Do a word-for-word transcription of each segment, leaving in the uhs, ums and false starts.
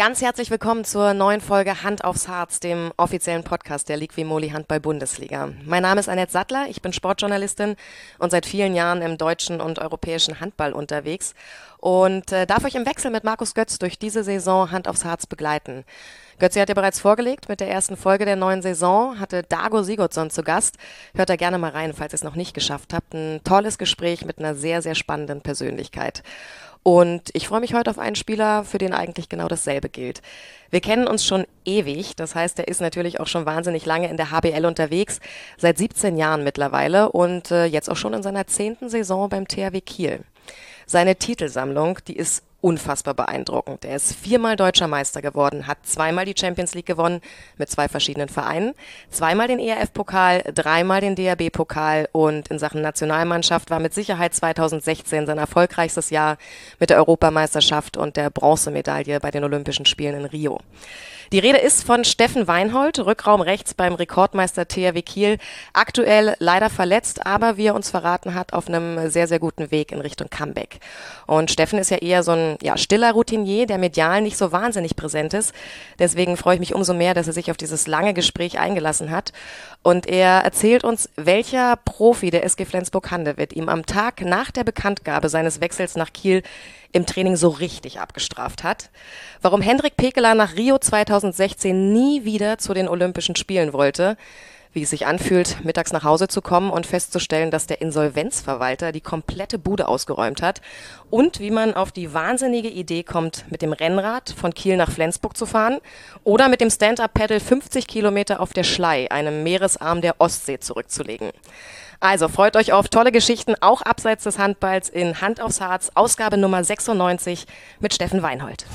Ganz herzlich willkommen zur neuen Folge Hand aufs Harz, dem offiziellen Podcast der Liqui Moly Handball-Bundesliga. Mein Name ist Annette Sattler, ich bin Sportjournalistin und seit vielen Jahren im deutschen und europäischen Handball unterwegs und äh, darf euch im Wechsel mit Markus Götz durch diese Saison Hand aufs Harz begleiten. Götzi hat ja bereits vorgelegt mit der ersten Folge der neuen Saison, hatte Dago Sigurdsson zu Gast. Hört da gerne mal rein, falls ihr es noch nicht geschafft habt. Ein tolles Gespräch mit einer sehr, sehr spannenden Persönlichkeit. Und ich freue mich heute auf einen Spieler, für den eigentlich genau dasselbe gilt. Wir kennen uns schon ewig, das heißt, er ist natürlich auch schon wahnsinnig lange in der H B L unterwegs, seit siebzehn Jahren mittlerweile und äh, jetzt auch schon in seiner zehnten Saison beim T H W Kiel. Seine Titelsammlung, die ist unfassbar beeindruckend. Er ist viermal deutscher Meister geworden, hat zweimal die Champions League gewonnen mit zwei verschiedenen Vereinen, zweimal den E R F-Pokal, dreimal den D H B-Pokal und in Sachen Nationalmannschaft war mit Sicherheit zweitausendsechzehn sein erfolgreichstes Jahr mit der Europameisterschaft und der Bronzemedaille bei den Olympischen Spielen in Rio. Die Rede ist von Steffen Weinhold, Rückraum rechts beim Rekordmeister T H W Kiel, aktuell leider verletzt, aber wie er uns verraten hat, auf einem sehr, sehr guten Weg in Richtung Comeback. Und Steffen ist ja eher so ein ja, stiller Routinier, der medial nicht so wahnsinnig präsent ist. Deswegen freue ich mich umso mehr, dass er sich auf dieses lange Gespräch eingelassen hat. Und er erzählt uns, welcher Profi der S G Flensburg-Handewitt ihm am Tag nach der Bekanntgabe seines Wechsels nach Kiel im Training so richtig abgestraft hat, warum Hendrik Pekeler nach Rio zweitausendsechzehn nie wieder zu den Olympischen Spielen wollte, wie es sich anfühlt, mittags nach Hause zu kommen und festzustellen, dass der Insolvenzverwalter die komplette Bude ausgeräumt hat und wie man auf die wahnsinnige Idee kommt, mit dem Rennrad von Kiel nach Flensburg zu fahren oder mit dem Stand-Up-Paddle fünfzig Kilometer auf der Schlei, einem Meeresarm der Ostsee, zurückzulegen. Also freut euch auf tolle Geschichten, auch abseits des Handballs in Hand aufs Harz, Ausgabe Nummer sechsundneunzig mit Steffen Weinhold.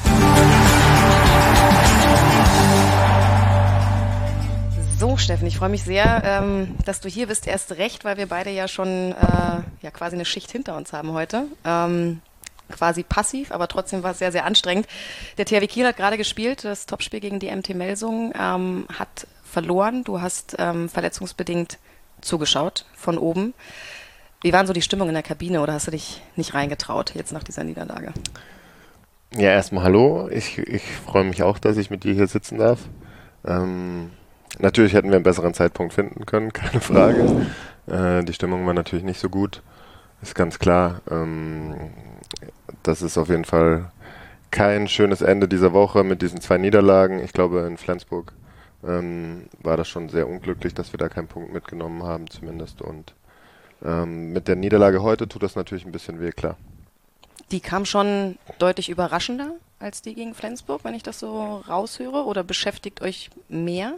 So, Steffen, ich freue mich sehr, ähm, dass du hier bist, erst recht, weil wir beide ja schon äh, ja quasi eine Schicht hinter uns haben heute. Ähm, quasi passiv, aber trotzdem war es sehr, sehr anstrengend. Der T H W Kiel hat gerade gespielt, das Topspiel gegen die M T Melsungen, ähm, hat verloren. Du hast ähm, verletzungsbedingt zugeschaut von oben. Wie waren so die Stimmung in der Kabine oder hast du dich nicht reingetraut jetzt nach dieser Niederlage? Ja, erstmal hallo. Ich, ich freue mich auch, dass ich mit dir hier sitzen darf. Ähm, natürlich hätten wir einen besseren Zeitpunkt finden können, keine Frage. Äh, die Stimmung war natürlich nicht so gut, ist ganz klar. Ähm, das ist auf jeden Fall kein schönes Ende dieser Woche mit diesen zwei Niederlagen. Ich glaube, in Flensburg ähm, war das schon sehr unglücklich, dass wir da keinen Punkt mitgenommen haben zumindest. Und ähm, mit der Niederlage heute tut das natürlich ein bisschen weh, klar. Die kam schon deutlich überraschender als die gegen Flensburg, wenn ich das so raushöre, oder beschäftigt euch mehr?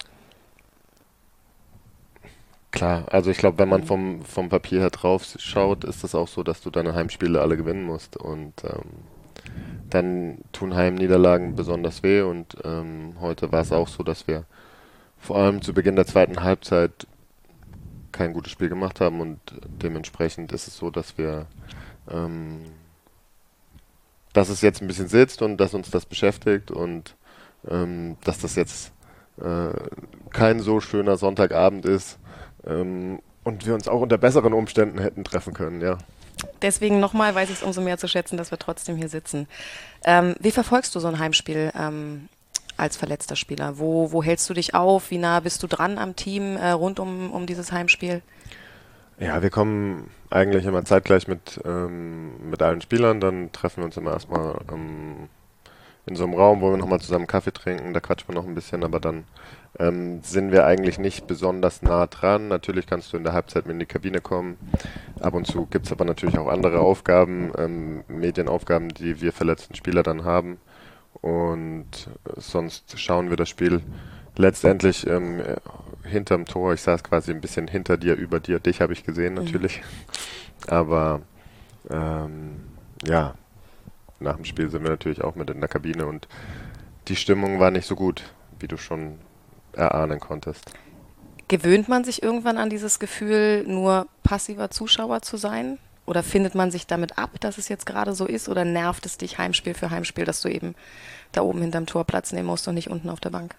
Klar, also ich glaube, wenn man vom, vom Papier her drauf schaut, ist es auch so, dass du deine Heimspiele alle gewinnen musst und ähm, dann tun Heimniederlagen besonders weh und ähm, heute war es auch so, dass wir vor allem zu Beginn der zweiten Halbzeit kein gutes Spiel gemacht haben und dementsprechend ist es so, dass wir ähm, dass es jetzt ein bisschen sitzt und dass uns das beschäftigt und ähm, dass das jetzt äh, kein so schöner Sonntagabend ist ähm, und wir uns auch unter besseren Umständen hätten treffen können, ja. Deswegen nochmal weiß ich es umso mehr zu schätzen, dass wir trotzdem hier sitzen. Ähm, wie verfolgst du so ein Heimspiel ähm, als verletzter Spieler? Wo, wo hältst du dich auf? Wie nah bist du dran am Team äh, rund um, um dieses Heimspiel? Ja, wir kommen eigentlich immer zeitgleich mit, ähm, mit allen Spielern. Dann treffen wir uns immer erstmal ähm, in so einem Raum, wo wir nochmal zusammen Kaffee trinken. Da quatschen wir noch ein bisschen, aber dann ähm, sind wir eigentlich nicht besonders nah dran. Natürlich kannst du in der Halbzeit mit in die Kabine kommen. Ab und zu gibt es aber natürlich auch andere Aufgaben, ähm, Medienaufgaben, die wir verletzten Spieler dann haben. Und äh, sonst schauen wir das Spiel letztendlich ähm, hinterm Tor. Ich saß quasi ein bisschen hinter dir, über dir. Dich habe ich gesehen natürlich. Mhm. Aber ähm, ja, nach dem Spiel sind wir natürlich auch mit in der Kabine und die Stimmung war nicht so gut, wie du schon erahnen konntest. Gewöhnt man sich irgendwann an dieses Gefühl, nur passiver Zuschauer zu sein? Oder findet man sich damit ab, dass es jetzt gerade so ist? Oder nervt es dich Heimspiel für Heimspiel, dass du eben da oben hinterm Tor Platz nehmen musst und nicht unten auf der Bank?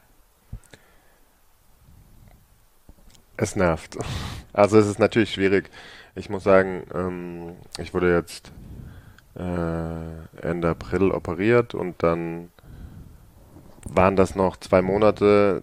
Es nervt. Also es ist natürlich schwierig. Ich muss sagen, ähm, ich wurde jetzt äh, Ende April operiert und dann waren das noch zwei Monate,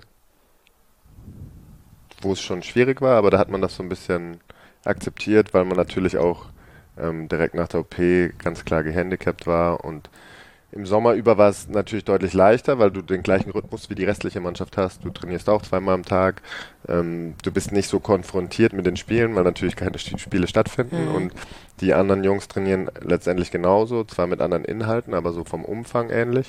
wo es schon schwierig war, aber da hat man das so ein bisschen akzeptiert, weil man natürlich auch ähm, direkt nach der O P ganz klar gehandicapt war. Und im Sommer über war es natürlich deutlich leichter, weil du den gleichen Rhythmus wie die restliche Mannschaft hast. Du trainierst auch zweimal am Tag. Ähm, du bist nicht so konfrontiert mit den Spielen, weil natürlich keine St- Spiele stattfinden. Mhm. Und die anderen Jungs trainieren letztendlich genauso, zwar mit anderen Inhalten, aber so vom Umfang ähnlich.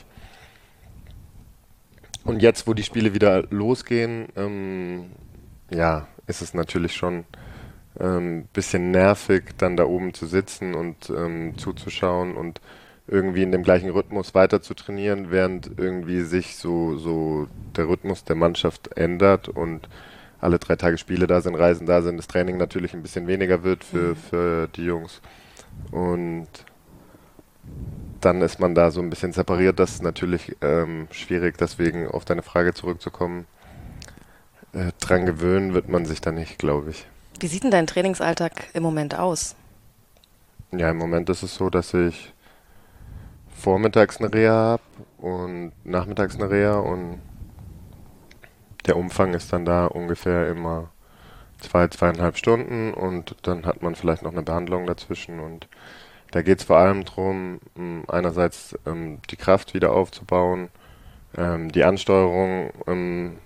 Und jetzt, wo die Spiele wieder losgehen, ähm, ja, ist es natürlich schon ein ähm, bisschen nervig, dann da oben zu sitzen und ähm, zuzuschauen und irgendwie in dem gleichen Rhythmus weiter zu trainieren, während irgendwie sich so, so der Rhythmus der Mannschaft ändert und alle drei Tage Spiele da sind, Reisen da sind, das Training natürlich ein bisschen weniger wird für, für die Jungs. Und dann ist man da so ein bisschen separiert. Das ist natürlich ähm, schwierig, deswegen auf deine Frage zurückzukommen. Äh, dran gewöhnen wird man sich da nicht, glaube ich. Wie sieht denn dein Trainingsalltag im Moment aus? Ja, im Moment ist es so, dass ich vormittags eine Reha habe und nachmittags eine Reha und der Umfang ist dann da ungefähr immer zwei, zweieinhalb Stunden und dann hat man vielleicht noch eine Behandlung dazwischen und da geht es vor allem darum, einerseits ähm, die Kraft wieder aufzubauen, ähm, die Ansteuerung ähm,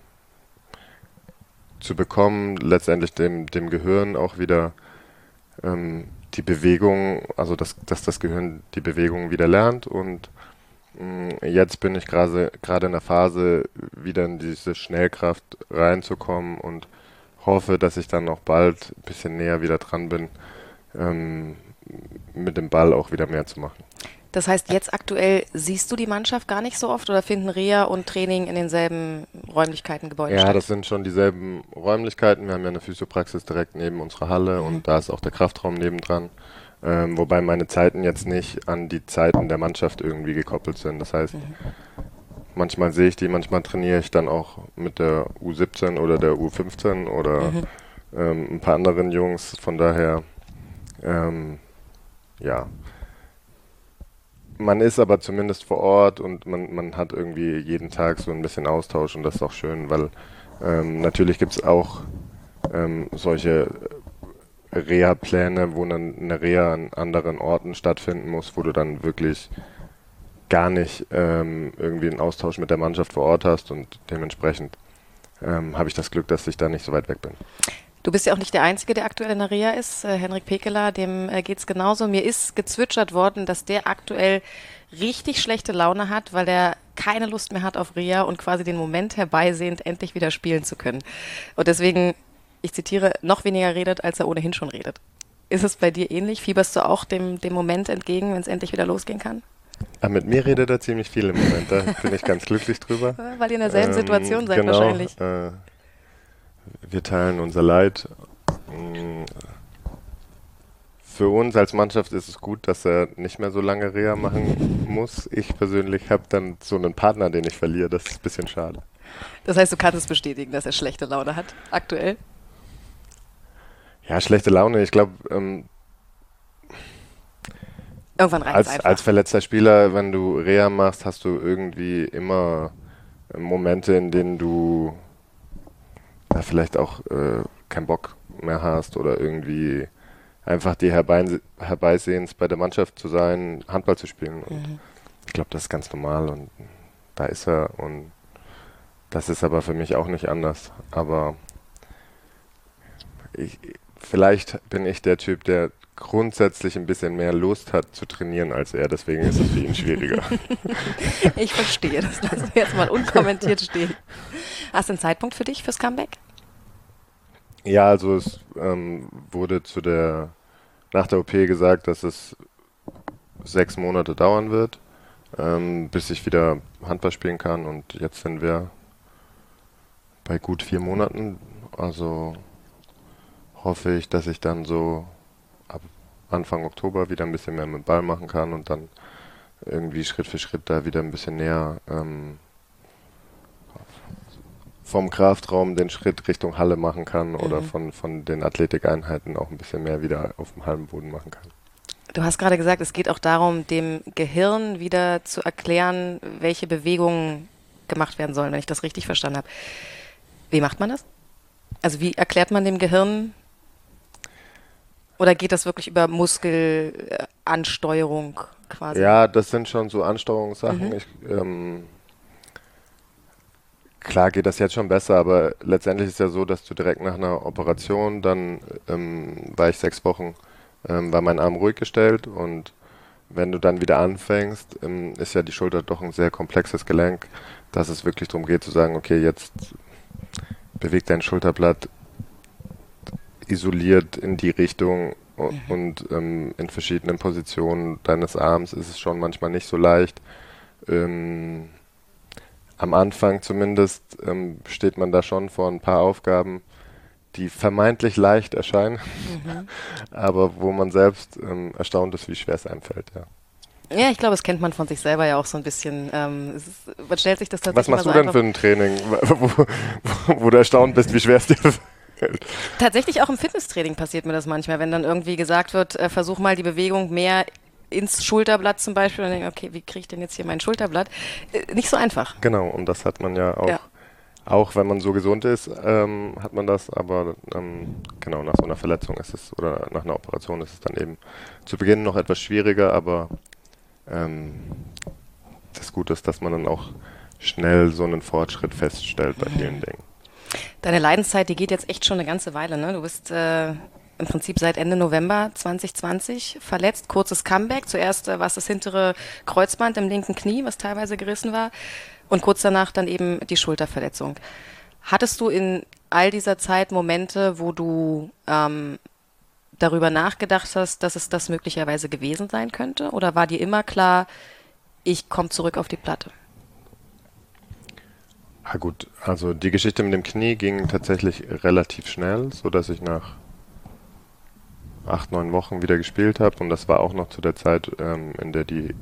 zu bekommen, letztendlich dem, dem Gehirn auch wieder ähm, die Bewegung, also dass, dass das Gehirn die Bewegung wieder lernt und mh, jetzt bin ich gerade gerade in der Phase, wieder in diese Schnellkraft reinzukommen und hoffe, dass ich dann auch bald ein bisschen näher wieder dran bin, ähm, mit dem Ball auch wieder mehr zu machen. Das heißt, jetzt aktuell siehst du die Mannschaft gar nicht so oft oder finden Reha und Training in denselben Räumlichkeiten, Gebäuden Ja, statt? das sind schon dieselben Räumlichkeiten. Wir haben ja eine Physiopraxis direkt neben unserer Halle Mhm. und da ist auch der Kraftraum nebendran. Ähm, wobei meine Zeiten jetzt nicht an die Zeiten der Mannschaft irgendwie gekoppelt sind. Das heißt, Mhm. manchmal sehe ich die, manchmal trainiere ich dann auch mit der U siebzehn oder der U fünfzehn oder Mhm. ähm, ein paar anderen Jungs. Von daher, ähm, ja. Man ist aber zumindest vor Ort und man, man hat irgendwie jeden Tag so ein bisschen Austausch und das ist auch schön, weil ähm, natürlich gibt es auch ähm, solche Reha-Pläne, wo dann eine Reha an anderen Orten stattfinden muss, wo du dann wirklich gar nicht ähm, irgendwie einen Austausch mit der Mannschaft vor Ort hast und dementsprechend ähm, habe ich das Glück, dass ich da nicht so weit weg bin. Du bist ja auch nicht der Einzige, der aktuell in der Reha ist. Äh, Henrik Pekeler, dem äh, geht's genauso. Mir ist gezwitschert worden, dass der aktuell richtig schlechte Laune hat, weil er keine Lust mehr hat auf Reha und quasi den Moment herbeisehnt, endlich wieder spielen zu können. Und deswegen, ich zitiere, noch weniger redet, als er ohnehin schon redet. Ist es bei dir ähnlich? Fieberst du auch dem, dem Moment entgegen, wenn es endlich wieder losgehen kann? Aber mit mir redet er ziemlich viel im Moment, da bin ich ganz glücklich drüber. Weil ihr in derselben Ähm, Situation seid genau, wahrscheinlich. Äh, wir teilen unser Leid. Für uns als Mannschaft ist es gut, dass er nicht mehr so lange Reha machen muss. Ich persönlich habe dann so einen Partner, den ich verliere. Das ist ein bisschen schade. Das heißt, du kannst es bestätigen, dass er schlechte Laune hat, aktuell? Ja, schlechte Laune. Ich glaube, ähm, Irgendwann reicht es als, einfach. als verletzter Spieler, wenn du Reha machst, hast du irgendwie immer äh, Momente, in denen du ja, vielleicht auch äh, keinen Bock mehr hast oder irgendwie einfach dir herbei, herbeisehnst, bei der Mannschaft zu sein, Handball zu spielen. Und Mhm. ich glaube, das ist ganz normal und da ist er und das ist aber für mich auch nicht anders. Aber ich, vielleicht bin ich der Typ, der grundsätzlich ein bisschen mehr Lust hat zu trainieren als er, deswegen ist es für ihn schwieriger. Ich verstehe, das lassen wir jetzt mal unkommentiert stehen. Hast du einen Zeitpunkt für dich, fürs Comeback? Ja, also es ähm, wurde zu der, nach der O P gesagt, dass es sechs Monate dauern wird, ähm, bis ich wieder Handball spielen kann und jetzt sind wir bei gut vier Monaten, also hoffe ich, dass ich dann so ab Anfang Oktober wieder ein bisschen mehr mit dem Ball machen kann und dann irgendwie Schritt für Schritt da wieder ein bisschen näher ähm, vom Kraftraum den Schritt Richtung Halle machen kann oder Mhm. von, von den Athletikeinheiten auch ein bisschen mehr wieder auf dem Hallenboden machen kann. Du hast gerade gesagt, es geht auch darum, dem Gehirn wieder zu erklären, welche Bewegungen gemacht werden sollen, wenn ich das richtig verstanden habe. Wie macht man das? Also wie erklärt man dem Gehirn, oder geht das wirklich über Muskelansteuerung quasi? Ja, das sind schon so Ansteuerungssachen. Mhm. Ich, ähm, klar geht das jetzt schon besser, aber letztendlich ist ja so, dass du direkt nach einer Operation, dann ähm, war ich sechs Wochen, ähm, war mein Arm ruhig gestellt, und wenn du dann wieder anfängst, ähm, ist ja die Schulter doch ein sehr komplexes Gelenk, dass es wirklich darum geht zu sagen, okay, jetzt beweg dein Schulterblatt isoliert in die Richtung u- Mhm. und ähm, in verschiedenen Positionen deines Arms ist es schon manchmal nicht so leicht. Ähm, Am Anfang zumindest ähm, steht man da schon vor ein paar Aufgaben, die vermeintlich leicht erscheinen, Mhm. aber wo man selbst ähm, erstaunt ist, wie schwer es einem fällt. Ja. Ja, ich glaube, das kennt man von sich selber ja auch so ein bisschen. Ähm, es ist, man stellt sich das Was tatsächlich mal machst so du denn einfach. für ein Training, wo, wo, wo du erstaunt bist, wie schwer es dir fällt? Tatsächlich auch im Fitnesstraining passiert mir das manchmal, wenn dann irgendwie gesagt wird, äh, versuch mal die Bewegung mehr ins Schulterblatt zum Beispiel. Und dann denke ich, okay, wie kriege ich denn jetzt hier mein Schulterblatt? Äh, nicht so einfach. Genau, und das hat man ja Ja. auch, auch wenn man so gesund ist, ähm, hat man das, aber ähm, genau, nach so einer Verletzung ist es, oder nach einer Operation ist es dann eben zu Beginn noch etwas schwieriger, aber ähm, das Gute ist, dass man dann auch schnell so einen Fortschritt feststellt bei vielen Dingen. Deine Leidenszeit, die geht jetzt echt schon eine ganze Weile, ne? Du bist äh, im Prinzip seit Ende November zwanzig zwanzig verletzt. Kurzes Comeback. Zuerst äh, war es das hintere Kreuzband im linken Knie, was teilweise gerissen war. Und kurz danach dann eben die Schulterverletzung. Hattest du in all dieser Zeit Momente, wo du ähm, darüber nachgedacht hast, dass es das möglicherweise gewesen sein könnte? Oder war dir immer klar, ich komme zurück auf die Platte? Ah gut, also die Geschichte mit dem Knie ging tatsächlich relativ schnell, so dass ich nach acht, neun Wochen wieder gespielt habe, und das war auch noch zu der Zeit, ähm, in der die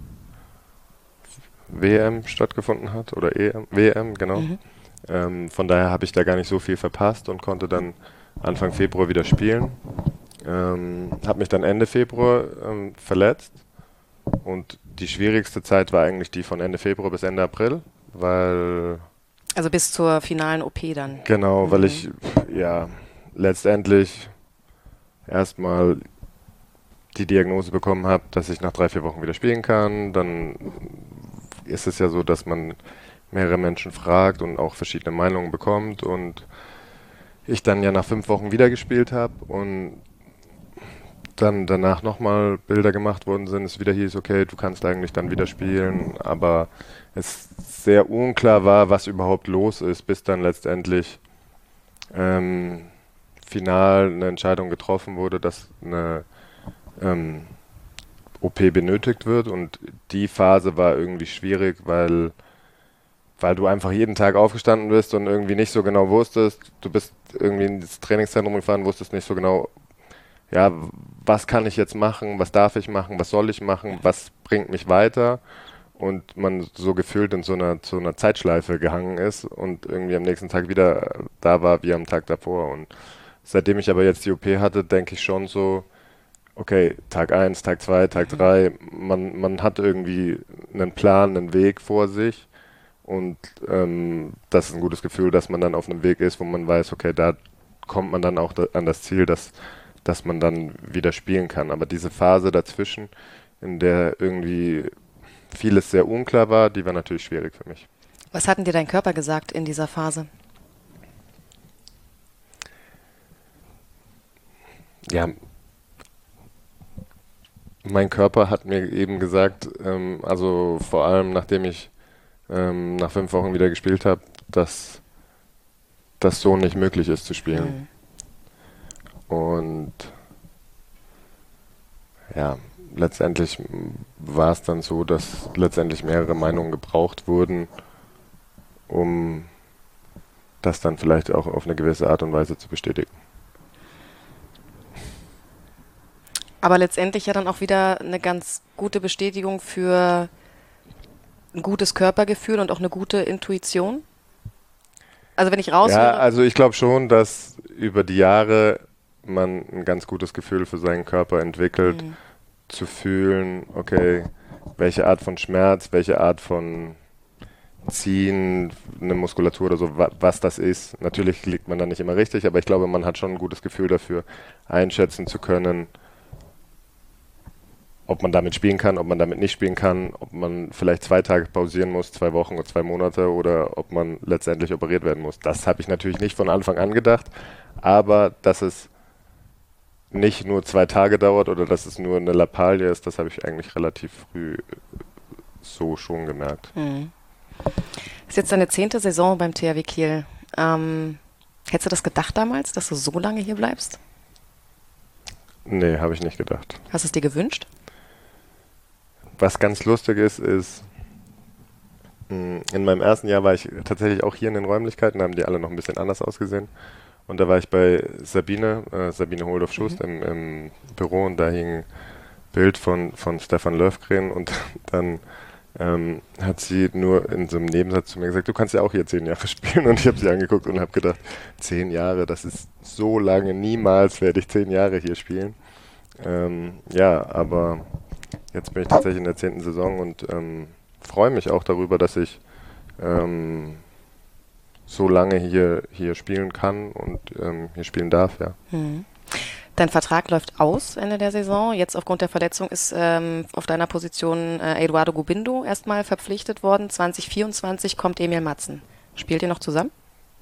W M stattgefunden hat, oder E M, W M, genau. Mhm. Ähm, von daher habe ich da gar nicht so viel verpasst und konnte dann Anfang Februar wieder spielen. Ähm, habe mich dann Ende Februar ähm, verletzt, und die schwierigste Zeit war eigentlich die von Ende Februar bis Ende April, weil Also bis zur finalen O P dann. genau, weil Mhm. ich ja letztendlich erstmal die Diagnose bekommen habe, dass ich nach drei, vier Wochen wieder spielen kann. Dann ist es ja so, dass man mehrere Menschen fragt und auch verschiedene Meinungen bekommt, und ich dann ja nach fünf Wochen wieder gespielt habe und dann danach nochmal Bilder gemacht worden sind, es wieder hieß, okay, du kannst eigentlich dann wieder spielen, aber es sehr unklar war, was überhaupt los ist, bis dann letztendlich ähm, final eine Entscheidung getroffen wurde, dass eine ähm, O P benötigt wird, und die Phase war irgendwie schwierig, weil, weil du einfach jeden Tag aufgestanden bist und irgendwie nicht so genau wusstest, du bist irgendwie ins Trainingszentrum gefahren, wusstest nicht so genau, ja, was kann ich jetzt machen, was darf ich machen, was soll ich machen, was bringt mich weiter, und man so gefühlt in so einer, so einer Zeitschleife gehangen ist und irgendwie am nächsten Tag wieder da war wie am Tag davor. Und seitdem ich aber jetzt die O P hatte, denke ich schon so, okay, Tag eins, Tag zwei, Tag Mhm. drei, man, man hat irgendwie einen Plan, einen Weg vor sich, und ähm, das ist ein gutes Gefühl, dass man dann auf einem Weg ist, wo man weiß, okay, da kommt man dann auch da, an das Ziel, dass, dass man dann wieder spielen kann. Aber diese Phase dazwischen, in der irgendwie vieles sehr unklar war, die war natürlich schwierig für mich. Was hat denn dir dein Körper gesagt in dieser Phase? Ja, mein Körper hat mir eben gesagt, ähm, also vor allem nachdem ich ähm, nach fünf Wochen wieder gespielt habe, dass das so nicht möglich ist zu spielen. Mhm. Und ja, letztendlich m, war es dann so, dass letztendlich mehrere Meinungen gebraucht wurden, um das dann vielleicht auch auf eine gewisse Art und Weise zu bestätigen. Aber letztendlich ja dann auch wieder eine ganz gute Bestätigung für ein gutes Körpergefühl und auch eine gute Intuition. Also wenn ich Ja, raushöre, also ich glaube schon, dass über die Jahre man ein ganz gutes Gefühl für seinen Körper entwickelt, mhm. zu fühlen, okay, welche Art von Schmerz, welche Art von ziehen, eine Muskulatur oder so, wa was das ist. Natürlich liegt man da nicht immer richtig, aber ich glaube, man hat schon ein gutes Gefühl dafür, einschätzen zu können, ob man damit spielen kann, ob man damit nicht spielen kann, ob man vielleicht zwei Tage pausieren muss, zwei Wochen oder zwei Monate oder ob man letztendlich operiert werden muss. Das habe ich natürlich nicht von Anfang an gedacht, aber dass es nicht nur zwei Tage dauert oder dass es nur eine Lappalie ist, das habe ich eigentlich relativ früh so schon gemerkt. Mhm. Ist jetzt deine zehnte Saison beim T H W Kiel. Ähm, hättest du das gedacht damals, dass du so lange hier bleibst? Nee, habe ich nicht gedacht. Hast du es dir gewünscht? Was ganz lustig ist, ist, in meinem ersten Jahr war ich tatsächlich auch hier in den Räumlichkeiten, da haben die alle noch ein bisschen anders ausgesehen. Und da war ich bei Sabine, äh, Sabine Holdorf-Schust mhm. im, im Büro und da hing ein Bild von, von Stefan Löfgren und dann ähm, hat sie nur in so einem Nebensatz zu mir gesagt, du kannst ja auch hier zehn Jahre spielen. Und ich habe sie angeguckt und habe gedacht, zehn Jahre, das ist so lange, niemals werde ich zehn Jahre hier spielen. Ähm, ja, aber jetzt bin ich tatsächlich in der zehnten Saison und ähm, freue mich auch darüber, dass ich ähm, so lange hier, hier spielen kann und ähm, hier spielen darf, ja. Hm. Dein Vertrag läuft aus Ende der Saison. Jetzt aufgrund der Verletzung ist ähm, auf deiner Position äh, Eduardo Gubindo erstmal verpflichtet worden. zwanzig vierundzwanzig kommt Emil Matzen. Spielt ihr noch zusammen?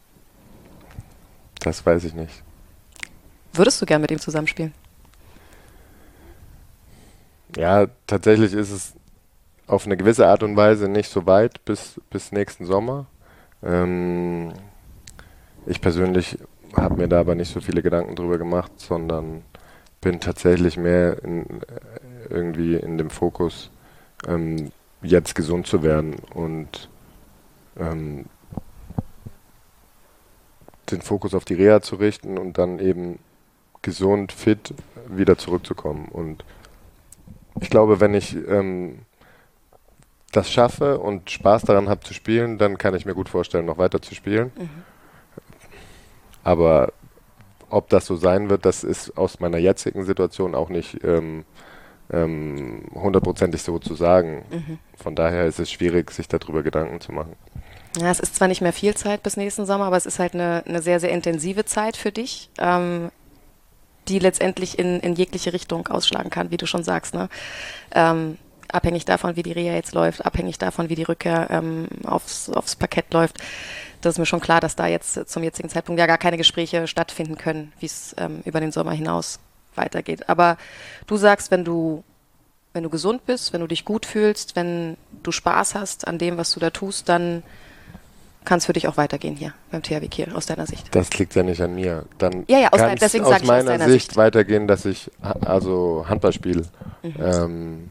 Das weiß ich nicht. Würdest du gern mit ihm zusammenspielen? Ja, tatsächlich ist es auf eine gewisse Art und Weise nicht so weit bis, bis nächsten Sommer. Ähm, ich persönlich habe mir da aber nicht so viele Gedanken drüber gemacht, sondern bin tatsächlich mehr in, irgendwie in dem Fokus, ähm, jetzt gesund zu werden und ähm, den Fokus auf die Reha zu richten und dann eben gesund, fit wieder zurückzukommen. Und ich glaube, wenn ich ähm, das schaffe und Spaß daran habe zu spielen, dann kann ich mir gut vorstellen, noch weiter zu spielen. Mhm. Aber ob das so sein wird, das ist aus meiner jetzigen Situation auch nicht ähm, ähm, hundertprozentig so zu sagen. Mhm. Von daher ist es schwierig, sich darüber Gedanken zu machen. Ja, es ist zwar nicht mehr viel Zeit bis nächsten Sommer, aber es ist halt eine, eine sehr, sehr intensive Zeit für dich, ähm, die letztendlich in, in jegliche Richtung ausschlagen kann, wie du schon sagst, ne? Ähm, abhängig davon, wie die Reha jetzt läuft, abhängig davon, wie die Rückkehr ähm, aufs, aufs Parkett läuft. Das ist mir schon klar, dass da jetzt zum jetzigen Zeitpunkt ja gar keine Gespräche stattfinden können, wie es ähm, über den Sommer hinaus weitergeht. Aber du sagst, wenn du, wenn du gesund bist, wenn du dich gut fühlst, wenn du Spaß hast an dem, was du da tust, dann kann es für dich auch weitergehen hier beim T H W Kiel, aus deiner Sicht. Das liegt ja nicht an mir. Dann ja, ja, aus, kann deswegen es aus ich meiner aus Sicht, Sicht weitergehen, dass ich also Handball spiele. Mhm. Ähm,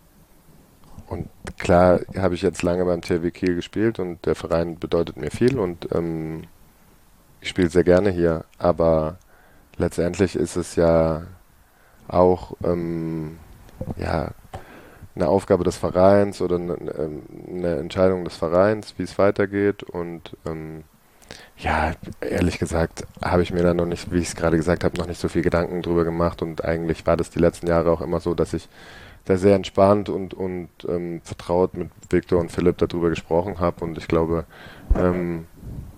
und klar habe ich jetzt lange beim T H W Kiel gespielt und der Verein bedeutet mir viel und ähm, ich spiele sehr gerne hier, aber letztendlich ist es ja auch ähm, ja, eine Aufgabe des Vereins oder eine, eine Entscheidung des Vereins, wie es weitergeht und ähm, ja, ehrlich gesagt habe ich mir da noch nicht, wie ich es gerade gesagt habe, noch nicht so viel Gedanken drüber gemacht und eigentlich war das die letzten Jahre auch immer so, dass ich da sehr entspannt und, und ähm, vertraut mit Viktor und Philipp darüber gesprochen habe und ich glaube, ähm,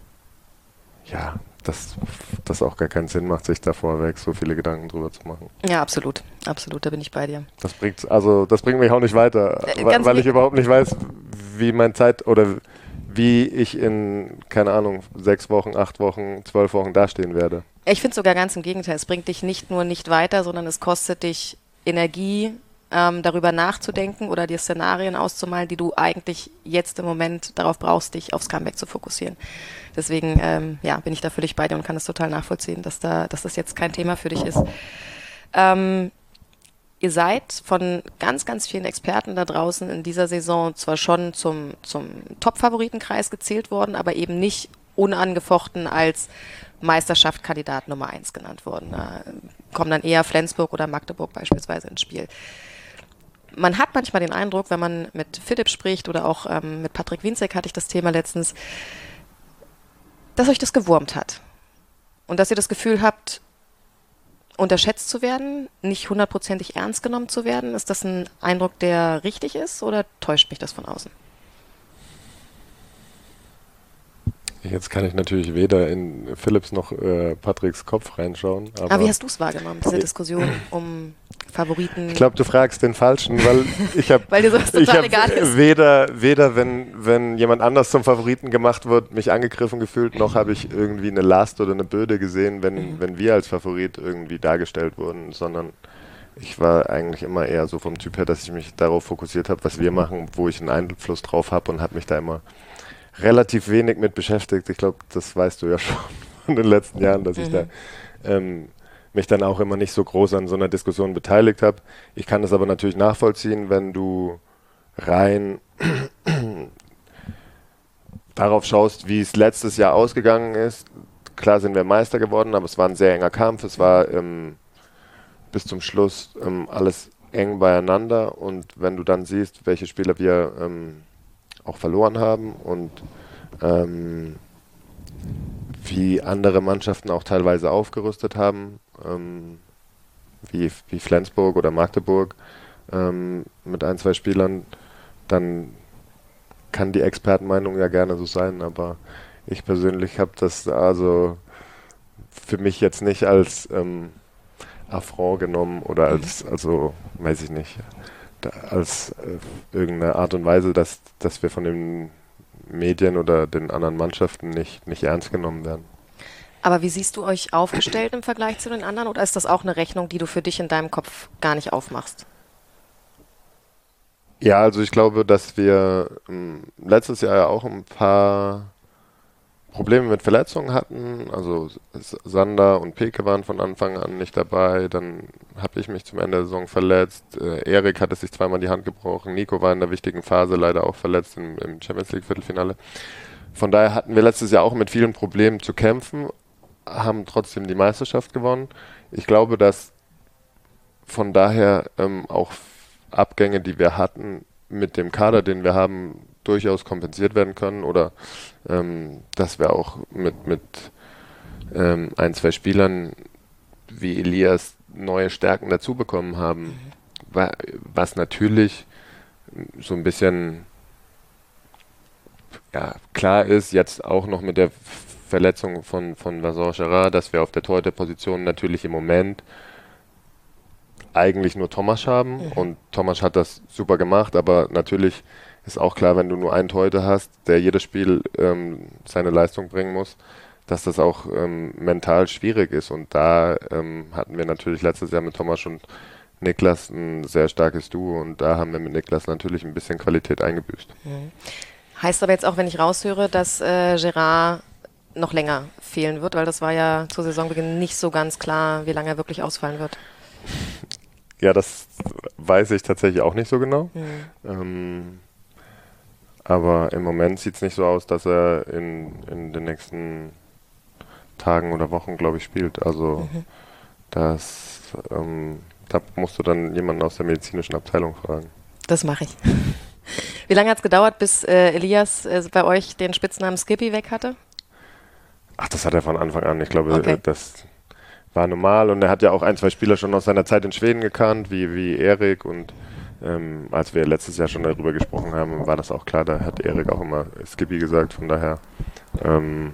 ja, dass das auch gar keinen Sinn macht, sich da vorweg so viele Gedanken drüber zu machen. Ja, absolut, absolut, da bin ich bei dir. Das bringt, also das bringt mich auch nicht weiter, äh, weil, weil ich überhaupt nicht weiß, wie mein Zeit oder wie ich in, keine Ahnung, sechs Wochen, acht Wochen, zwölf Wochen dastehen werde. Ich finde sogar ganz im Gegenteil, es bringt dich nicht nur nicht weiter, sondern es kostet dich Energie, Ähm, darüber nachzudenken oder dir Szenarien auszumalen, die du eigentlich jetzt im Moment darauf brauchst, dich aufs Comeback zu fokussieren. Deswegen ähm, ja, bin ich da völlig bei dir und kann das total nachvollziehen, dass, da, dass das jetzt kein Thema für dich ist. Ähm, ihr seid von ganz, ganz vielen Experten da draußen in dieser Saison zwar schon zum, zum Top-Favoritenkreis gezählt worden, aber eben nicht unangefochten als Meisterschaftskandidat Nummer eins genannt worden. Da kommen dann eher Flensburg oder Magdeburg beispielsweise ins Spiel. Man hat manchmal den Eindruck, wenn man mit Philipp spricht oder auch ähm, mit Patrick Winzek hatte ich das Thema letztens, dass euch das gewurmt hat. Und dass ihr das Gefühl habt, unterschätzt zu werden, nicht hundertprozentig ernst genommen zu werden. Ist das ein Eindruck, der richtig ist oder täuscht mich das von außen? Jetzt kann ich natürlich weder in Philipps noch äh, Patricks Kopf reinschauen. Aber, aber wie hast du es wahrgenommen, diese Diskussion um Favoriten? Ich glaube, du fragst den Falschen, weil ich habe weil dir sowas total egal ist. Weder, weder wenn, wenn jemand anders zum Favoriten gemacht wird, mich angegriffen gefühlt, noch habe ich irgendwie eine Last oder eine Böde gesehen, wenn, mhm. wenn wir als Favorit irgendwie dargestellt wurden, sondern ich war eigentlich immer eher so vom Typ her, dass ich mich darauf fokussiert habe, was wir machen, wo ich einen Einfluss drauf habe und habe mich da immer relativ wenig mit beschäftigt. Ich glaube, das weißt du ja schon in den letzten Jahren, dass mhm. ich da ähm, mich dann auch immer nicht so groß an so einer Diskussion beteiligt habe. Ich kann das aber natürlich nachvollziehen, wenn du rein darauf schaust, wie es letztes Jahr ausgegangen ist. Klar sind wir Meister geworden, aber es war ein sehr enger Kampf. Es war ähm, bis zum Schluss ähm, alles eng beieinander und wenn du dann siehst, welche Spieler wir ähm, auch verloren haben und ähm, wie andere Mannschaften auch teilweise aufgerüstet haben, ähm, wie, wie Flensburg oder Magdeburg ähm, mit ein, zwei Spielern, dann kann die Expertenmeinung ja gerne so sein, aber ich persönlich habe das also für mich jetzt nicht als ähm, Affront genommen oder als, also weiß ich nicht, da, als äh, irgendeine Art und Weise, dass, dass wir von den Medien oder den anderen Mannschaften nicht, nicht ernst genommen werden. Aber wie siehst du euch aufgestellt im Vergleich zu den anderen oder ist das auch eine Rechnung, die du für dich in deinem Kopf gar nicht aufmachst? Ja, also ich glaube, dass wir ähm, letztes Jahr ja auch ein paar Probleme mit Verletzungen hatten. Also Sander und Peke waren von Anfang an nicht dabei. Dann habe ich mich zum Ende der Saison verletzt. Äh, Erik hatte sich zweimal die Hand gebrochen. Nico war in der wichtigen Phase leider auch verletzt im, im Champions League Viertelfinale. Von daher hatten wir letztes Jahr auch mit vielen Problemen zu kämpfen, haben trotzdem die Meisterschaft gewonnen. Ich glaube, dass von daher ähm, auch Abgänge, die wir hatten, mit dem Kader, den wir haben, durchaus kompensiert werden können oder ähm, dass wir auch mit, mit ähm, ein, zwei Spielern wie Elias neue Stärken dazu bekommen haben, mhm. was natürlich so ein bisschen ja, klar ist, jetzt auch noch mit der Verletzung von, von Vincent Gerard, dass wir auf der Torhüterposition natürlich im Moment eigentlich nur Thomas haben mhm. und Thomas hat das super gemacht, aber natürlich ist auch klar, wenn du nur einen Torhüter hast, der jedes Spiel ähm, seine Leistung bringen muss, dass das auch ähm, mental schwierig ist und da ähm, hatten wir natürlich letztes Jahr mit Thomas und Niklas ein sehr starkes Duo und da haben wir mit Niklas natürlich ein bisschen Qualität eingebüßt. Mhm. Heißt aber jetzt auch, wenn ich raushöre, dass äh, Gerard noch länger fehlen wird, weil das war ja zu Saisonbeginn nicht so ganz klar, wie lange er wirklich ausfallen wird. Ja, das weiß ich tatsächlich auch nicht so genau. Mhm. Ähm, aber im Moment sieht es nicht so aus, dass er in, in den nächsten Tagen oder Wochen, glaube ich, spielt. Also mhm. das, ähm, da musst du dann jemanden aus der medizinischen Abteilung fragen. Das mache ich. Wie lange hat es gedauert, bis äh, Elias äh, bei euch den Spitznamen Skippy weg hatte? Ach, das hat er von Anfang an. Ich glaube, okay. das war normal und er hat ja auch ein, zwei Spieler schon aus seiner Zeit in Schweden gekannt, wie, wie Erik und ähm, als wir letztes Jahr schon darüber gesprochen haben, war das auch klar, da hat Erik auch immer Skippy gesagt, von daher ähm,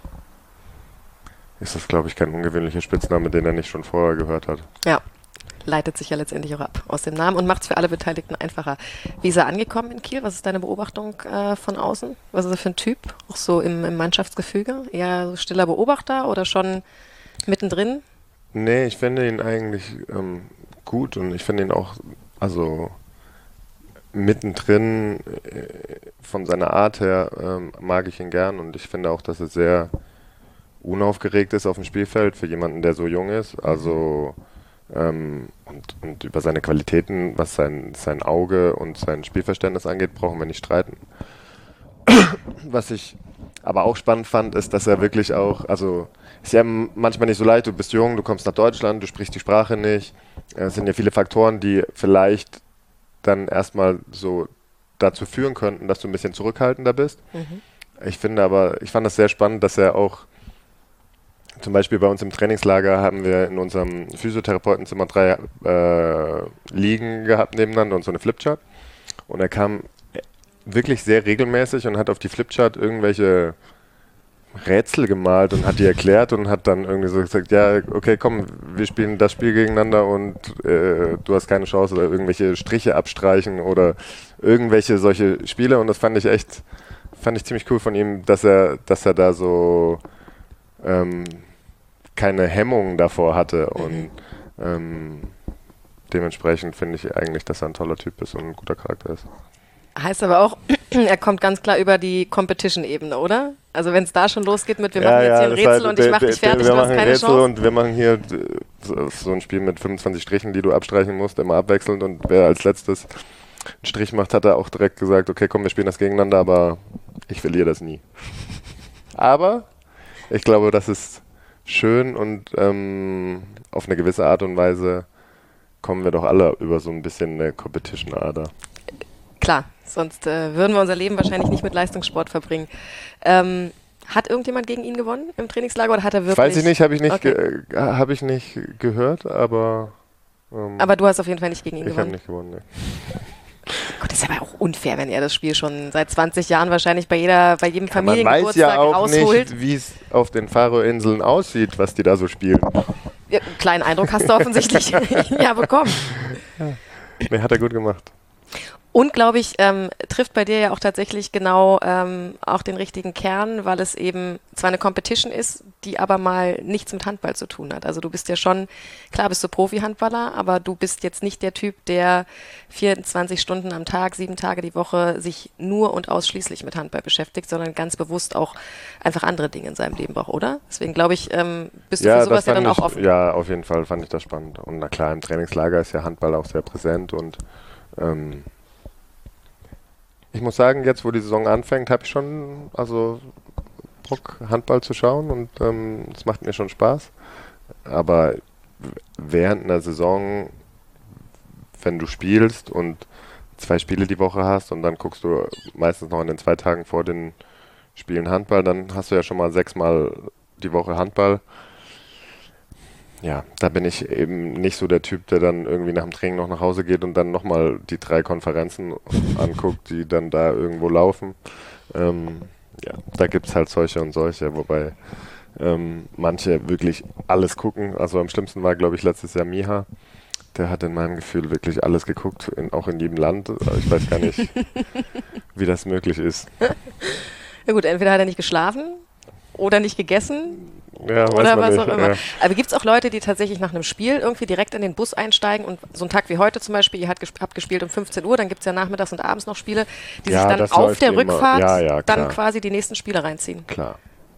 ist das, glaube ich, kein ungewöhnlicher Spitzname, den er nicht schon vorher gehört hat. Ja, leitet sich ja letztendlich auch ab aus dem Namen und macht es für alle Beteiligten einfacher. Wie ist er angekommen in Kiel? Was ist deine Beobachtung äh, von außen? Was ist er für ein Typ? Auch so im, im Mannschaftsgefüge? Eher so stiller Beobachter oder schon mittendrin? Nee, ich finde ihn eigentlich ähm, gut und ich finde ihn auch, also mittendrin äh, von seiner Art her ähm, mag ich ihn gern und ich finde auch, dass er sehr unaufgeregt ist auf dem Spielfeld für jemanden, der so jung ist. Also ähm, und, und über seine Qualitäten, was sein, sein Auge und sein Spielverständnis angeht, brauchen wir nicht streiten. Was ich aber auch spannend fand, ist, dass er wirklich auch, also ist ja manchmal nicht so leicht, du bist jung, du kommst nach Deutschland, du sprichst die Sprache nicht. Es sind ja viele Faktoren, die vielleicht dann erstmal so dazu führen könnten, dass du ein bisschen zurückhaltender bist. Mhm. Ich finde aber, ich fand das sehr spannend, dass er auch zum Beispiel bei uns im Trainingslager haben wir in unserem Physiotherapeutenzimmer drei äh, Liegen gehabt nebeneinander und so eine Flipchart. Und er kam wirklich sehr regelmäßig und hat auf die Flipchart irgendwelche Rätsel gemalt und hat die erklärt und hat dann irgendwie so gesagt, ja, okay, komm, wir spielen das Spiel gegeneinander und äh, du hast keine Chance oder irgendwelche Striche abstreichen oder irgendwelche solche Spiele und das fand ich echt, fand ich ziemlich cool von ihm, dass er, dass er da so ähm, keine Hemmungen davor hatte und ähm, dementsprechend finde ich eigentlich, dass er ein toller Typ ist und ein guter Charakter ist. Heißt aber auch, er kommt ganz klar über die Competition-Ebene, oder? Also wenn es da schon losgeht mit, wir ja, machen jetzt ja, hier ein Rätsel halt, und ich mache dich fertig, wir du hast machen keine Rätsel Chance. Und wir machen hier so, so ein Spiel mit fünfundzwanzig Strichen, die du abstreichen musst, immer abwechselnd und wer als letztes einen Strich macht, hat er auch direkt gesagt, okay, komm, wir spielen das gegeneinander, aber ich verliere das nie. Aber ich glaube, das ist schön und ähm, auf eine gewisse Art und Weise kommen wir doch alle über so ein bisschen eine Competition-Ader. Klar, sonst äh, würden wir unser Leben wahrscheinlich nicht mit Leistungssport verbringen. Ähm, hat irgendjemand gegen ihn gewonnen im Trainingslager oder hat er wirklich... Weiß ich nicht, habe ich, okay. ge- hab ich nicht gehört, aber... Ähm, aber du hast auf jeden Fall nicht gegen ihn ich gewonnen. Ich habe nicht gewonnen, ne. Gott, das ist aber auch unfair, wenn er das Spiel schon seit zwanzig Jahren wahrscheinlich bei jeder, bei jedem ja, Familiengeburtstag rausholt. Man weiß ja auch nicht, wie es auf den Faro-Inseln aussieht, was die da so spielen. Ja, einen kleinen Eindruck hast du offensichtlich ja bekommen. Ja. Nee, hat er gut gemacht. Und, glaube ich, ähm, trifft bei dir ja auch tatsächlich genau ähm, auch den richtigen Kern, weil es eben zwar eine Competition ist, die aber mal nichts mit Handball zu tun hat. Also du bist ja schon, klar bist du Profi-Handballer, aber du bist jetzt nicht der Typ, der vierundzwanzig Stunden am Tag, sieben Tage die Woche sich nur und ausschließlich mit Handball beschäftigt, sondern ganz bewusst auch einfach andere Dinge in seinem Leben braucht, oder? Deswegen, glaube ich, ähm, bist du ja, für sowas ja dann ich, auch offen. Ja, auf jeden Fall fand ich das spannend. Und na klar, im Trainingslager ist ja Handball auch sehr präsent und ähm, ich muss sagen, jetzt wo die Saison anfängt, habe ich schon also Bock, Handball zu schauen und es ähm, macht mir schon Spaß. Aber während einer Saison, wenn du spielst und zwei Spiele die Woche hast und dann guckst du meistens noch in den zwei Tagen vor den Spielen Handball, dann hast du ja schon mal sechsmal die Woche Handball. Ja, da bin ich eben nicht so der Typ, der dann irgendwie nach dem Training noch nach Hause geht und dann nochmal die drei Konferenzen anguckt, die dann da irgendwo laufen. Ähm, ja, da gibt es halt solche und solche, wobei ähm, manche wirklich alles gucken. Also am schlimmsten war, glaube ich, letztes Jahr Miha. Der hat in meinem Gefühl wirklich alles geguckt, in, auch in jedem Land. Ich weiß gar nicht, wie das möglich ist. Ja gut, entweder hat er nicht geschlafen oder nicht gegessen. Ja, oder was nicht. auch immer. Ja. Aber gibt es auch Leute, die tatsächlich nach einem Spiel irgendwie direkt in den Bus einsteigen und so einen Tag wie heute zum Beispiel, ihr habt gespielt um fünfzehn Uhr, dann gibt es ja nachmittags und abends noch Spiele, die ja, sich dann auf der immer. Rückfahrt ja, ja, dann quasi die nächsten Spiele reinziehen? Klar.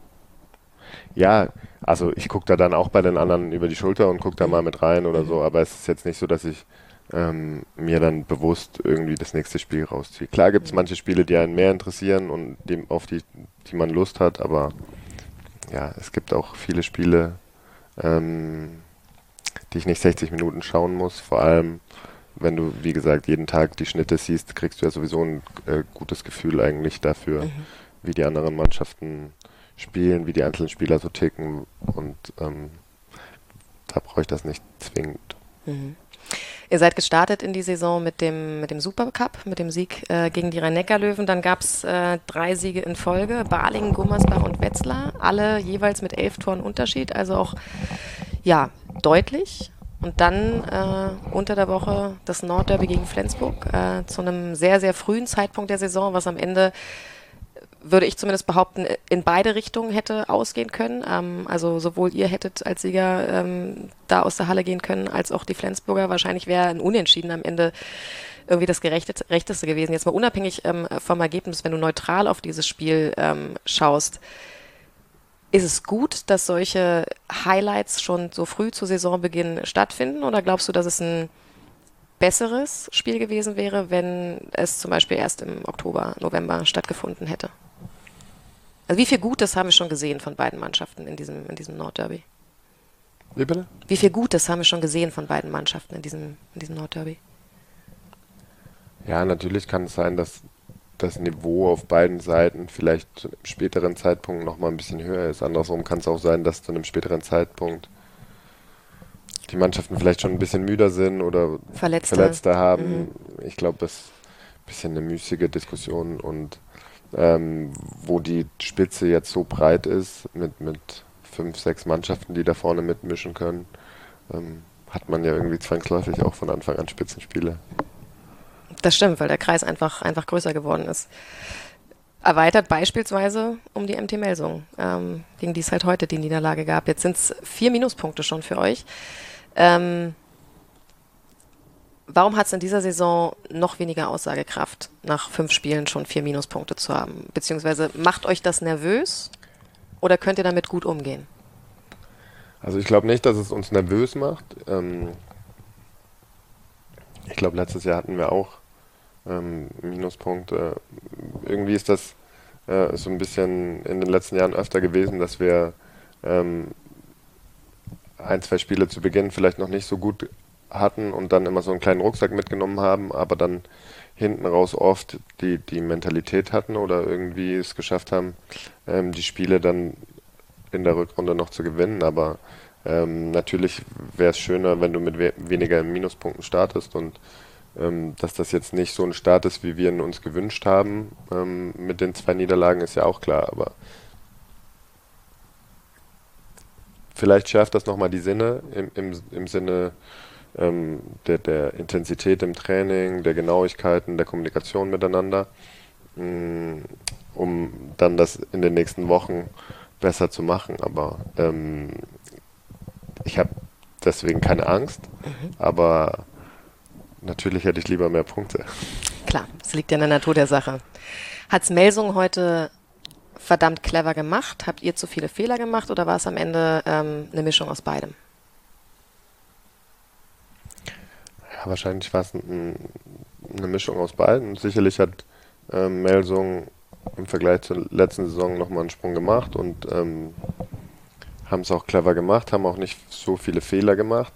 Ja, also ich gucke da dann auch bei den anderen über die Schulter und gucke da mal mit rein oder so, aber es ist jetzt nicht so, dass ich ähm, mir dann bewusst irgendwie das nächste Spiel rausziehe. Klar gibt es manche Spiele, die einen mehr interessieren und die, auf die, die man Lust hat, aber ja, es gibt auch viele Spiele, ähm, die ich nicht sechzig Minuten schauen muss. Vor allem, wenn du, wie gesagt, jeden Tag die Schnitte siehst, kriegst du ja sowieso ein äh, gutes Gefühl eigentlich dafür, mhm. wie die anderen Mannschaften spielen, wie die einzelnen Spieler so ticken. Und ähm, da brauche ich das nicht zwingend. Mhm. Ihr seid gestartet in die Saison mit dem, mit dem Supercup, mit dem Sieg äh, gegen die Rhein-Neckar-Löwen. Dann gab es äh, drei Siege in Folge, Balingen, Gummersbach und Wetzlar, alle jeweils mit elf Toren Unterschied, also auch ja, deutlich. Und dann äh, unter der Woche das Nordderby gegen Flensburg äh, zu einem sehr, sehr frühen Zeitpunkt der Saison, was am Ende, würde ich zumindest behaupten, in beide Richtungen hätte ausgehen können. Ähm, also sowohl ihr hättet als Sieger ähm, da aus der Halle gehen können, als auch die Flensburger. Wahrscheinlich wäre ein Unentschieden am Ende irgendwie das Gerechteste gewesen. Jetzt mal unabhängig ähm, vom Ergebnis, wenn du neutral auf dieses Spiel ähm, schaust, ist es gut, dass solche Highlights schon so früh zu Saisonbeginn stattfinden? Oder glaubst du, dass es ein besseres Spiel gewesen wäre, wenn es zum Beispiel erst im Oktober, November stattgefunden hätte? Also wie viel Gutes haben wir schon gesehen von beiden Mannschaften in diesem, in diesem Nordderby? Wie bitte? Wie viel Gutes haben wir schon gesehen von beiden Mannschaften in diesem, in diesem Nordderby? Ja, natürlich kann es sein, dass das Niveau auf beiden Seiten vielleicht zu einem späteren Zeitpunkt nochmal ein bisschen höher ist. Andersrum kann es auch sein, dass zu einem späteren Zeitpunkt die Mannschaften vielleicht schon ein bisschen müder sind oder Verletzte, Verletzte haben. Mhm. Ich glaube, das ist ein bisschen eine müßige Diskussion und ähm, wo die Spitze jetzt so breit ist, mit, mit fünf, sechs Mannschaften, die da vorne mitmischen können, ähm, hat man ja irgendwie zwangsläufig auch von Anfang an Spitzenspiele. Das stimmt, weil der Kreis einfach, einfach größer geworden ist. Erweitert beispielsweise um die M T Melsung, ähm, gegen die es halt heute die Niederlage gab. Jetzt sind es vier Minuspunkte schon für euch. Ähm, warum hat es in dieser Saison noch weniger Aussagekraft, nach fünf Spielen schon vier Minuspunkte zu haben? Beziehungsweise macht euch das nervös oder könnt ihr damit gut umgehen? Also ich glaube nicht, dass es uns nervös macht. Ähm, ich glaube, letztes Jahr hatten wir auch ähm, Minuspunkte. Irgendwie ist das äh, so ein bisschen in den letzten Jahren öfter gewesen, dass wir ähm, ein, zwei Spiele zu Beginn vielleicht noch nicht so gut hatten und dann immer so einen kleinen Rucksack mitgenommen haben, aber dann hinten raus oft die, die Mentalität hatten oder irgendwie es geschafft haben, ähm, die Spiele dann in der Rückrunde noch zu gewinnen. Aber ähm, natürlich wäre es schöner, wenn du mit we weniger Minuspunkten startest und ähm, dass das jetzt nicht so ein Start ist, wie wir ihn uns gewünscht haben. Ähm, mit den zwei Niederlagen ist ja auch klar, aber vielleicht schärft das nochmal die Sinne im, im, im Sinne ähm, der, der Intensität im Training, der Genauigkeiten, der Kommunikation miteinander, mh, um dann das in den nächsten Wochen besser zu machen. Aber ähm, ich habe deswegen keine Angst, mhm. aber natürlich hätte ich lieber mehr Punkte. Klar, es liegt ja in der Natur der Sache. Hat's Melsung heute verdammt clever gemacht? Habt ihr zu viele Fehler gemacht oder war es am Ende ähm, eine Mischung aus beidem? Ja, wahrscheinlich war es ein, eine Mischung aus beidem. Sicherlich hat ähm, Melsung im Vergleich zur letzten Saison nochmal einen Sprung gemacht und ähm, haben es auch clever gemacht, haben auch nicht so viele Fehler gemacht.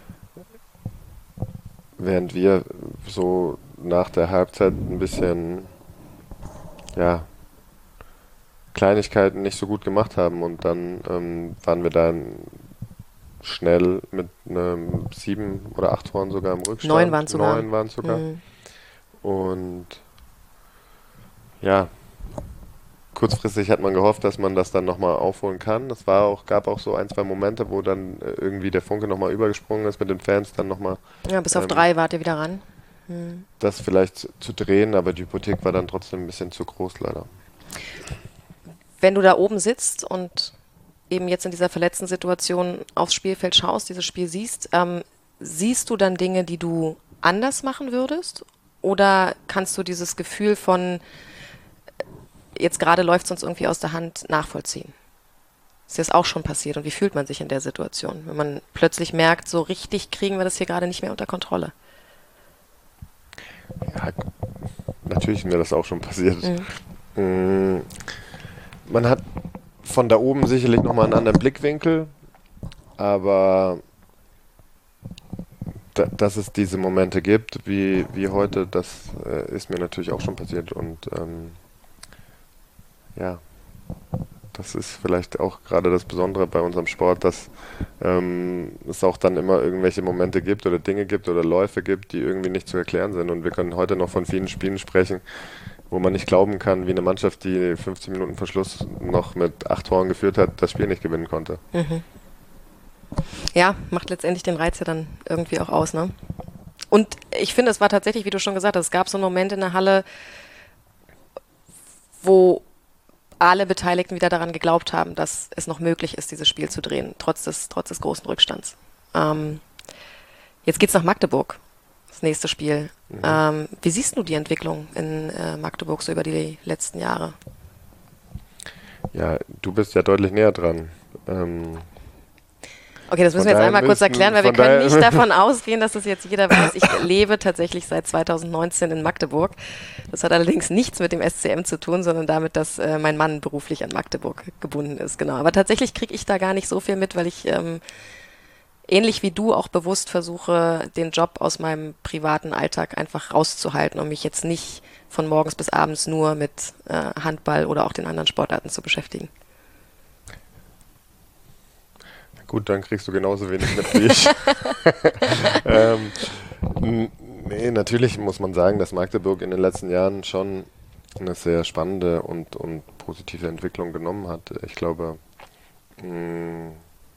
Während wir so nach der Halbzeit ein bisschen, ja, Kleinigkeiten nicht so gut gemacht haben und dann ähm, waren wir dann schnell mit einem sieben oder acht Toren sogar im Rückstand. Neun waren sogar. Neun waren sogar. Mhm. Und ja, kurzfristig hat man gehofft, dass man das dann nochmal aufholen kann. Es war auch, gab auch so ein, zwei Momente, wo dann irgendwie der Funke nochmal übergesprungen ist mit den Fans dann nochmal. Ja, bis auf ähm, drei wart ihr wieder ran. Mhm. Das vielleicht zu drehen, aber die Hypothek war dann trotzdem ein bisschen zu groß leider. Wenn du da oben sitzt und eben jetzt in dieser verletzten Situation aufs Spielfeld schaust, dieses Spiel siehst, ähm, siehst du dann Dinge, die du anders machen würdest? Oder kannst du dieses Gefühl von jetzt gerade läuft es uns irgendwie aus der Hand nachvollziehen? Ist das auch schon passiert und wie fühlt man sich in der Situation, wenn man plötzlich merkt, so richtig kriegen wir das hier gerade nicht mehr unter Kontrolle? Ja, natürlich ist mir das auch schon passiert. Mhm. Man hat von da oben sicherlich nochmal einen anderen Blickwinkel, aber da, dass es diese Momente gibt, wie, wie heute, das äh, ist mir natürlich auch schon passiert und ähm, ja, das ist vielleicht auch gerade das Besondere bei unserem Sport, dass ähm, es auch dann immer irgendwelche Momente gibt oder Dinge gibt oder Läufe gibt, die irgendwie nicht zu erklären sind. Und wir können heute noch von vielen Spielen sprechen, wo man nicht glauben kann, wie eine Mannschaft, die fünfzehn Minuten vor Schluss noch mit acht Toren geführt hat, das Spiel nicht gewinnen konnte. Mhm. Ja, macht letztendlich den Reiz ja dann irgendwie auch aus, ne? Und ich finde, es war tatsächlich, wie du schon gesagt hast, es gab so einen Moment in der Halle, wo alle Beteiligten wieder daran geglaubt haben, dass es noch möglich ist, dieses Spiel zu drehen, trotz des, trotz des großen Rückstands. Ähm, jetzt geht's nach Magdeburg, das nächste Spiel. Mhm. Ähm, wie siehst du die Entwicklung in äh, Magdeburg so über die letzten Jahre? Ja, du bist ja deutlich näher dran. Ähm Okay, das müssen wir jetzt einmal kurz erklären, weil wir können nicht davon ausgehen, dass das jetzt jeder weiß. Ich lebe tatsächlich seit zweitausendneunzehn in Magdeburg. Das hat allerdings nichts mit dem S C M zu tun, sondern damit, dass äh, mein Mann beruflich an Magdeburg gebunden ist. Genau. Aber tatsächlich kriege ich da gar nicht so viel mit, weil ich ähm, ähnlich wie du auch bewusst versuche, den Job aus meinem privaten Alltag einfach rauszuhalten, um mich jetzt nicht von morgens bis abends nur mit äh, Handball oder auch den anderen Sportarten zu beschäftigen. Gut, dann kriegst du genauso wenig mit wie ich. ähm, nee, natürlich muss man sagen, dass Magdeburg in den letzten Jahren schon eine sehr spannende und, und positive Entwicklung genommen hat. Ich glaube, mh,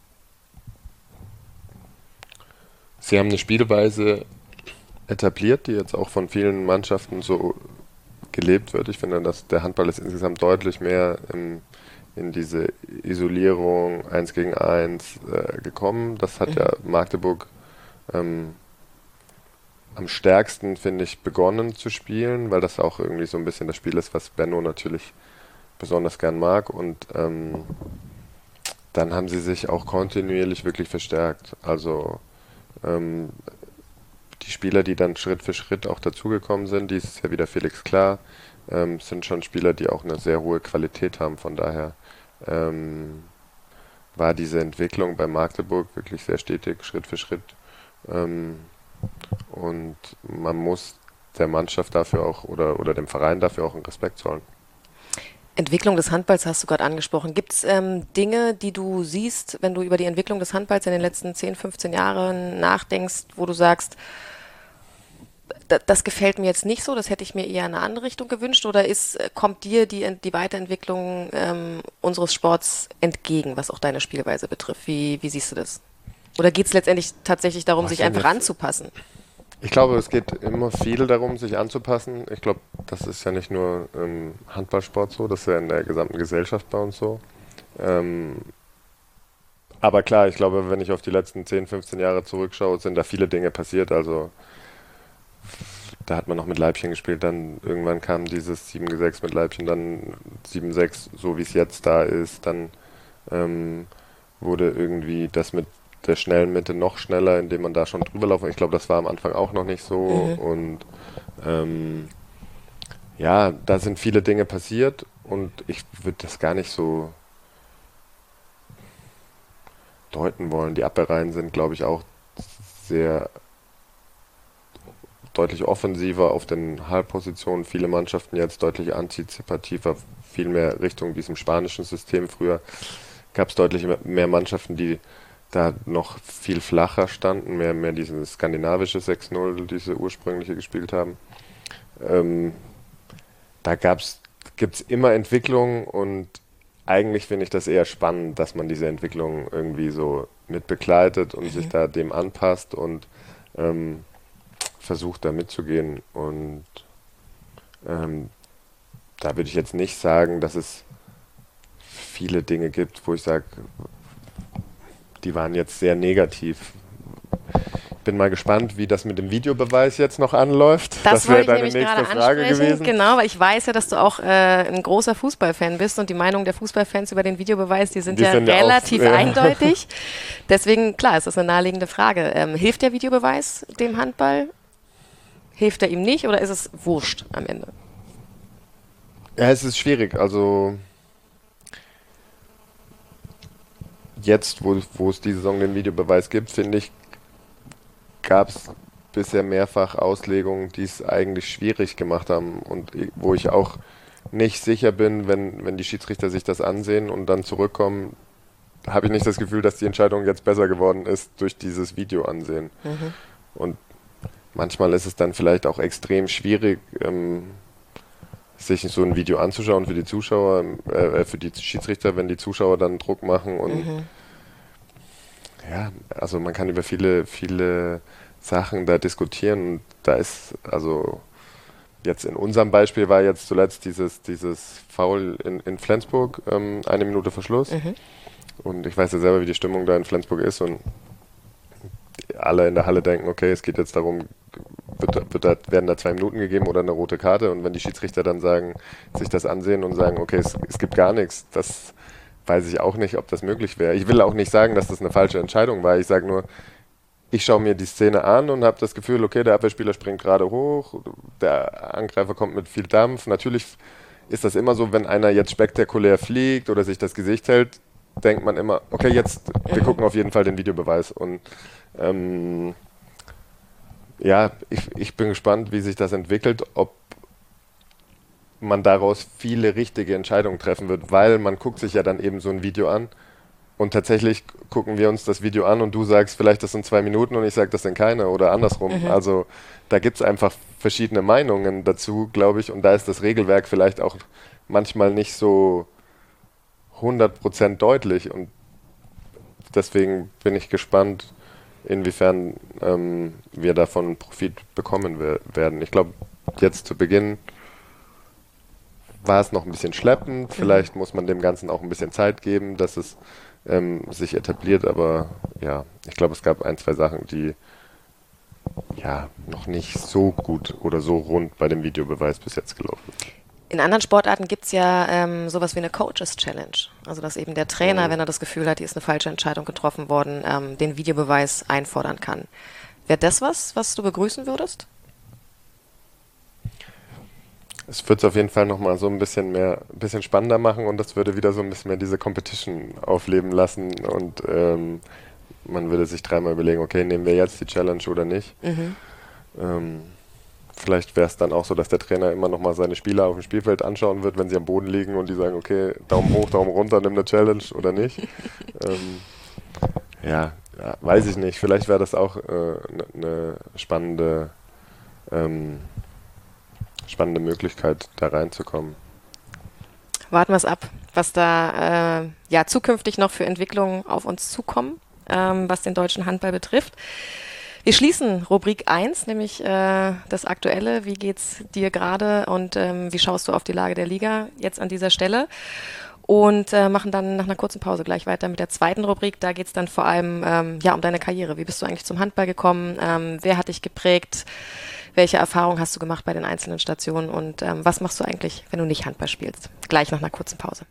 sie haben eine Spielweise etabliert, die jetzt auch von vielen Mannschaften so gelebt wird. Ich finde, dass der Handball ist insgesamt deutlich mehr im, in diese Isolierung eins gegen eins äh, gekommen. Das hat ja Magdeburg ähm, am stärksten, finde ich, begonnen zu spielen, weil das auch irgendwie so ein bisschen das Spiel ist, was Benno natürlich besonders gern mag. Und ähm, dann haben sie sich auch kontinuierlich wirklich verstärkt. Also ähm, die Spieler, die dann Schritt für Schritt auch dazugekommen sind, dieses Jahr wieder Felix Klar, ähm, sind schon Spieler, die auch eine sehr hohe Qualität haben. Von daher ähm, war diese Entwicklung bei Magdeburg wirklich sehr stetig, Schritt für Schritt. Ähm, und man muss der Mannschaft dafür auch oder, oder dem Verein dafür auch einen Respekt zollen. Entwicklung des Handballs hast du gerade angesprochen. Gibt es ähm, Dinge, die du siehst, wenn du über die Entwicklung des Handballs in den letzten zehn, fünfzehn Jahren nachdenkst, wo du sagst, das gefällt mir jetzt nicht so, das hätte ich mir eher in eine andere Richtung gewünscht, oder ist, kommt dir die, die Weiterentwicklung ähm, unseres Sports entgegen, was auch deine Spielweise betrifft? Wie, wie siehst du das? Oder geht es letztendlich tatsächlich darum, Was sich denn einfach jetzt? anzupassen? Ich glaube, es geht immer viel darum, sich anzupassen. Ich glaube, das ist ja nicht nur im Handballsport so, das ist ja in der gesamten Gesellschaft bei uns so. Ähm, aber klar, ich glaube, wenn ich auf die letzten zehn, fünfzehn Jahre zurückschaue, sind da viele Dinge passiert. Also da hat man noch mit Leibchen gespielt, dann irgendwann kam dieses sieben gegen sechs mit Leibchen, dann sieben sechs, so wie es jetzt da ist. Dann ähm, wurde irgendwie das mit der schnellen Mitte noch schneller, indem man da schon drüber laufen. Ich glaube, das war am Anfang auch noch nicht so. Mhm. Und ähm, ja, da sind viele Dinge passiert und ich würde das gar nicht so deuten wollen. Die Abwehrreihen sind, glaube ich, auch sehr deutlich offensiver auf den Halbpositionen. Viele Mannschaften jetzt deutlich antizipativer, viel mehr Richtung diesem spanischen System. Früher gab es deutlich mehr Mannschaften, die da noch viel flacher standen, mehr, mehr dieses skandinavische sechs null, diese ursprüngliche gespielt haben. Ähm, da gab's, gibt's immer Entwicklungen und eigentlich finde ich das eher spannend, dass man diese Entwicklung irgendwie so mit begleitet und sich da dem anpasst und ähm, versucht da mitzugehen. Und ähm, da würde ich jetzt nicht sagen, dass es viele Dinge gibt, wo ich sage, die waren jetzt sehr negativ. Bin mal gespannt, wie das mit dem Videobeweis jetzt noch anläuft. Das, Das wäre wollte ich deine nämlich nächste gerade Frage ansprechen. gewesen. Genau, weil ich weiß ja, dass du auch äh, ein großer Fußballfan bist und die Meinung der Fußballfans über den Videobeweis, die sind Die ja sind ja auch- relativ ja. eindeutig. Deswegen, klar, es ist eine naheliegende Frage. Ähm, hilft der Videobeweis dem Handball? Hilft er ihm nicht oder ist es wurscht am Ende? Ja, es ist schwierig. Also jetzt, wo, wo es die Saison den Videobeweis gibt, finde ich, gab es bisher mehrfach Auslegungen, die es eigentlich schwierig gemacht haben und i- wo ich auch nicht sicher bin, wenn, wenn die Schiedsrichter sich das ansehen und dann zurückkommen, habe ich nicht das Gefühl, dass die Entscheidung jetzt besser geworden ist durch dieses Video ansehen. Und manchmal ist es dann vielleicht auch extrem schwierig, ähm, sich so ein Video anzuschauen für die Zuschauer, äh, für die Schiedsrichter, wenn die Zuschauer dann Druck machen und ja, also man kann über viele, viele Sachen da diskutieren und da ist, also jetzt in unserem Beispiel war jetzt zuletzt dieses, dieses Foul in, in Flensburg, ähm, eine Minute vor Schluss. Und ich weiß ja selber, wie die Stimmung da in Flensburg ist und alle in der Halle denken, okay, es geht jetzt darum, wird, wird da, werden da zwei Minuten gegeben oder eine rote Karte und wenn die Schiedsrichter dann sagen, sich das ansehen und sagen, okay, es, es gibt gar nichts, das weiß ich auch nicht, ob das möglich wäre. Ich will auch nicht sagen, dass das eine falsche Entscheidung war. Ich sage nur, ich schaue mir die Szene an und habe das Gefühl, okay, der Abwehrspieler springt gerade hoch, der Angreifer kommt mit viel Dampf. Natürlich ist das immer so, wenn einer jetzt spektakulär fliegt oder sich das Gesicht hält, denkt man immer, okay, jetzt, wir gucken auf jeden Fall den Videobeweis. Und ähm, ja, ich, ich bin gespannt, wie sich das entwickelt, ob man daraus viele richtige Entscheidungen treffen wird, weil man guckt sich ja dann eben so ein Video an und tatsächlich gucken wir uns das Video an und du sagst vielleicht, das sind zwei Minuten und ich sage, das sind keine oder andersrum. Mhm. Also da gibt es einfach verschiedene Meinungen dazu, glaube ich, und da ist das Regelwerk vielleicht auch manchmal nicht so hundert Prozent deutlich und deswegen bin ich gespannt, inwiefern ähm, wir davon Profit bekommen we- werden. Ich glaube, jetzt zu Beginn war es noch ein bisschen schleppend. Vielleicht muss man dem Ganzen auch ein bisschen Zeit geben, dass es ähm, sich etabliert. Aber ja, ich glaube, es gab ein, zwei Sachen, die ja noch nicht so gut oder so rund bei dem Videobeweis bis jetzt gelaufen sind. In anderen Sportarten gibt es ja ähm, sowas wie eine Coaches Challenge. Also dass eben der Trainer, mhm. wenn er das Gefühl hat, hier ist eine falsche Entscheidung getroffen worden, ähm, den Videobeweis einfordern kann. Wäre das was, was du begrüßen würdest? Es würde es auf jeden Fall nochmal so ein bisschen mehr, ein bisschen spannender machen und das würde wieder so ein bisschen mehr diese Competition aufleben lassen und ähm, man würde sich dreimal überlegen, okay, nehmen wir jetzt die Challenge oder nicht. Mhm. Ähm, vielleicht wäre es dann auch so, dass der Trainer immer nochmal seine Spieler auf dem Spielfeld anschauen wird, wenn sie am Boden liegen und die sagen, okay, Daumen hoch, Daumen runter, nimm eine Challenge oder nicht. ähm, ja, ja, weiß ich nicht. Vielleicht wäre das auch eine äh, ne spannende ähm, spannende Möglichkeit, da reinzukommen. Warten wir es ab, was da äh, ja zukünftig noch für Entwicklungen auf uns zukommen, ähm, was den deutschen Handball betrifft. Wir schließen Rubrik eins, nämlich äh, das Aktuelle. Wie geht's dir gerade und ähm, wie schaust du auf die Lage der Liga jetzt an dieser Stelle? Und äh, machen dann nach einer kurzen Pause gleich weiter mit der zweiten Rubrik. Da geht es dann vor allem ähm, ja, um deine Karriere. Wie bist du eigentlich zum Handball gekommen? Ähm, wer hat dich geprägt? Welche Erfahrungen hast du gemacht bei den einzelnen Stationen? Und ähm, was machst du eigentlich, wenn du nicht Handball spielst? Gleich nach einer kurzen Pause.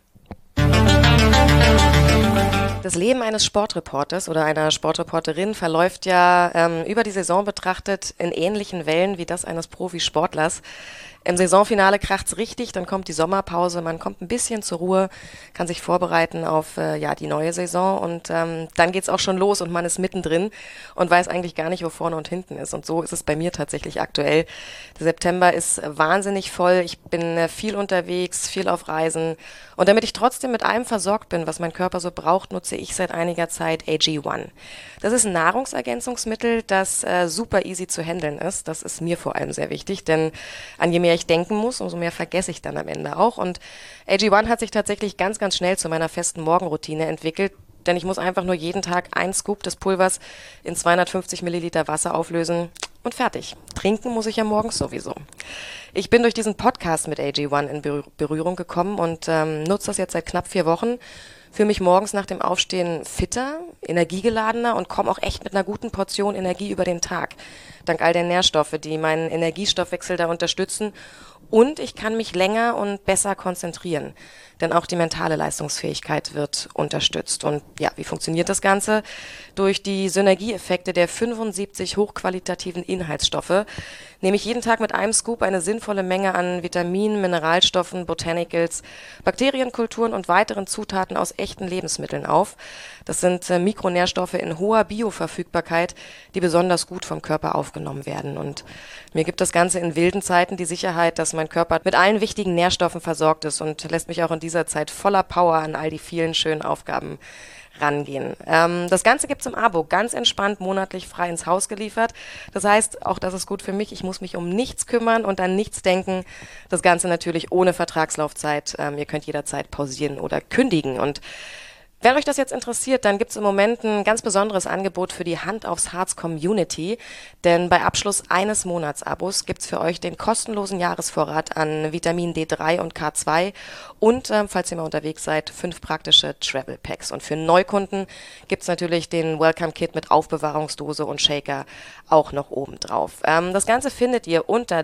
Das Leben eines Sportreporters oder einer Sportreporterin verläuft ja ähm, über die Saison betrachtet in ähnlichen Wellen wie das eines Profisportlers. Im Saisonfinale kracht's richtig, dann kommt die Sommerpause, man kommt ein bisschen zur Ruhe, kann sich vorbereiten auf äh, ja die neue Saison und ähm, dann geht's auch schon los und man ist mittendrin und weiß eigentlich gar nicht, wo vorne und hinten ist. Und so ist es bei mir tatsächlich aktuell. Der September ist wahnsinnig voll, ich bin äh, viel unterwegs, viel auf Reisen und damit ich trotzdem mit allem versorgt bin, was mein Körper so braucht, nutze ich seit einiger Zeit A G eins. Das ist ein Nahrungsergänzungsmittel, das äh, super easy zu handeln ist. Das ist mir vor allem sehr wichtig, denn an je mehr ich denken muss, umso mehr vergesse ich dann am Ende auch. Und A G eins hat sich tatsächlich ganz, ganz schnell zu meiner festen Morgenroutine entwickelt, denn ich muss einfach nur jeden Tag einen Scoop des Pulvers in zweihundertfünfzig Milliliter Wasser auflösen und fertig. Trinken muss ich ja morgens sowieso. Ich bin durch diesen Podcast mit A G eins in Berührung gekommen und ähm, nutze das jetzt seit knapp vier Wochen. Fühle mich morgens nach dem Aufstehen fitter, energiegeladener und komme auch echt mit einer guten Portion Energie über den Tag. Dank all der Nährstoffe, die meinen Energiestoffwechsel da unterstützen. Und ich kann mich länger und besser konzentrieren, denn auch die mentale Leistungsfähigkeit wird unterstützt. Und ja, wie funktioniert das Ganze? Durch die Synergieeffekte der fünfundsiebzig hochqualitativen Inhaltsstoffe nehme ich jeden Tag mit einem Scoop eine sinnvolle Menge an Vitaminen, Mineralstoffen, Botanicals, Bakterienkulturen und weiteren Zutaten aus echten Lebensmitteln auf. Das sind äh, Mikronährstoffe in hoher Bioverfügbarkeit, die besonders gut vom Körper aufgenommen werden. Und mir gibt das Ganze in wilden Zeiten die Sicherheit, dass mein Körper mit allen wichtigen Nährstoffen versorgt ist und lässt mich auch in dieser Zeit voller Power an all die vielen schönen Aufgaben rangehen. Ähm, das Ganze gibt's im Abo, ganz entspannt, monatlich frei ins Haus geliefert. Das heißt, auch das ist gut für mich, ich muss mich um nichts kümmern und an nichts denken. Das Ganze natürlich ohne Vertragslaufzeit. Ähm, ihr könnt jederzeit pausieren oder kündigen. Und wenn euch das jetzt interessiert, dann gibt's im Moment ein ganz besonderes Angebot für die Hand aufs Harz Community, denn bei Abschluss eines Monatsabos gibt's für euch den kostenlosen Jahresvorrat an Vitamin D drei und K zwei und, äh, falls ihr mal unterwegs seid, fünf praktische Travel Packs. Und für Neukunden gibt's natürlich den Welcome Kit mit Aufbewahrungsdose und Shaker auch noch oben drauf. Ähm, das Ganze findet ihr unter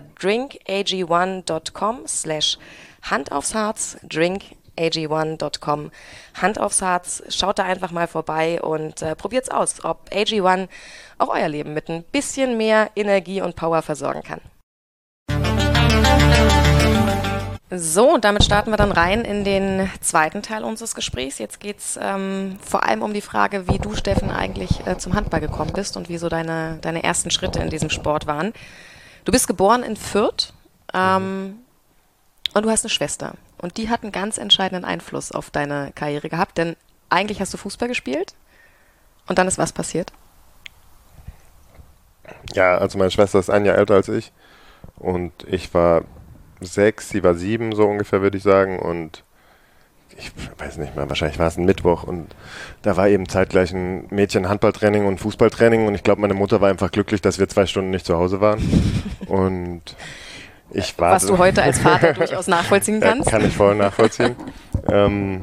drinkag1.com slash Hand aufs Harz, drink A G eins Punkt com. Hand aufs Harz, schaut da einfach mal vorbei und äh, probiert's aus, ob A G eins auch euer Leben mit ein bisschen mehr Energie und Power versorgen kann. So, und damit starten wir dann rein in den zweiten Teil unseres Gesprächs. Jetzt geht's ähm, vor allem um die Frage, wie du, Steffen, eigentlich äh, zum Handball gekommen bist und wie so deine, deine ersten Schritte in diesem Sport waren. Du bist geboren in Fürth ähm, mhm. und du hast eine Schwester. Und die hat einen ganz entscheidenden Einfluss auf deine Karriere gehabt, denn eigentlich hast du Fußball gespielt und dann ist was passiert? Ja, also meine Schwester ist ein Jahr älter als ich und ich war sechs, sie war sieben, so ungefähr würde ich sagen, und ich weiß nicht mehr, wahrscheinlich war es ein Mittwoch und da war eben zeitgleich ein Mädchen-Handballtraining und Fußballtraining und ich glaube, meine Mutter war einfach glücklich, dass wir zwei Stunden nicht zu Hause waren und ich war... Was so du heute als Vater durchaus nachvollziehen kannst. Ja, kann ich voll nachvollziehen. ähm,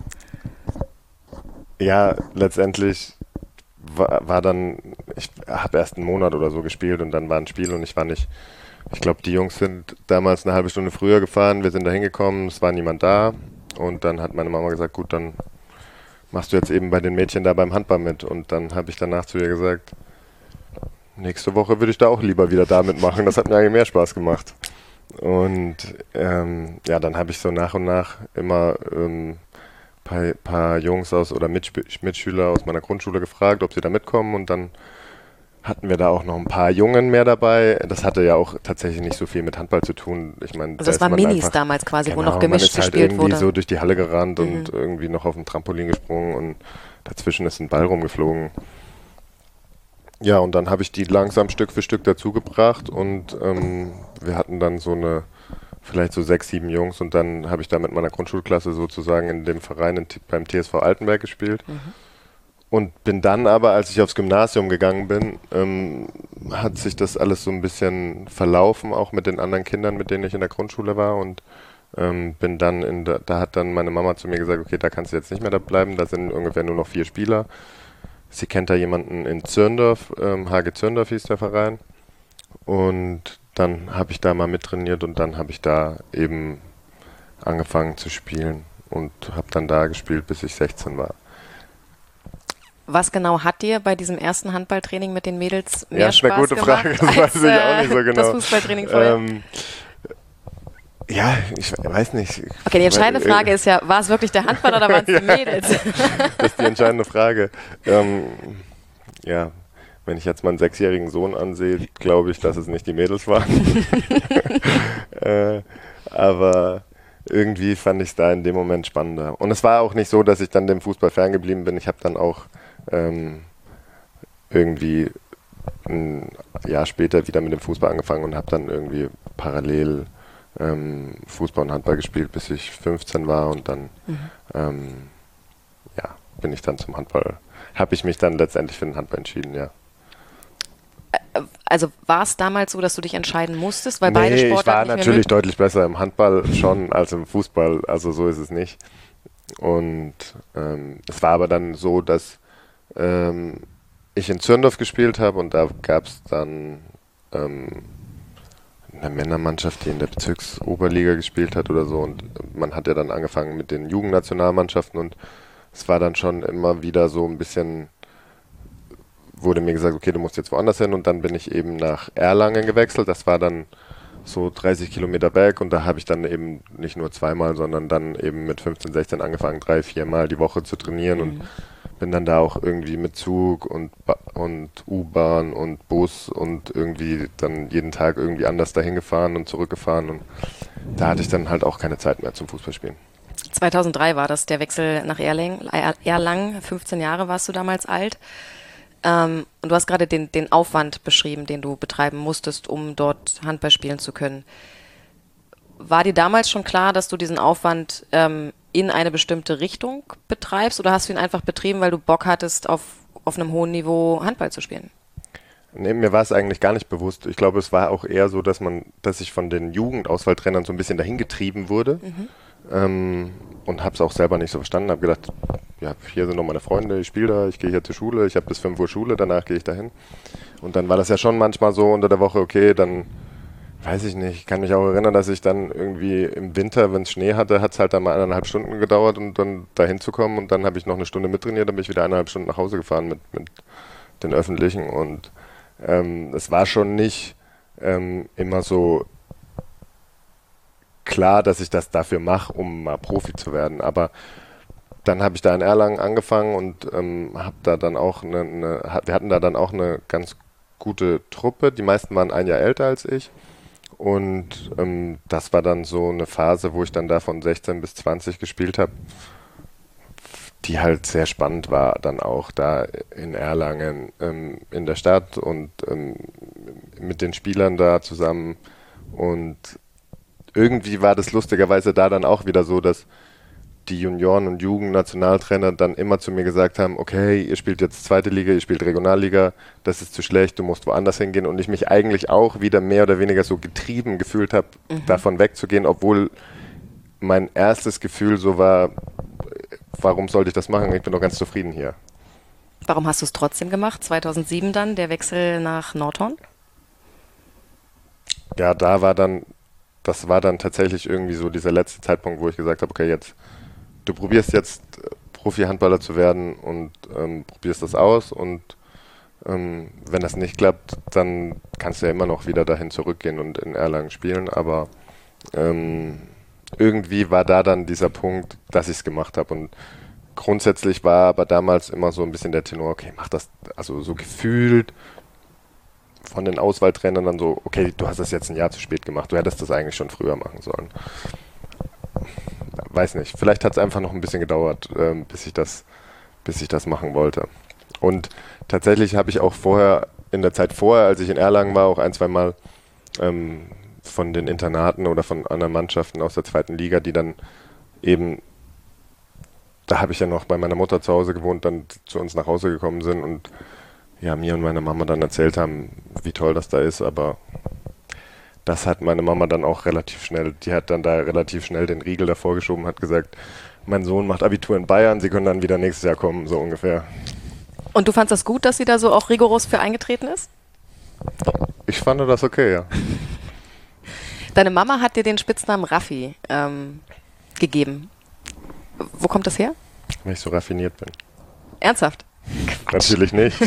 ja, letztendlich war, war dann, ich habe erst einen Monat oder so gespielt und dann war ein Spiel und ich war nicht, ich glaube, die Jungs sind damals eine halbe Stunde früher gefahren, wir sind da hingekommen, es war niemand da und dann hat meine Mama gesagt, gut, dann machst du jetzt eben bei den Mädchen da beim Handball mit und dann habe ich danach zu ihr gesagt, nächste Woche würde ich da auch lieber wieder da mitmachen, das hat mir eigentlich mehr Spaß gemacht. Und ähm, ja, dann habe ich so nach und nach immer ähm, paar, paar Jungs aus oder Mitspü- Mitschüler aus meiner Grundschule gefragt, ob sie da mitkommen und dann hatten wir da auch noch ein paar Jungen mehr dabei. Das hatte ja auch tatsächlich nicht so viel mit Handball zu tun. Ich meine, also das da waren Minis einfach, damals quasi, genau, wo noch gemischt man ist halt gespielt irgendwie wurde. So durch die Halle gerannt mhm. und irgendwie noch auf dem Trampolin gesprungen und dazwischen ist ein Ball rumgeflogen. Ja, und dann habe ich die langsam Stück für Stück dazugebracht und ähm, wir hatten dann so eine, vielleicht so sechs, sieben Jungs und dann habe ich da mit meiner Grundschulklasse sozusagen in dem Verein in, beim T S V Altenberg gespielt. Mhm. Und bin dann aber, als ich aufs Gymnasium gegangen bin, ähm, hat sich das alles so ein bisschen verlaufen, auch mit den anderen Kindern, mit denen ich in der Grundschule war und ähm, bin dann in der, da hat dann meine Mama zu mir gesagt, okay, da kannst du jetzt nicht mehr da bleiben, da sind ungefähr nur noch vier Spieler. Sie kennt da jemanden in Zürndorf, ähm, H G Zürndorf hieß der Verein. Und dann habe ich da mal mittrainiert und dann habe ich da eben angefangen zu spielen und habe dann da gespielt, bis ich sechzehn war. Was genau hat dir bei diesem ersten Handballtraining mit den Mädels mehr ja, Spaß gemacht? Ja, ist eine gute Frage, das weiß ich auch nicht so genau. Das Fußballtraining vorher? Ähm, Ja, ich weiß nicht. Okay, die entscheidende Frage ist ja, war es wirklich der Handball oder waren es die Mädels? Das ist die entscheidende Frage. Ähm, ja, wenn ich jetzt meinen sechsjährigen Sohn ansehe, glaube ich, dass es nicht die Mädels waren. äh, aber irgendwie fand ich es da in dem Moment spannender. Und es war auch nicht so, dass ich dann dem Fußball ferngeblieben bin. Ich habe dann auch ähm, irgendwie ein Jahr später wieder mit dem Fußball angefangen und habe dann irgendwie parallel Ähm, Fußball und Handball gespielt, bis ich fünfzehn war und dann mhm. ähm, ja, bin ich dann zum Handball, habe ich mich dann letztendlich für den Handball entschieden, ja. Also war es damals so, dass du dich entscheiden musstest, weil nee, beide Sportarten ich war nicht natürlich deutlich besser im Handball schon als im Fußball, also so ist es nicht. Und ähm, es war aber dann so, dass ähm, ich in Zürndorf gespielt habe und da gab es dann ähm, eine Männermannschaft, die in der Bezirksoberliga gespielt hat oder so und man hat ja dann angefangen mit den Jugendnationalmannschaften und es war dann schon immer wieder so ein bisschen, wurde mir gesagt, okay, du musst jetzt woanders hin und dann bin ich eben nach Erlangen gewechselt, das war dann so dreißig Kilometer weg und da habe ich dann eben nicht nur zweimal, sondern dann eben mit fünfzehn, sechzehn angefangen, drei, viermal die Woche zu trainieren mhm. und bin dann da auch irgendwie mit Zug und, ba- und U-Bahn und Bus und irgendwie dann jeden Tag irgendwie anders dahin gefahren und zurückgefahren und da hatte ich dann halt auch keine Zeit mehr zum Fußballspielen. zweitausenddrei war das, der Wechsel nach Erlangen, Erlangen. fünfzehn Jahre warst du damals alt. Ähm, und du hast gerade den, den Aufwand beschrieben, den du betreiben musstest, um dort Handball spielen zu können. War dir damals schon klar, dass du diesen Aufwand ähm, in eine bestimmte Richtung betreibst oder hast du ihn einfach betrieben, weil du Bock hattest, auf, auf einem hohen Niveau Handball zu spielen? Nee, mir war es eigentlich gar nicht bewusst. Ich glaube, es war auch eher so, dass man, dass ich von den Jugendauswahltrainern so ein bisschen dahin getrieben wurde mhm. ähm, und habe es auch selber nicht so verstanden. Habe gedacht, ja, hier sind noch meine Freunde, ich spiele da, ich gehe hier zur Schule, ich habe bis fünf Uhr Schule, danach gehe ich dahin. Und dann war das ja schon manchmal so unter der Woche, okay, dann weiß ich nicht, ich kann mich auch erinnern, dass ich dann irgendwie im Winter, wenn es Schnee hatte, hat es halt dann mal eineinhalb Stunden gedauert, um dann dahin zu kommen und dann habe ich noch eine Stunde mittrainiert, dann bin ich wieder eineinhalb Stunden nach Hause gefahren mit, mit den Öffentlichen und ähm, es war schon nicht ähm, immer so klar, dass ich das dafür mache, um mal Profi zu werden, aber dann habe ich da in Erlangen angefangen und ähm, habe da dann auch eine, eine, wir hatten da dann auch eine ganz gute Truppe, die meisten waren ein Jahr älter als ich. Und ähm, das war dann so eine Phase, wo ich dann da von sechzehn bis zwanzig gespielt habe, die halt sehr spannend war, dann auch da in Erlangen ähm, in der Stadt und ähm, mit den Spielern da zusammen. Und irgendwie war das lustigerweise da dann auch wieder so, dass die Junioren- und Jugendnationaltrainer dann immer zu mir gesagt haben, okay, ihr spielt jetzt zweite Liga, ihr spielt Regionalliga, das ist zu schlecht, du musst woanders hingehen. Und ich mich eigentlich auch wieder mehr oder weniger so getrieben gefühlt habe, mhm. davon wegzugehen, obwohl mein erstes Gefühl so war, warum sollte ich das machen? Ich bin doch ganz zufrieden hier. Warum hast du es trotzdem gemacht? zweitausendsieben dann, der Wechsel nach Nordhorn? Ja, da war dann, das war dann tatsächlich irgendwie so dieser letzte Zeitpunkt, wo ich gesagt habe, okay, jetzt, du probierst jetzt Profi-Handballer zu werden und ähm, probierst das aus und ähm, wenn das nicht klappt, dann kannst du ja immer noch wieder dahin zurückgehen und in Erlangen spielen, aber ähm, irgendwie war da dann dieser Punkt, dass ich es gemacht habe und grundsätzlich war aber damals immer so ein bisschen der Tenor, okay, mach das, also so gefühlt von den Auswahltrainern dann so, okay, du hast das jetzt ein Jahr zu spät gemacht, du hättest das eigentlich schon früher machen sollen. Weiß nicht, vielleicht hat es einfach noch ein bisschen gedauert, ähm, bis ich das, bis ich das machen wollte. Und tatsächlich habe ich auch vorher, in der Zeit vorher, als ich in Erlangen war, auch ein, zwei Mal ähm, von den Internaten oder von anderen Mannschaften aus der zweiten Liga, die dann eben, da habe ich ja noch bei meiner Mutter zu Hause gewohnt, dann zu uns nach Hause gekommen sind und ja, mir und meiner Mama dann erzählt haben, wie toll das da ist, aber das hat meine Mama dann auch relativ schnell, die hat dann da relativ schnell den Riegel davor geschoben, hat gesagt, mein Sohn macht Abitur in Bayern, Sie können dann wieder nächstes Jahr kommen, so ungefähr. Und du fandst das gut, dass sie da so auch rigoros für eingetreten ist? Ich fand das okay, ja. Deine Mama hat dir den Spitznamen Raffi ähm, gegeben. Wo kommt das her? Weil ich so raffiniert bin. Ernsthaft? Quatsch. Natürlich nicht.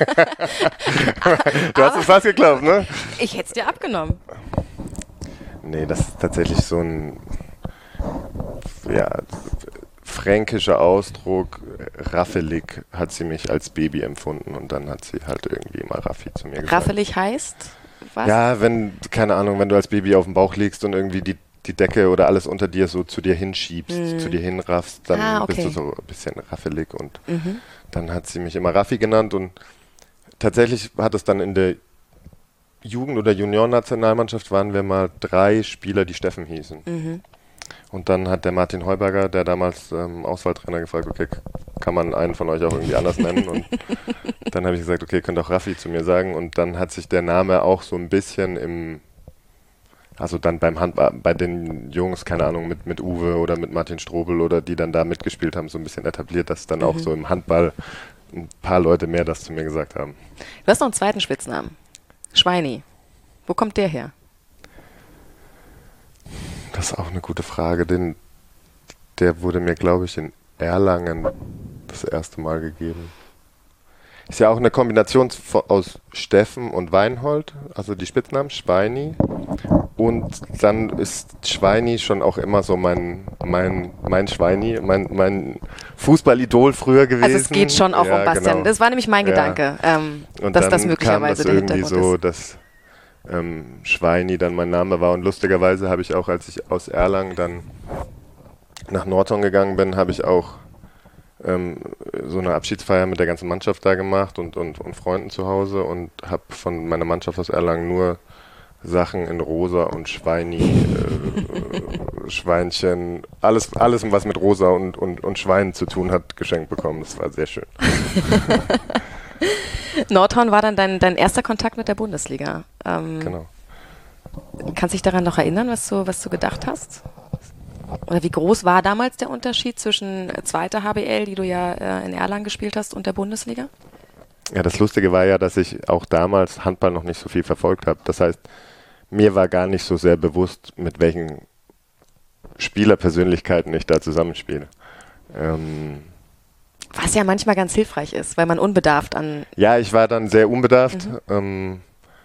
Du hast es fast geglaubt, ne? Ich hätte es dir abgenommen. Nee, das ist tatsächlich so ein ja, fränkischer Ausdruck. Raffelig hat sie mich als Baby empfunden und dann hat sie halt irgendwie mal Raffi zu mir gesagt. Raffelig heißt? Was? Ja, wenn, keine Ahnung, wenn du als Baby auf dem Bauch liegst und irgendwie die, die Decke oder alles unter dir so zu dir hinschiebst, mhm. zu dir hinraffst, dann ah, okay. bist du so ein bisschen raffelig und mhm. dann hat sie mich immer Raffi genannt und tatsächlich hat es dann in der Jugend- oder Juniorennationalmannschaft waren wir mal drei Spieler, die Steffen hießen. Mhm. Und dann hat der Martin Heuberger, der damals ähm, Auswahltrainer, gefragt, okay, kann man einen von euch auch irgendwie anders nennen? Und dann habe ich gesagt, okay, könnt auch Raffi zu mir sagen. Und dann hat sich der Name auch so ein bisschen im, also dann beim Handball, bei den Jungs, keine Ahnung, mit, mit Uwe oder mit Martin Strobel oder die dann da mitgespielt haben, so ein bisschen etabliert, dass dann mhm. auch so im Handball ein paar Leute mehr das zu mir gesagt haben. Du hast noch einen zweiten Spitznamen. Schweini. Wo kommt der her? Das ist auch eine gute Frage, denn der wurde mir, glaube ich, in Erlangen das erste Mal gegeben. Ist ja auch eine Kombination aus Steffen und Weinhold, also die Spitznamen Schweini. Und dann ist Schweini schon auch immer so mein, mein, mein Schweini, mein, mein Fußballidol früher gewesen. Also es geht schon auch ja, um Bastian. Genau. Das war nämlich mein ja. Gedanke, ähm, und dass dann das möglicherweise kam das der irgendwie Hintergrund so, ist. dass ähm, Schweini dann mein Name war. Und lustigerweise habe ich auch, als ich aus Erlangen dann nach Nordhorn gegangen bin, habe ich auch ähm, so eine Abschiedsfeier mit der ganzen Mannschaft da gemacht und, und, und Freunden zu Hause und habe von meiner Mannschaft aus Erlangen nur Sachen in Rosa und Schweini, äh, Schweinchen, alles, alles, was mit Rosa und, und, und Schweinen zu tun hat, geschenkt bekommen. Das war sehr schön. Nordhorn war dann dein, dein erster Kontakt mit der Bundesliga. Ähm, genau. Kannst du dich daran noch erinnern, was du, was du gedacht hast? Oder wie groß war damals der Unterschied zwischen zweiter H B L, die du ja äh, in Erlangen gespielt hast, und der Bundesliga? Ja, das Lustige war ja, dass ich auch damals Handball noch nicht so viel verfolgt habe. Das heißt, mir war gar nicht so sehr bewusst, mit welchen Spielerpersönlichkeiten ich da zusammenspiele. Ähm Was ja manchmal ganz hilfreich ist, weil man unbedarft an... Ja, ich war dann sehr unbedarft. Mhm. Ähm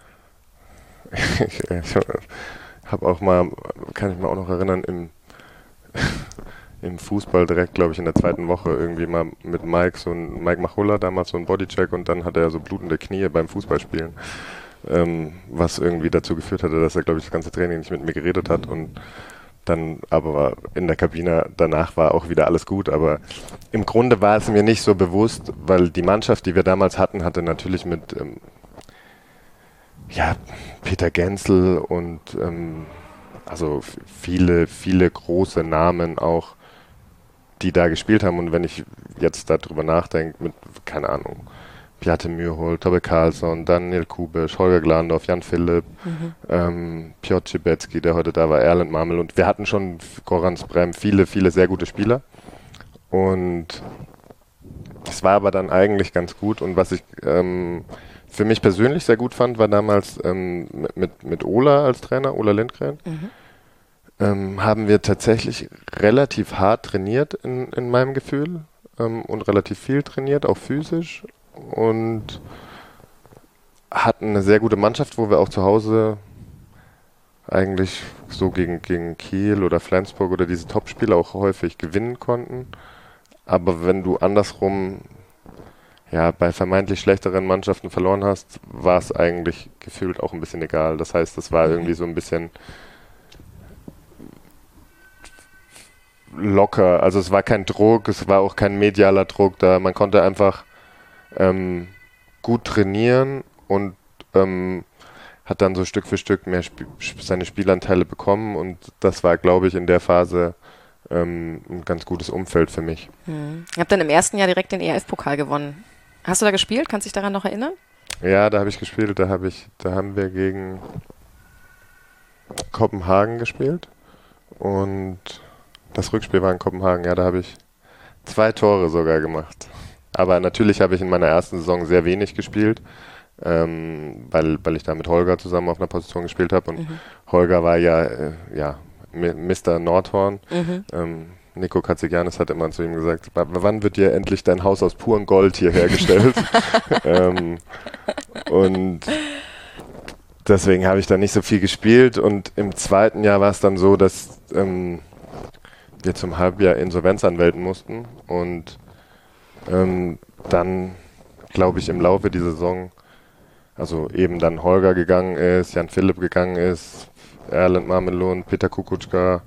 ich ich habe auch mal, kann ich mich auch noch erinnern, im, im Fußball direkt, glaube ich, in der zweiten Woche irgendwie mal mit Mike, so ein Mike Machulla, damals so ein Bodycheck und dann hatte er so blutende Knie beim Fußballspielen. Ähm, was irgendwie dazu geführt hatte, dass er, glaube ich, das ganze Training nicht mit mir geredet hat und dann aber in der Kabine danach war auch wieder alles gut, aber im Grunde war es mir nicht so bewusst, weil die Mannschaft, die wir damals hatten, hatte natürlich mit ähm, ja, Peter Gensel und ähm, also f- viele, viele große Namen auch, die da gespielt haben. Und wenn ich jetzt darüber nachdenke, mit, keine Ahnung, Beate Mürholt, Tobbe Karlsson, Daniel Kubisch, Holger Glandorf, Jan Philipp, Mhm. ähm, Piotr Cibecki, der heute da war, Erland Marmel. Und wir hatten schon, Goran Sprem, viele, viele sehr gute Spieler. Und es war aber dann eigentlich ganz gut. Und was ich ähm, für mich persönlich sehr gut fand, war damals ähm, mit, mit Ola als Trainer, Ola Lindgren, Mhm. ähm, haben wir tatsächlich relativ hart trainiert in, in meinem Gefühl ähm, und relativ viel trainiert, auch physisch. Und hatten eine sehr gute Mannschaft, wo wir auch zu Hause eigentlich so gegen, gegen Kiel oder Flensburg oder diese Topspiele auch häufig gewinnen konnten. Aber wenn du andersrum ja, bei vermeintlich schlechteren Mannschaften verloren hast, war es eigentlich gefühlt auch ein bisschen egal. Das heißt, es war irgendwie so ein bisschen locker. Also es war kein Druck, es war auch kein medialer Druck da. Man konnte einfach ähm, gut trainieren und ähm, hat dann so Stück für Stück mehr Sp- seine Spielanteile bekommen und das war, glaube ich, in der Phase ähm, ein ganz gutes Umfeld für mich. Mhm. Ihr habt dann im ersten Jahr direkt den E R F-Pokal gewonnen. Hast du da gespielt? Kannst du dich daran noch erinnern? Ja, da habe ich gespielt, da habe ich, da haben wir gegen Kopenhagen gespielt und das Rückspiel war in Kopenhagen, ja, da habe ich zwei Tore sogar gemacht. Aber natürlich habe ich in meiner ersten Saison sehr wenig gespielt, ähm, weil, weil ich da mit Holger zusammen auf einer Position gespielt habe und Mhm. Holger war ja, äh, ja Mi- Mister Nordhorn. Mhm. Ähm, Nico Katzigiannis hat immer zu ihm gesagt, "W- wann wird dir endlich dein Haus aus purem Gold hier hergestellt?" ähm, und deswegen habe ich da nicht so viel gespielt und im zweiten Jahr war es dann so, dass ähm, wir zum Halbjahr Insolvenz anmelden mussten und ähm, dann, glaube ich, im Laufe dieser Saison, also eben dann Holger gegangen ist, Jan Philipp gegangen ist, Erland Mamelon, Peter Kukutschka,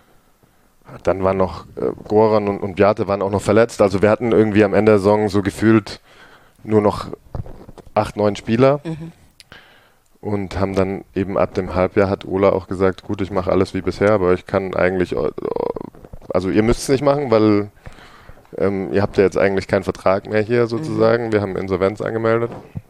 dann waren noch äh, Goran und, und Beate waren auch noch verletzt. Also wir hatten irgendwie am Ende der Saison so gefühlt nur noch acht, neun Spieler. Mhm. Und haben dann eben ab dem Halbjahr hat Ola auch gesagt, gut, ich mache alles wie bisher, aber ich kann eigentlich, äh, also ihr müsst es nicht machen, weil ähm, ihr habt ja jetzt eigentlich keinen Vertrag mehr hier sozusagen. Mhm. Wir haben Insolvenz angemeldet.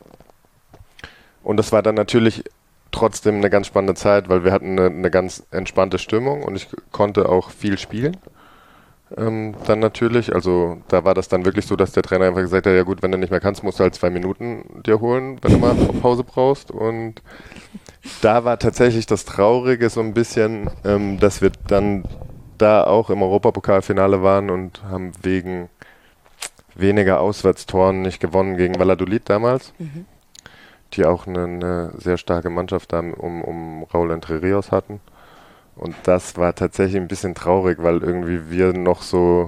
Und das war dann natürlich trotzdem eine ganz spannende Zeit, weil wir hatten eine, eine ganz entspannte Stimmung und ich konnte auch viel spielen. Ähm, dann natürlich, also da war das dann wirklich so, dass der Trainer einfach gesagt hat, ja gut, wenn du nicht mehr kannst, musst du halt zwei Minuten dir holen, wenn du mal Pause brauchst. Und da war tatsächlich das Traurige so ein bisschen, ähm, dass wir dann da auch im Europapokalfinale waren und haben wegen weniger Auswärtstoren nicht gewonnen gegen Valladolid damals, Mhm. die auch eine, eine sehr starke Mannschaft da um, um Raúl Entre Ríos hatten. Und das war tatsächlich ein bisschen traurig, weil irgendwie wir noch so,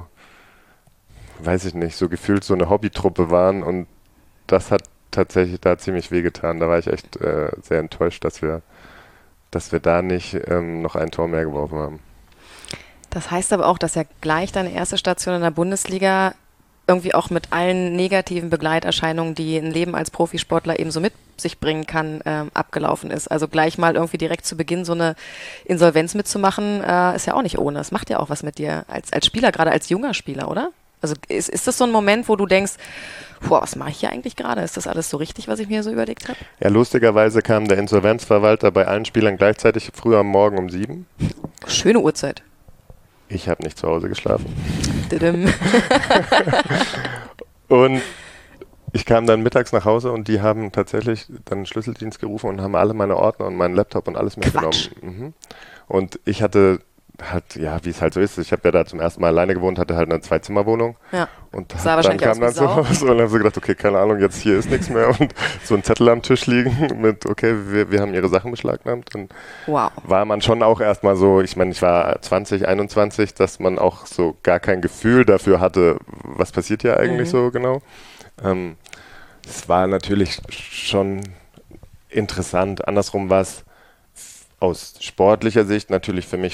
weiß ich nicht, so gefühlt so eine Hobbytruppe waren und das hat tatsächlich da ziemlich wehgetan. Da war ich echt äh, sehr enttäuscht, dass wir, dass wir da nicht ähm, noch ein Tor mehr geworfen haben. Das heißt aber auch, dass ja gleich deine erste Station in der Bundesliga irgendwie auch mit allen negativen Begleiterscheinungen, die ein Leben als Profisportler eben so mit sich bringen kann, ähm, abgelaufen ist. Also gleich mal irgendwie direkt zu Beginn so eine Insolvenz mitzumachen, äh, ist ja auch nicht ohne. Das macht ja auch was mit dir als, als Spieler, gerade als junger Spieler, oder? Also ist, ist das so ein Moment, wo du denkst, boah, was mache ich hier eigentlich gerade? Ist das alles so richtig, was ich mir so überlegt habe? Ja, lustigerweise kam der Insolvenzverwalter bei allen Spielern gleichzeitig früh am Morgen um sieben. Schöne Uhrzeit. Ich habe nicht zu Hause geschlafen. Didim. Und ich kam dann mittags nach Hause und die haben tatsächlich dann einen Schlüsseldienst gerufen und haben alle meine Ordner und meinen Laptop und alles mitgenommen. Quatsch. Mhm. Und ich hatte halt, ja, wie es halt so ist, ich habe ja da zum ersten Mal alleine gewohnt, hatte halt eine Zwei-Zimmer-Wohnung. Ja. Und Sah hab dann wahrscheinlich kam dann aus wie zu Sau. Hause und haben so gedacht, okay, keine Ahnung, jetzt hier ist nichts mehr. Und so ein Zettel am Tisch liegen mit, okay, wir, wir haben ihre Sachen beschlagnahmt. Und Wow. war man schon auch erstmal so, ich meine, ich war zwanzig, einundzwanzig, dass man auch so gar kein Gefühl dafür hatte, was passiert hier eigentlich Mhm. so genau. Ähm, es war natürlich schon interessant. Andersrum war es aus sportlicher Sicht natürlich für mich von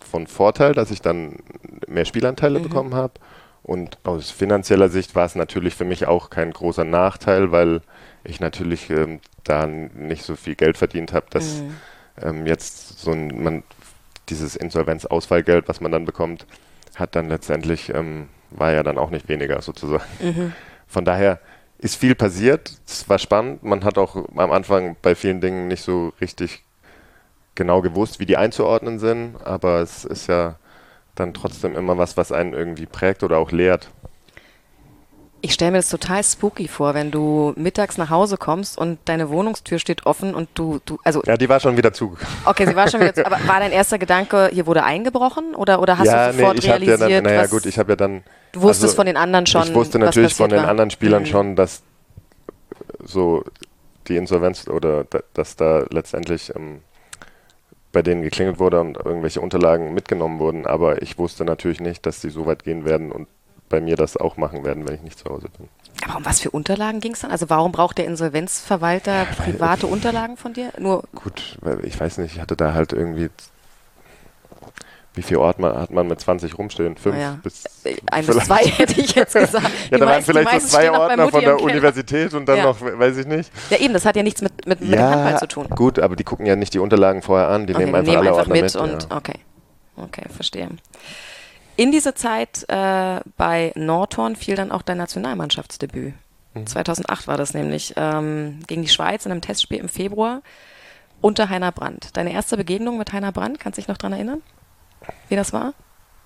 von Vorteil, dass ich dann mehr Spielanteile mhm. bekommen habe. Und aus finanzieller Sicht war es natürlich für mich auch kein großer Nachteil, weil ich natürlich ähm, da nicht so viel Geld verdient habe, dass mhm. ähm, jetzt so ein, man, dieses Insolvenzausfallgeld, was man dann bekommt, hat dann letztendlich, ähm, war ja dann auch nicht weniger sozusagen. Mhm. Von daher ist viel passiert, es war spannend, man hat auch am Anfang bei vielen Dingen nicht so richtig genau gewusst, wie die einzuordnen sind, aber es ist ja dann trotzdem immer was, was einen irgendwie prägt oder auch lehrt. Ich stelle mir das total spooky vor, wenn du mittags nach Hause kommst und deine Wohnungstür steht offen und du, du also... Ja, die war schon wieder zu. Okay, sie war schon wieder zu. Aber war dein erster Gedanke, hier wurde eingegebrochen oder, oder hast ja, du sofort nee, ich realisiert, ja dann, naja, was... gut, ich habe ja dann... Du wusstest also, von den anderen schon, ich wusste natürlich was von den war. anderen Spielern mhm. schon, dass so die Insolvenz oder da, dass da letztendlich ähm, bei denen geklingelt wurde und irgendwelche Unterlagen mitgenommen wurden, aber ich wusste natürlich nicht, dass sie so weit gehen werden und bei mir das auch machen werden, wenn ich nicht zu Hause bin. Aber um was für Unterlagen ging es dann? Also warum braucht der Insolvenzverwalter private Unterlagen von dir? Nur gut, ich weiß nicht, ich hatte da halt irgendwie, wie viel Ort man, hat man mit zwanzig rumstehen? Fünf ja. bis... Ein bis zwei hätte ich jetzt gesagt. ja, da waren meisten, vielleicht so zwei Ordner von der Universität und dann ja. noch, weiß ich nicht. Ja eben, das hat ja nichts mit, mit, mit ja, dem Handball zu tun. Gut, aber die gucken ja nicht die Unterlagen vorher an, die okay, nehmen einfach nehmen alle einfach Ordner mit. mit. Und, ja. Okay, okay, verstehe. In diese Zeit äh, bei Nordhorn fiel dann auch dein Nationalmannschaftsdebüt. Mhm. zweitausendacht war das nämlich, ähm, gegen die Schweiz in einem Testspiel im Februar unter Heiner Brandt. Deine erste Begegnung mit Heiner Brandt, kannst du dich noch daran erinnern, wie das war?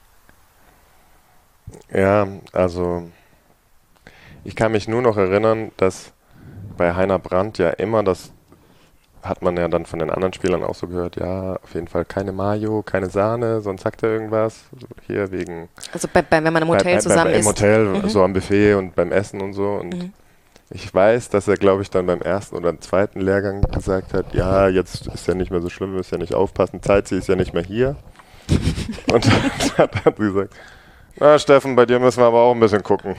Ja, also ich kann mich nur noch erinnern, dass bei Heiner Brandt ja immer das, hat man ja dann von den anderen Spielern auch so gehört, ja, auf jeden Fall keine Mayo, keine Sahne, sonst sagt er irgendwas, hier wegen... Also bei, bei, wenn man im Hotel bei, bei, zusammen bei, ist? Im Hotel, mhm. so am Buffet und beim Essen und so und mhm. ich weiß, dass er, glaube ich, dann beim ersten oder zweiten Lehrgang gesagt hat, ja, jetzt ist ja nicht mehr so schlimm, wir müssen ja nicht aufpassen, Zeitzi ist ja nicht mehr hier. Und dann hat er gesagt, na Steffen, bei dir müssen wir aber auch ein bisschen gucken.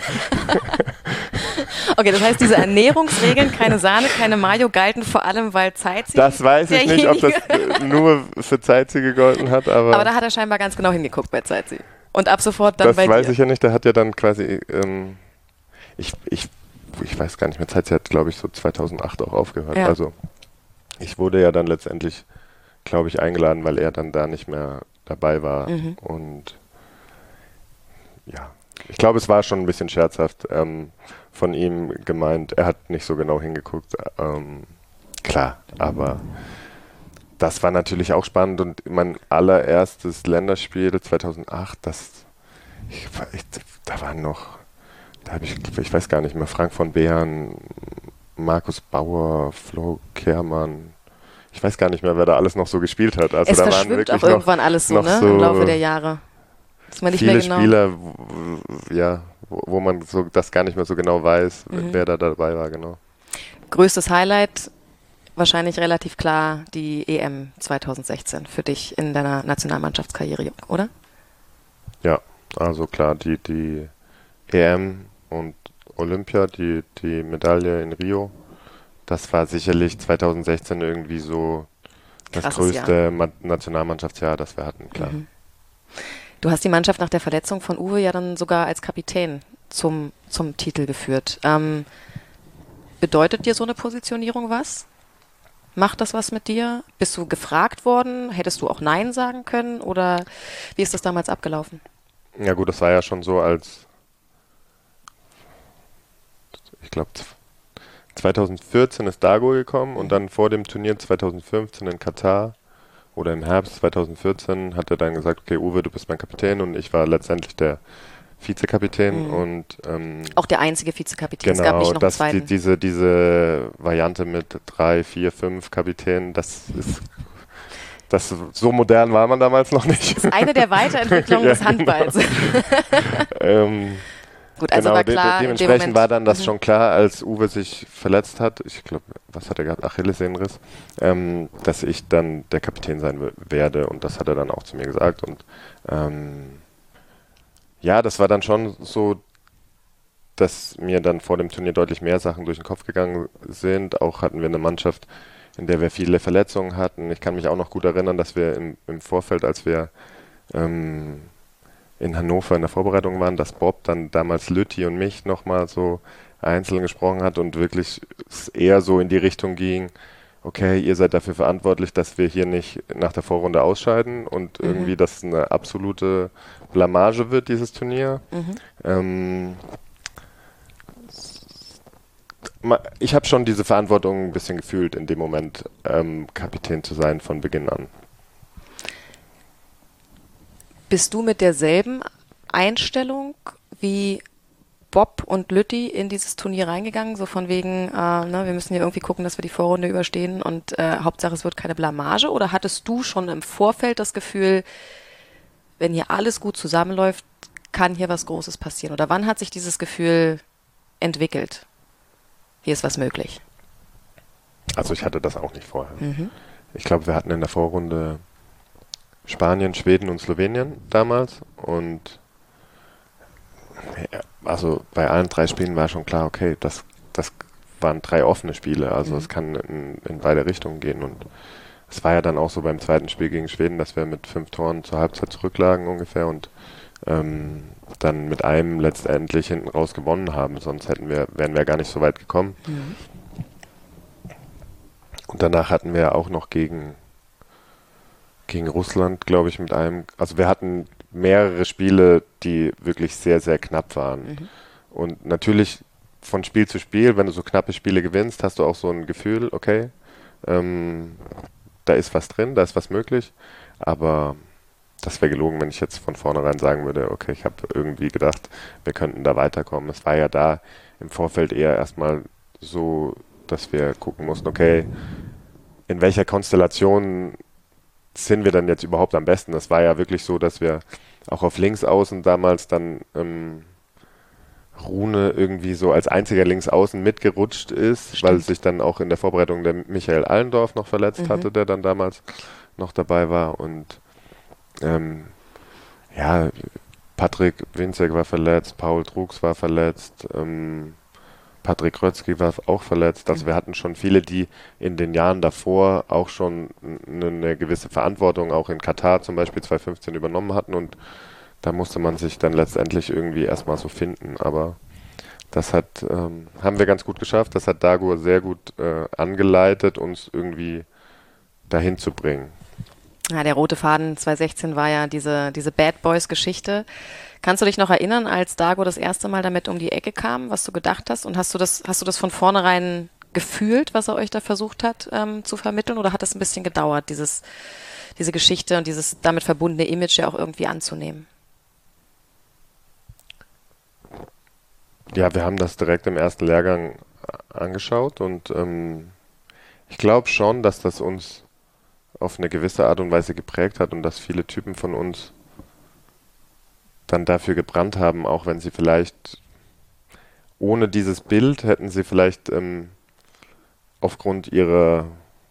Okay, das heißt, diese Ernährungsregeln, keine Sahne, keine Mayo, galten vor allem, weil Zeitzi... Das weiß ich nicht, ob das nur für Zeitzi gegolten hat, aber... Aber da hat er scheinbar ganz genau hingeguckt bei Zeitzi. Und ab sofort dann das bei dir. Das weiß ich ja nicht, der hat ja dann quasi... Ähm, ich, ich, ich weiß gar nicht mehr, Zeitzi hat, glaube ich, so zweitausendacht auch aufgehört. Ja. Also ich wurde ja dann letztendlich, glaube ich, eingeladen, weil er dann da nicht mehr dabei war. Mhm. Und ja, ich glaube, es war schon ein bisschen scherzhaft ähm, von ihm gemeint. Er hat nicht so genau hingeguckt. Ähm, klar, aber das war natürlich auch spannend. Und mein allererstes Länderspiel zweitausendacht, das, ich, ich, da waren noch, da habe ich, ich weiß gar nicht mehr, Frank von Behren, Markus Bauer, Flo Kehrmann. Ich weiß gar nicht mehr, wer da alles noch so gespielt hat. Also es da verschwimmt waren wirklich auch irgendwann noch, alles so, noch ne? so im Laufe der Jahre. Dass man nicht viele mehr genau Spieler, wo, ja, wo, wo man so das gar nicht mehr so genau weiß, mhm. wer da dabei war, genau. Größtes Highlight, wahrscheinlich relativ klar, die E M zweitausendsechzehn für dich in deiner Nationalmannschaftskarriere, oder? Ja, also klar, die, die E M und Olympia, die, die Medaille in Rio, das war sicherlich zweitausendsechzehn irgendwie so das Krasses größte Ma- Nationalmannschaftsjahr, das wir hatten, klar. Mhm. Du hast die Mannschaft nach der Verletzung von Uwe ja dann sogar als Kapitän zum, zum Titel geführt. Ähm, bedeutet dir so eine Positionierung was? Macht das was mit dir? Bist du gefragt worden? Hättest du auch Nein sagen können? Oder wie ist das damals abgelaufen? Ja gut, das war ja schon so, als ich glaube zweitausendvierzehn ist Dago gekommen und dann vor dem Turnier zweitausendfünfzehn in Katar oder im Herbst zweitausendvierzehn hat er dann gesagt, okay Uwe, du bist mein Kapitän und ich war letztendlich der Vizekapitän mhm. und ähm, auch der einzige Vizekapitän, genau, es gab nicht noch einen zweiten. Die, diese, diese Variante mit drei, vier, fünf Kapitänen, das ist das, so modern war man damals noch nicht. Das ist eine der Weiterentwicklungen ja, des Handballs. Genau. ähm, Gut, also genau, war klar, de- dementsprechend Moment, war dann das mhm. schon klar, als Uwe sich verletzt hat, ich glaube, was hat er gehabt, Achillessehnenriss, ähm, dass ich dann der Kapitän sein w- werde und das hat er dann auch zu mir gesagt und ähm, ja, das war dann schon so, dass mir dann vor dem Turnier deutlich mehr Sachen durch den Kopf gegangen sind, auch hatten wir eine Mannschaft, in der wir viele Verletzungen hatten. Ich kann mich auch noch gut erinnern, dass wir im, im Vorfeld, als wir ähm, in Hannover in der Vorbereitung waren, dass Bob dann damals Lütti und mich nochmal so einzeln gesprochen hat und wirklich eher so in die Richtung ging, okay, ihr seid dafür verantwortlich, dass wir hier nicht nach der Vorrunde ausscheiden und mhm. irgendwie das eine absolute Blamage wird, dieses Turnier. Mhm. Ähm, ich habe schon diese Verantwortung ein bisschen gefühlt, in dem Moment ähm, Kapitän zu sein von Beginn an. Bist du mit derselben Einstellung wie Bob und Lütti in dieses Turnier reingegangen, so von wegen, äh, ne, wir müssen hier irgendwie gucken, dass wir die Vorrunde überstehen und äh, Hauptsache es wird keine Blamage? Oder hattest du schon im Vorfeld das Gefühl, wenn hier alles gut zusammenläuft, kann hier was Großes passieren? Oder wann hat sich dieses Gefühl entwickelt? Hier ist was möglich. Also ich hatte das auch nicht vorher. Mhm. Ich glaube, wir hatten in der Vorrunde Spanien, Schweden und Slowenien damals und ja, also bei allen drei Spielen war schon klar, okay, das, das waren drei offene Spiele, also mhm. es kann in, in beide Richtungen gehen und es war ja dann auch so beim zweiten Spiel gegen Schweden, dass wir mit fünf Toren zur Halbzeit zurücklagen ungefähr und ähm, dann mit einem letztendlich hinten raus gewonnen haben, sonst hätten wir, wären wir gar nicht so weit gekommen. Mhm. Und danach hatten wir auch noch gegen gegen Russland, glaube ich, mit einem, also wir hatten mehrere Spiele, die wirklich sehr, sehr knapp waren. Mhm. Und natürlich von Spiel zu Spiel, wenn du so knappe Spiele gewinnst, hast du auch so ein Gefühl, okay, ähm, da ist was drin, da ist was möglich, aber das wäre gelogen, wenn ich jetzt von vornherein sagen würde, okay, ich habe irgendwie gedacht, wir könnten da weiterkommen. Es war ja da im Vorfeld eher erstmal so, dass wir gucken mussten, okay, in welcher Konstellation sind wir dann jetzt überhaupt am besten? Das war ja wirklich so, dass wir auch auf Linksaußen damals dann ähm, Rune irgendwie so als einziger Linksaußen mitgerutscht ist, Stimmt. weil sich dann auch in der Vorbereitung der Michael Allendorf noch verletzt mhm. hatte, der dann damals noch dabei war und ähm, ja, Patrick Winzek war verletzt, Paul Drucks war verletzt, ähm, Patrick Rötzky war auch verletzt. Also wir hatten schon viele, die in den Jahren davor auch schon eine, eine gewisse Verantwortung, auch in Katar zum Beispiel zwanzig fünfzehn übernommen hatten und da musste man sich dann letztendlich irgendwie erstmal so finden. Aber das hat, ähm, haben wir ganz gut geschafft. Das hat Dagur sehr gut äh, angeleitet, uns irgendwie dahin zu bringen. Ja, der rote Faden zwanzig sechzehn war ja diese, diese Bad Boys-Geschichte. Kannst du dich noch erinnern, als Dago das erste Mal damit um die Ecke kam, was du gedacht hast? Und hast du das, hast du das von vornherein gefühlt, was er euch da versucht hat ähm, zu vermitteln? Oder hat es ein bisschen gedauert, dieses, diese Geschichte und dieses damit verbundene Image ja auch irgendwie anzunehmen? Ja, wir haben das direkt im ersten Lehrgang angeschaut und ähm, ich glaube schon, dass das uns auf eine gewisse Art und Weise geprägt hat und dass viele Typen von uns dann dafür gebrannt haben, auch wenn sie vielleicht ohne dieses Bild hätten sie vielleicht ähm, aufgrund ihrer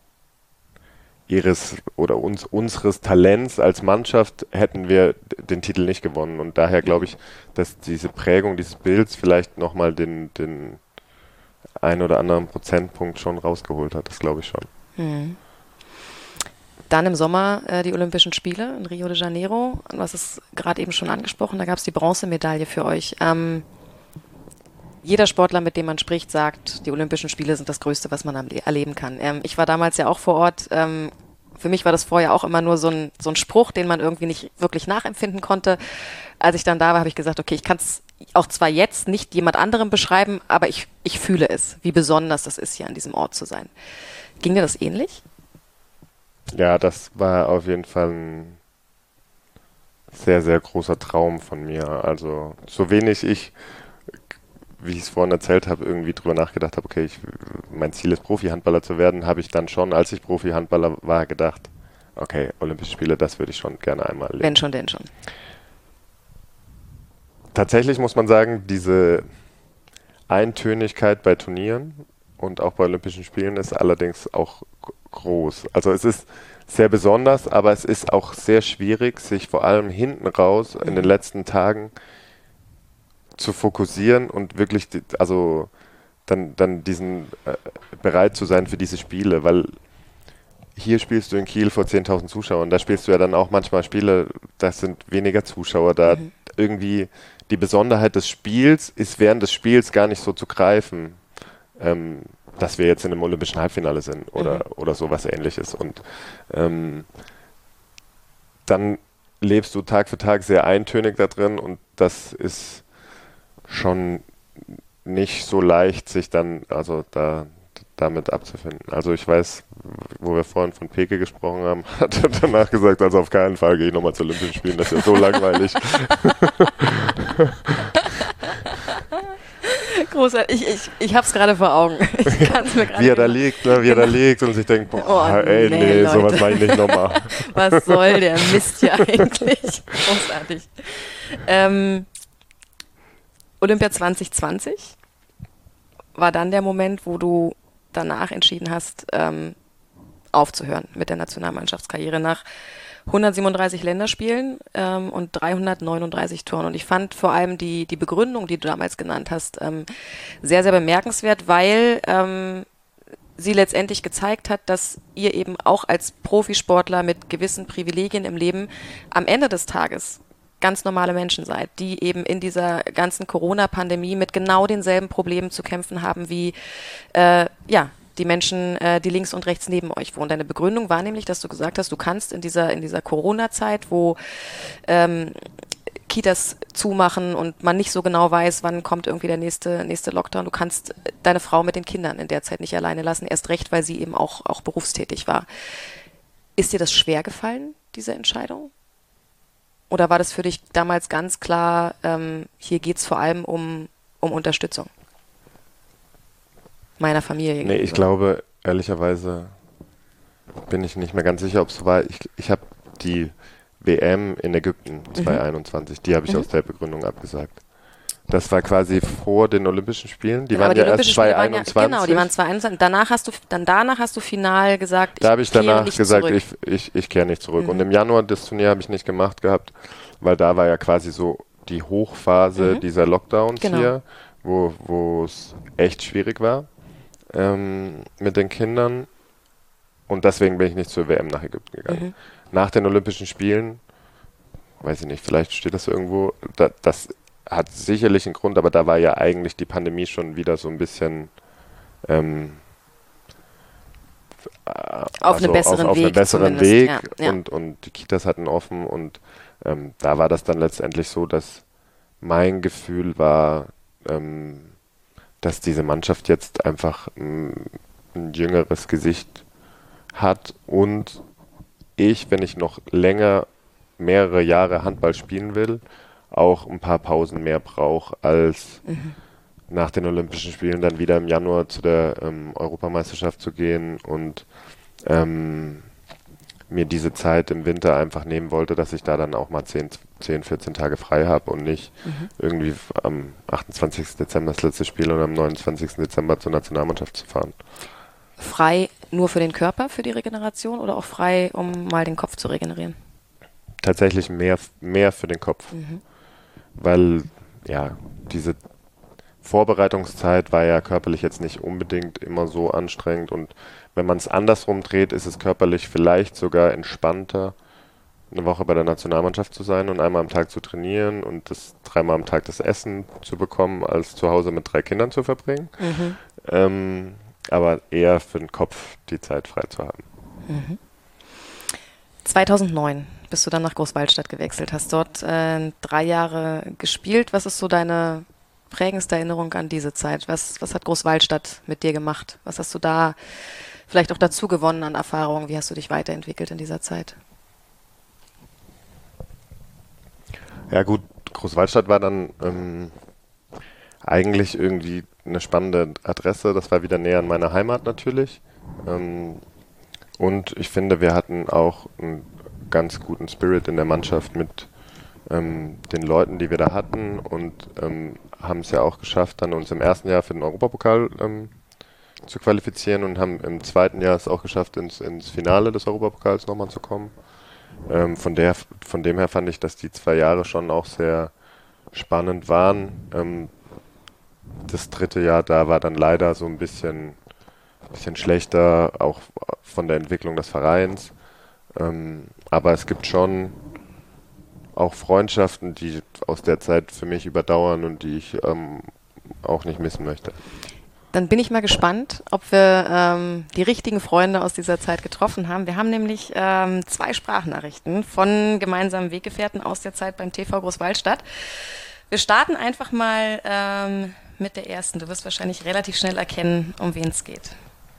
ihres oder uns unseres Talents als Mannschaft hätten wir den Titel nicht gewonnen und daher glaube ich, dass diese Prägung dieses Bilds vielleicht nochmal den den ein oder anderen Prozentpunkt schon rausgeholt hat, das glaube ich schon. Mhm. Dann im Sommer äh, die Olympischen Spiele in Rio de Janeiro. Du hast es gerade eben schon angesprochen, da gab es die Bronzemedaille für euch. Ähm, jeder Sportler, mit dem man spricht, sagt, die Olympischen Spiele sind das Größte, was man am, erleben kann. Ähm, ich war damals ja auch vor Ort. Ähm, für mich war das vorher auch immer nur so ein, so ein Spruch, den man irgendwie nicht wirklich nachempfinden konnte. Als ich dann da war, habe ich gesagt, okay, ich kann es auch zwar jetzt nicht jemand anderem beschreiben, aber ich, ich fühle es, wie besonders das ist, hier an diesem Ort zu sein. Ging dir das ähnlich? Ja, das war auf jeden Fall ein sehr, sehr großer Traum von mir. Also so wenig ich, wie ich es vorhin erzählt habe, irgendwie drüber nachgedacht habe, okay, ich, mein Ziel ist Profi-Handballer zu werden, habe ich dann schon, als ich Profi-Handballer war, gedacht, okay, Olympische Spiele, das würde ich schon gerne einmal erleben. Wenn schon, denn schon. Tatsächlich muss man sagen, diese Eintönigkeit bei Turnieren und auch bei Olympischen Spielen ist allerdings auch groß. Also es ist sehr besonders, aber es ist auch sehr schwierig, sich vor allem hinten raus in den letzten Tagen zu fokussieren und wirklich, also dann, dann diesen äh, bereit zu sein für diese Spiele, weil hier spielst du in Kiel vor zehntausend Zuschauern, da spielst du ja dann auch manchmal Spiele, das sind weniger Zuschauer, da mhm. irgendwie die Besonderheit des Spiels ist während des Spiels gar nicht so zu greifen, ähm, dass wir jetzt in einem olympischen Halbfinale sind oder, mhm. oder sowas Ähnliches. Und ähm, dann lebst du Tag für Tag sehr eintönig da drin und das ist schon nicht so leicht, sich dann also da damit abzufinden. Also ich weiß, wo wir vorhin von Peke gesprochen haben, hat er danach gesagt, also auf keinen Fall gehe ich nochmal zu Olympischen Spielen, das ist ja so langweilig. Großartig. Ich, ich, ich hab's gerade vor Augen. Ich kann's mir wie er da liegt, ne? wie genau. er da liegt und sich denkt, boah, oh, ey, nee, nee sowas mache ich nicht nochmal. Was soll der Mist hier eigentlich? Großartig. Ähm, Olympia zwanzig zwanzig war dann der Moment, wo du danach entschieden hast, ähm, aufzuhören mit der Nationalmannschaftskarriere nach hundertsiebenunddreißig Länderspielen ähm, und dreihundertneununddreißig Toren. Und ich fand vor allem die, die Begründung, die du damals genannt hast, ähm, sehr, sehr bemerkenswert, weil ähm, sie letztendlich gezeigt hat, dass ihr eben auch als Profisportler mit gewissen Privilegien im Leben am Ende des Tages ganz normale Menschen seid, die eben in dieser ganzen Corona-Pandemie mit genau denselben Problemen zu kämpfen haben wie äh, ja die Menschen, äh, die links und rechts neben euch wohnen. Deine Begründung war nämlich, dass du gesagt hast, du kannst in dieser in dieser Corona-Zeit, wo ähm, Kitas zumachen und man nicht so genau weiß, wann kommt irgendwie der nächste nächste Lockdown, du kannst deine Frau mit den Kindern in der Zeit nicht alleine lassen, erst recht, weil sie eben auch auch berufstätig war. Ist dir das schwer gefallen, diese Entscheidung? Oder war das für dich damals ganz klar, ähm, hier geht es vor allem um, um Unterstützung meiner Familie? Nee, ich glaube, ehrlicherweise bin ich nicht mehr ganz sicher, ob es so war. Ich, ich habe die W M in Ägypten zwanzig einundzwanzig, mhm. die habe ich mhm. aus der Begründung abgesagt. Das war quasi vor den Olympischen Spielen. Die genau, waren die ja erst zwanzig einundzwanzig. Ja, genau, die waren zwanzig einundzwanzig. Danach hast du, dann danach hast du final gesagt, ich Da habe ich danach nicht gesagt, zurück. ich, ich, ich kehre nicht zurück. Mhm. Und im Januar das Turnier habe ich nicht gemacht gehabt, weil da war ja quasi so die Hochphase mhm. dieser Lockdowns genau. hier, wo wo es echt schwierig war ähm, mit den Kindern. Und deswegen bin ich nicht zur W M nach Ägypten gegangen. Mhm. Nach den Olympischen Spielen, weiß ich nicht, vielleicht steht das irgendwo, da, das hat sicherlich einen Grund, aber da war ja eigentlich die Pandemie schon wieder so ein bisschen ähm, auf also einen besseren auf, auf Weg, einen besseren Weg ja, ja. Und, und die Kitas hatten offen und ähm, da war das dann letztendlich so, dass mein Gefühl war, ähm, dass diese Mannschaft jetzt einfach ähm, ein jüngeres Gesicht hat und ich, wenn ich noch länger, mehrere Jahre Handball spielen will, auch ein paar Pausen mehr brauche, als mhm. nach den Olympischen Spielen dann wieder im Januar zu der ähm, Europameisterschaft zu gehen und ähm, mir diese Zeit im Winter einfach nehmen wollte, dass ich da dann auch mal zehn, vierzehn Tage frei habe und nicht mhm. irgendwie am achtundzwanzigsten Dezember das letzte Spiel und am neunundzwanzigsten Dezember zur Nationalmannschaft zu fahren. Frei nur für den Körper, für die Regeneration oder auch frei, um mal den Kopf zu regenerieren? Tatsächlich mehr, mehr für den Kopf. Mhm. Weil, ja, diese Vorbereitungszeit war ja körperlich jetzt nicht unbedingt immer so anstrengend und wenn man es andersrum dreht, ist es körperlich vielleicht sogar entspannter, eine Woche bei der Nationalmannschaft zu sein und einmal am Tag zu trainieren und das dreimal am Tag das Essen zu bekommen, als zu Hause mit drei Kindern zu verbringen. Mhm. Ähm, aber eher für den Kopf die Zeit frei zu haben. Mhm. zweitausendneun bist du dann nach Großwaldstadt gewechselt, hast dort äh, drei Jahre gespielt. Was ist so deine prägendste Erinnerung an diese Zeit? Was, was hat Großwaldstadt mit dir gemacht? Was hast du da vielleicht auch dazu gewonnen an Erfahrungen? Wie hast du dich weiterentwickelt in dieser Zeit? Ja gut, Großwaldstadt war dann ähm, eigentlich irgendwie eine spannende Adresse. Das war wieder näher an meiner Heimat natürlich. Ähm, und ich finde, wir hatten auch einen ganz guten Spirit in der Mannschaft mit ähm, den Leuten, die wir da hatten und ähm, haben es ja auch geschafft, dann uns im ersten Jahr für den Europapokal ähm, zu qualifizieren und haben im zweiten Jahr es auch geschafft, ins, ins Finale des Europapokals nochmal zu kommen. Ähm, von, der, von dem her fand ich, dass die zwei Jahre schon auch sehr spannend waren. Ähm, das dritte Jahr, da war dann leider so ein bisschen bisschen schlechter, auch von der Entwicklung des Vereins. Ähm, aber es gibt schon auch Freundschaften, die aus der Zeit für mich überdauern und die ich ähm, auch nicht missen möchte. Dann bin ich mal gespannt, ob wir ähm, die richtigen Freunde aus dieser Zeit getroffen haben. Wir haben nämlich ähm, zwei Sprachnachrichten von gemeinsamen Weggefährten aus der Zeit beim T V Großwallstadt. Wir starten einfach mal ähm, mit der ersten. Du wirst wahrscheinlich relativ schnell erkennen, um wen es geht.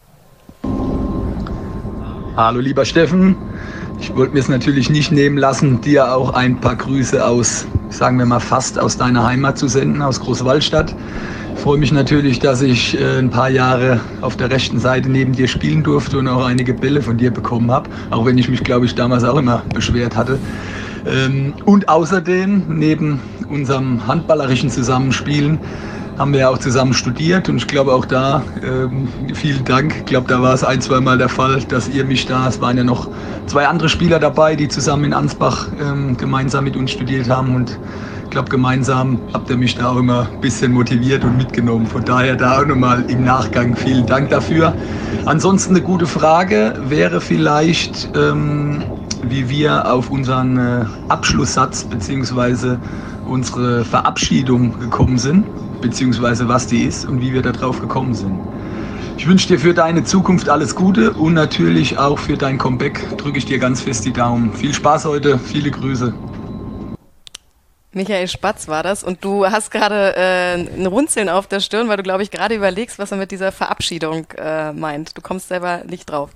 Hallo lieber Steffen, ich wollte mir es natürlich nicht nehmen lassen, dir auch ein paar Grüße aus, sagen wir mal fast aus deiner Heimat zu senden, aus Großwallstadt. Ich freue mich natürlich, dass ich äh, ein paar Jahre auf der rechten Seite neben dir spielen durfte und auch einige Bälle von dir bekommen habe, auch wenn ich mich, glaube ich, damals auch immer beschwert hatte. Ähm, und außerdem, neben unserem handballerischen Zusammenspielen, haben wir ja auch zusammen studiert und ich glaube auch da, ähm, vielen Dank, ich glaube da war es ein, zwei Mal der Fall, dass ihr mich da, es waren ja noch zwei andere Spieler dabei, die zusammen in Ansbach ähm, gemeinsam mit uns studiert haben und ich glaube gemeinsam habt ihr mich da auch immer ein bisschen motiviert und mitgenommen, von daher da auch nochmal im Nachgang vielen Dank dafür. Ansonsten eine gute Frage wäre vielleicht, ähm, wie wir auf unseren äh, Abschlusssatz bzw. unsere Verabschiedung gekommen sind, beziehungsweise was die ist und wie wir da drauf gekommen sind. Ich wünsche dir für deine Zukunft alles Gute und natürlich auch für dein Comeback drücke ich dir ganz fest die Daumen. Viel Spaß heute, viele Grüße. Michael Spatz war das und du hast gerade äh, ein Runzeln auf der Stirn, weil du, glaube ich, gerade überlegst, was er mit dieser Verabschiedung äh, meint. Du kommst selber nicht drauf.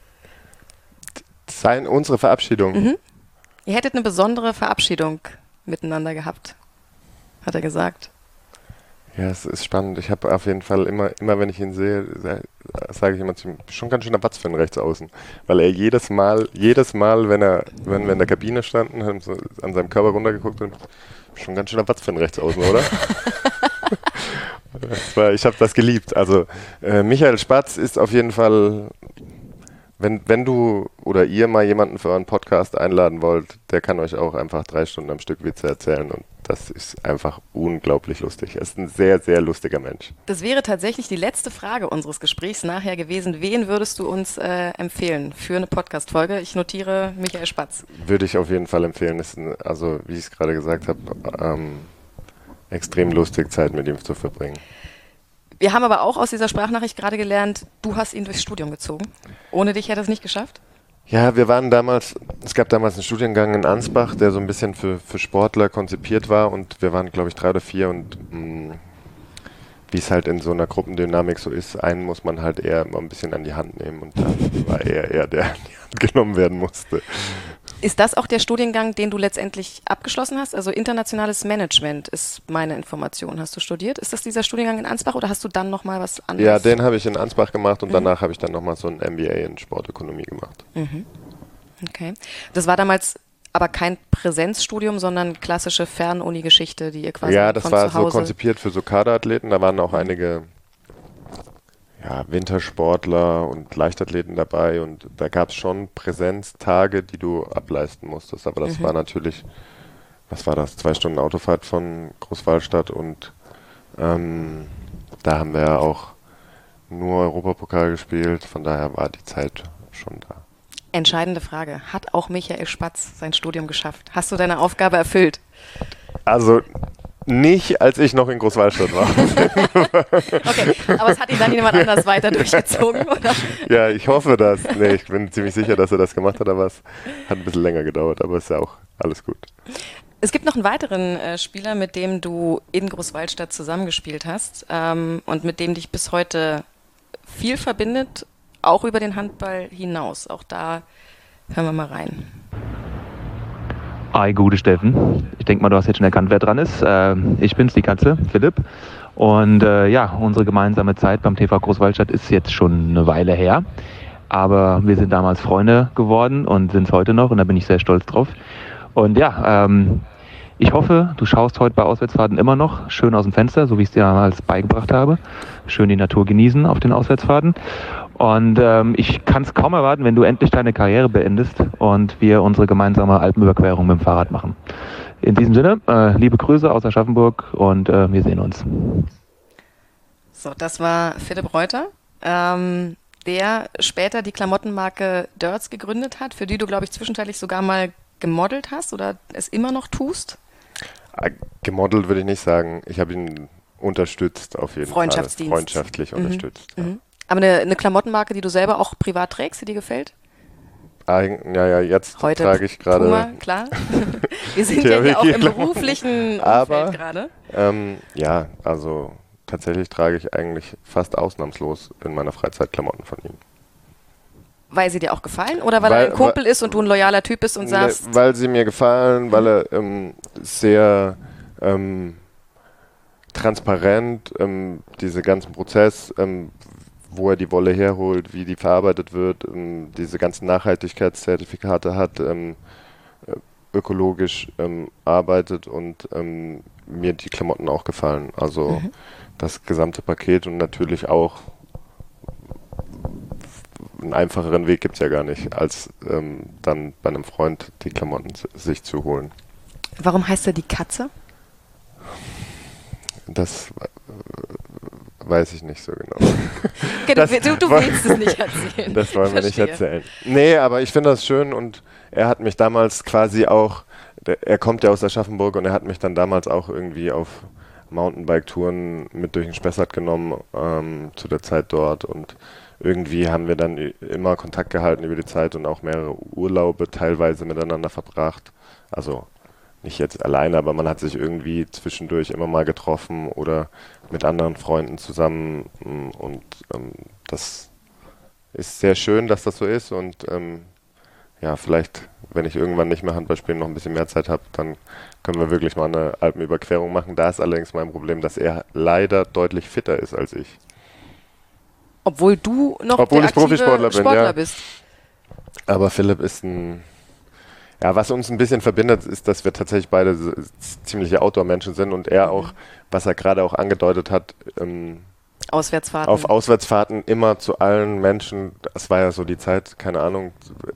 Sein, unsere Verabschiedung? Mhm. Ihr hättet eine besondere Verabschiedung miteinander gehabt, hat er gesagt. Ja, es ist spannend. Ich habe auf jeden Fall immer, immer wenn ich ihn sehe, sage ich immer zu ihm, schon ganz schön Watz für einen Rechtsaußen. Weil er jedes Mal, jedes Mal, wenn er, wenn wir in der Kabine standen, haben so an seinem Körper runtergeguckt und schon ganz schön Watz für einen Rechtsaußen, oder? das war, ich habe das geliebt. Also äh, Michael Spatz ist auf jeden Fall, wenn, wenn du oder ihr mal jemanden für euren Podcast einladen wollt, der kann euch auch einfach drei Stunden am Stück Witze erzählen und das ist einfach unglaublich lustig. Er ist ein sehr, sehr lustiger Mensch. Das wäre tatsächlich die letzte Frage unseres Gesprächs nachher gewesen. Wen würdest du uns äh, empfehlen für eine Podcast-Folge? Ich notiere Michael Spatz. Würde ich auf jeden Fall empfehlen. Ist ein, also, wie ich es gerade gesagt habe, ähm, extrem lustig, Zeit mit ihm zu verbringen. Wir haben aber auch aus dieser Sprachnachricht gerade gelernt, du hast ihn durchs Studium gezogen. Ohne dich hätte er es nicht geschafft? Ja, wir waren damals, es gab damals einen Studiengang in Ansbach, der so ein bisschen für, für Sportler konzipiert war und wir waren, glaube ich, drei oder vier und mh, wie es halt in so einer Gruppendynamik so ist, einen muss man halt eher mal ein bisschen an die Hand nehmen und da war er eher der, der an die Hand genommen werden musste. Ist das auch der Studiengang, den du letztendlich abgeschlossen hast? Also internationales Management ist meine Information. Hast du studiert? Ist das dieser Studiengang in Ansbach oder hast du dann nochmal was anderes? Ja, den habe ich in Ansbach gemacht und mhm. danach habe ich dann nochmal so ein M B A in Sportökonomie gemacht. Mhm. Okay. Das war damals aber kein Präsenzstudium, sondern klassische Fernuni-Geschichte, die ihr quasi Ja, das von war zu Hause so konzipiert für so Kaderathleten. Da waren auch einige ja, Wintersportler und Leichtathleten dabei und da gab es schon Präsenztage, die du ableisten musstest. Aber das mhm. war natürlich, was war das, zwei Stunden Autofahrt von Großwallstadt und ähm, da haben wir auch nur Europapokal gespielt. Von daher war die Zeit schon da. Entscheidende Frage. Hat auch Michael Spatz sein Studium geschafft? Hast du deine Aufgabe erfüllt? Also nicht, als ich noch in Großwallstadt war. Okay, aber es hat ihn dann jemand anders weiter durchgezogen, oder? Ja, ich hoffe das. Nee, ich bin ziemlich sicher, dass er das gemacht hat, aber es hat ein bisschen länger gedauert, aber ist ja auch alles gut. Es gibt noch einen weiteren äh, Spieler, mit dem du in Großwallstadt zusammengespielt hast ähm, und mit dem dich bis heute viel verbindet, auch über den Handball hinaus. Auch da hören wir mal rein. Hi, gute Steffen. Ich denke mal, du hast jetzt schon erkannt, wer dran ist. Äh, ich bin's, die Katze, Philipp. Und äh, ja, unsere gemeinsame Zeit beim T V Großwallstadt ist jetzt schon eine Weile her. Aber wir sind damals Freunde geworden und sind es heute noch und da bin ich sehr stolz drauf. Und ja, ähm, ich hoffe, du schaust heute bei Auswärtsfahrten immer noch schön aus dem Fenster, so wie ich es dir damals beigebracht habe. Schön die Natur genießen auf den Auswärtsfahrten. Und ähm, ich kann es kaum erwarten, wenn du endlich deine Karriere beendest und wir unsere gemeinsame Alpenüberquerung mit dem Fahrrad machen. In diesem Sinne, äh, liebe Grüße aus Aschaffenburg und äh, wir sehen uns. So, das war Philipp Reuter. Ähm, der später die Klamottenmarke Dirts gegründet hat, für die du, glaube ich, zwischenzeitlich sogar mal gemodelt hast oder es immer noch tust? Gemodelt würde ich nicht sagen. Ich habe ihn unterstützt auf jeden Freundschaftsdienst. Fall. Freundschaftlich mhm. unterstützt. Mhm. Ja. Aber eine, eine Klamottenmarke, die du selber auch privat trägst, die dir gefällt? Eigen, ja, ja, jetzt Heute trage ich gerade. Puma, klar. Wir sind ja hier auch im beruflichen Aber, Umfeld gerade. Ähm, ja, also tatsächlich trage ich eigentlich fast ausnahmslos in meiner Freizeit Klamotten von ihm. Weil sie dir auch gefallen oder weil, weil er ein Kumpel weil, ist und du ein loyaler Typ bist und ne, sagst... Weil sie mir gefallen, weil er ähm, sehr ähm, transparent ähm, diese ganzen Prozess, ähm, wo er die Wolle herholt, wie die verarbeitet wird, ähm, diese ganzen Nachhaltigkeitszertifikate hat, ähm, ökologisch ähm, arbeitet und ähm, mir die Klamotten auch gefallen. Also mhm. das gesamte Paket und natürlich auch einen einfacheren Weg gibt es ja gar nicht, als ähm, dann bei einem Freund die Klamotten sich zu holen. Warum heißt er die Katze? Das äh, weiß ich nicht so genau. Okay, das, du, du willst es nicht erzählen. Das wollen wir nicht erzählen. Nee, aber ich finde das schön und er hat mich damals quasi auch, der, er kommt ja aus Aschaffenburg und er hat mich dann damals auch irgendwie auf Mountainbike-Touren mit durch den Spessart genommen, ähm, zu der Zeit dort und irgendwie haben wir dann immer Kontakt gehalten über die Zeit und auch mehrere Urlaube teilweise miteinander verbracht. Also nicht jetzt alleine, aber man hat sich irgendwie zwischendurch immer mal getroffen oder mit anderen Freunden zusammen und ähm, das ist sehr schön, dass das so ist und ähm, ja, vielleicht, wenn ich irgendwann nicht mehr Handball spielen, noch ein bisschen mehr Zeit habe, dann können wir wirklich mal eine Alpenüberquerung machen. Da ist allerdings mein Problem, dass er leider deutlich fitter ist als ich. Obwohl du noch Obwohl der ich Profisportler bin, Sportler ja. bist. Aber Philipp ist ein... Ja, was uns ein bisschen verbindet, ist, dass wir tatsächlich beide ziemliche Outdoor-Menschen sind und er auch, was er gerade auch angedeutet hat, ähm, Auswärtsfahrten. auf Auswärtsfahrten immer zu allen Menschen, das war ja so die Zeit, keine Ahnung,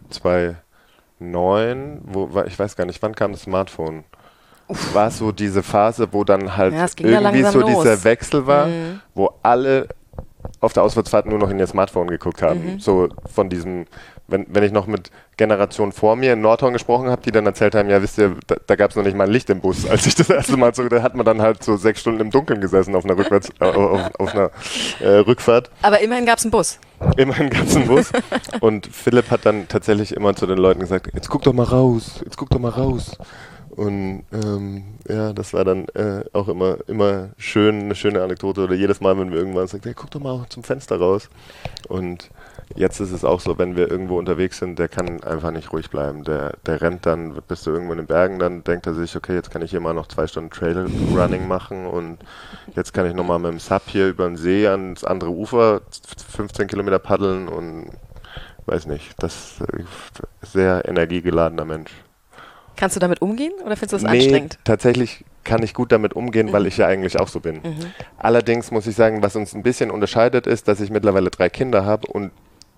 zweitausendneun, wo, ich weiß gar nicht, wann kam das Smartphone? Uff. War so diese Phase, wo dann halt ja, irgendwie so los. dieser Wechsel war, mhm. wo alle auf der Auswärtsfahrt nur noch in ihr Smartphone geguckt haben. Mhm. So von diesem, wenn, wenn ich noch mit Generationen vor mir in Nordhorn gesprochen habe, die dann erzählt haben, ja wisst ihr, da, da gab es noch nicht mal ein Licht im Bus. Als ich das erste Mal so, da hat man dann halt so sechs Stunden im Dunkeln gesessen auf einer, Rückwärts, äh, auf, auf einer äh, Rückfahrt. Aber immerhin gab es einen Bus. Immerhin gab es einen Bus. Und Philipp hat dann tatsächlich immer zu den Leuten gesagt, jetzt guck doch mal raus, jetzt guck doch mal raus. Und ähm, ja, das war dann äh, auch immer, immer schön, eine schöne Anekdote. Oder jedes Mal, wenn wir irgendwann sagen, hey, guck doch mal zum Fenster raus. Und jetzt ist es auch so, wenn wir irgendwo unterwegs sind, der kann einfach nicht ruhig bleiben. Der, der rennt dann, bist du irgendwo in den Bergen, dann denkt er sich, okay, jetzt kann ich hier mal noch zwei Stunden Trail-Running machen und jetzt kann ich nochmal mit dem Sub hier über den See ans andere Ufer fünfzehn Kilometer paddeln und weiß nicht, das ist ein sehr energiegeladener Mensch. Kannst du damit umgehen oder findest du das nee, anstrengend? Tatsächlich kann ich gut damit umgehen, mhm. weil ich ja eigentlich auch so bin. Mhm. Allerdings muss ich sagen, was uns ein bisschen unterscheidet, ist, dass ich mittlerweile drei Kinder habe und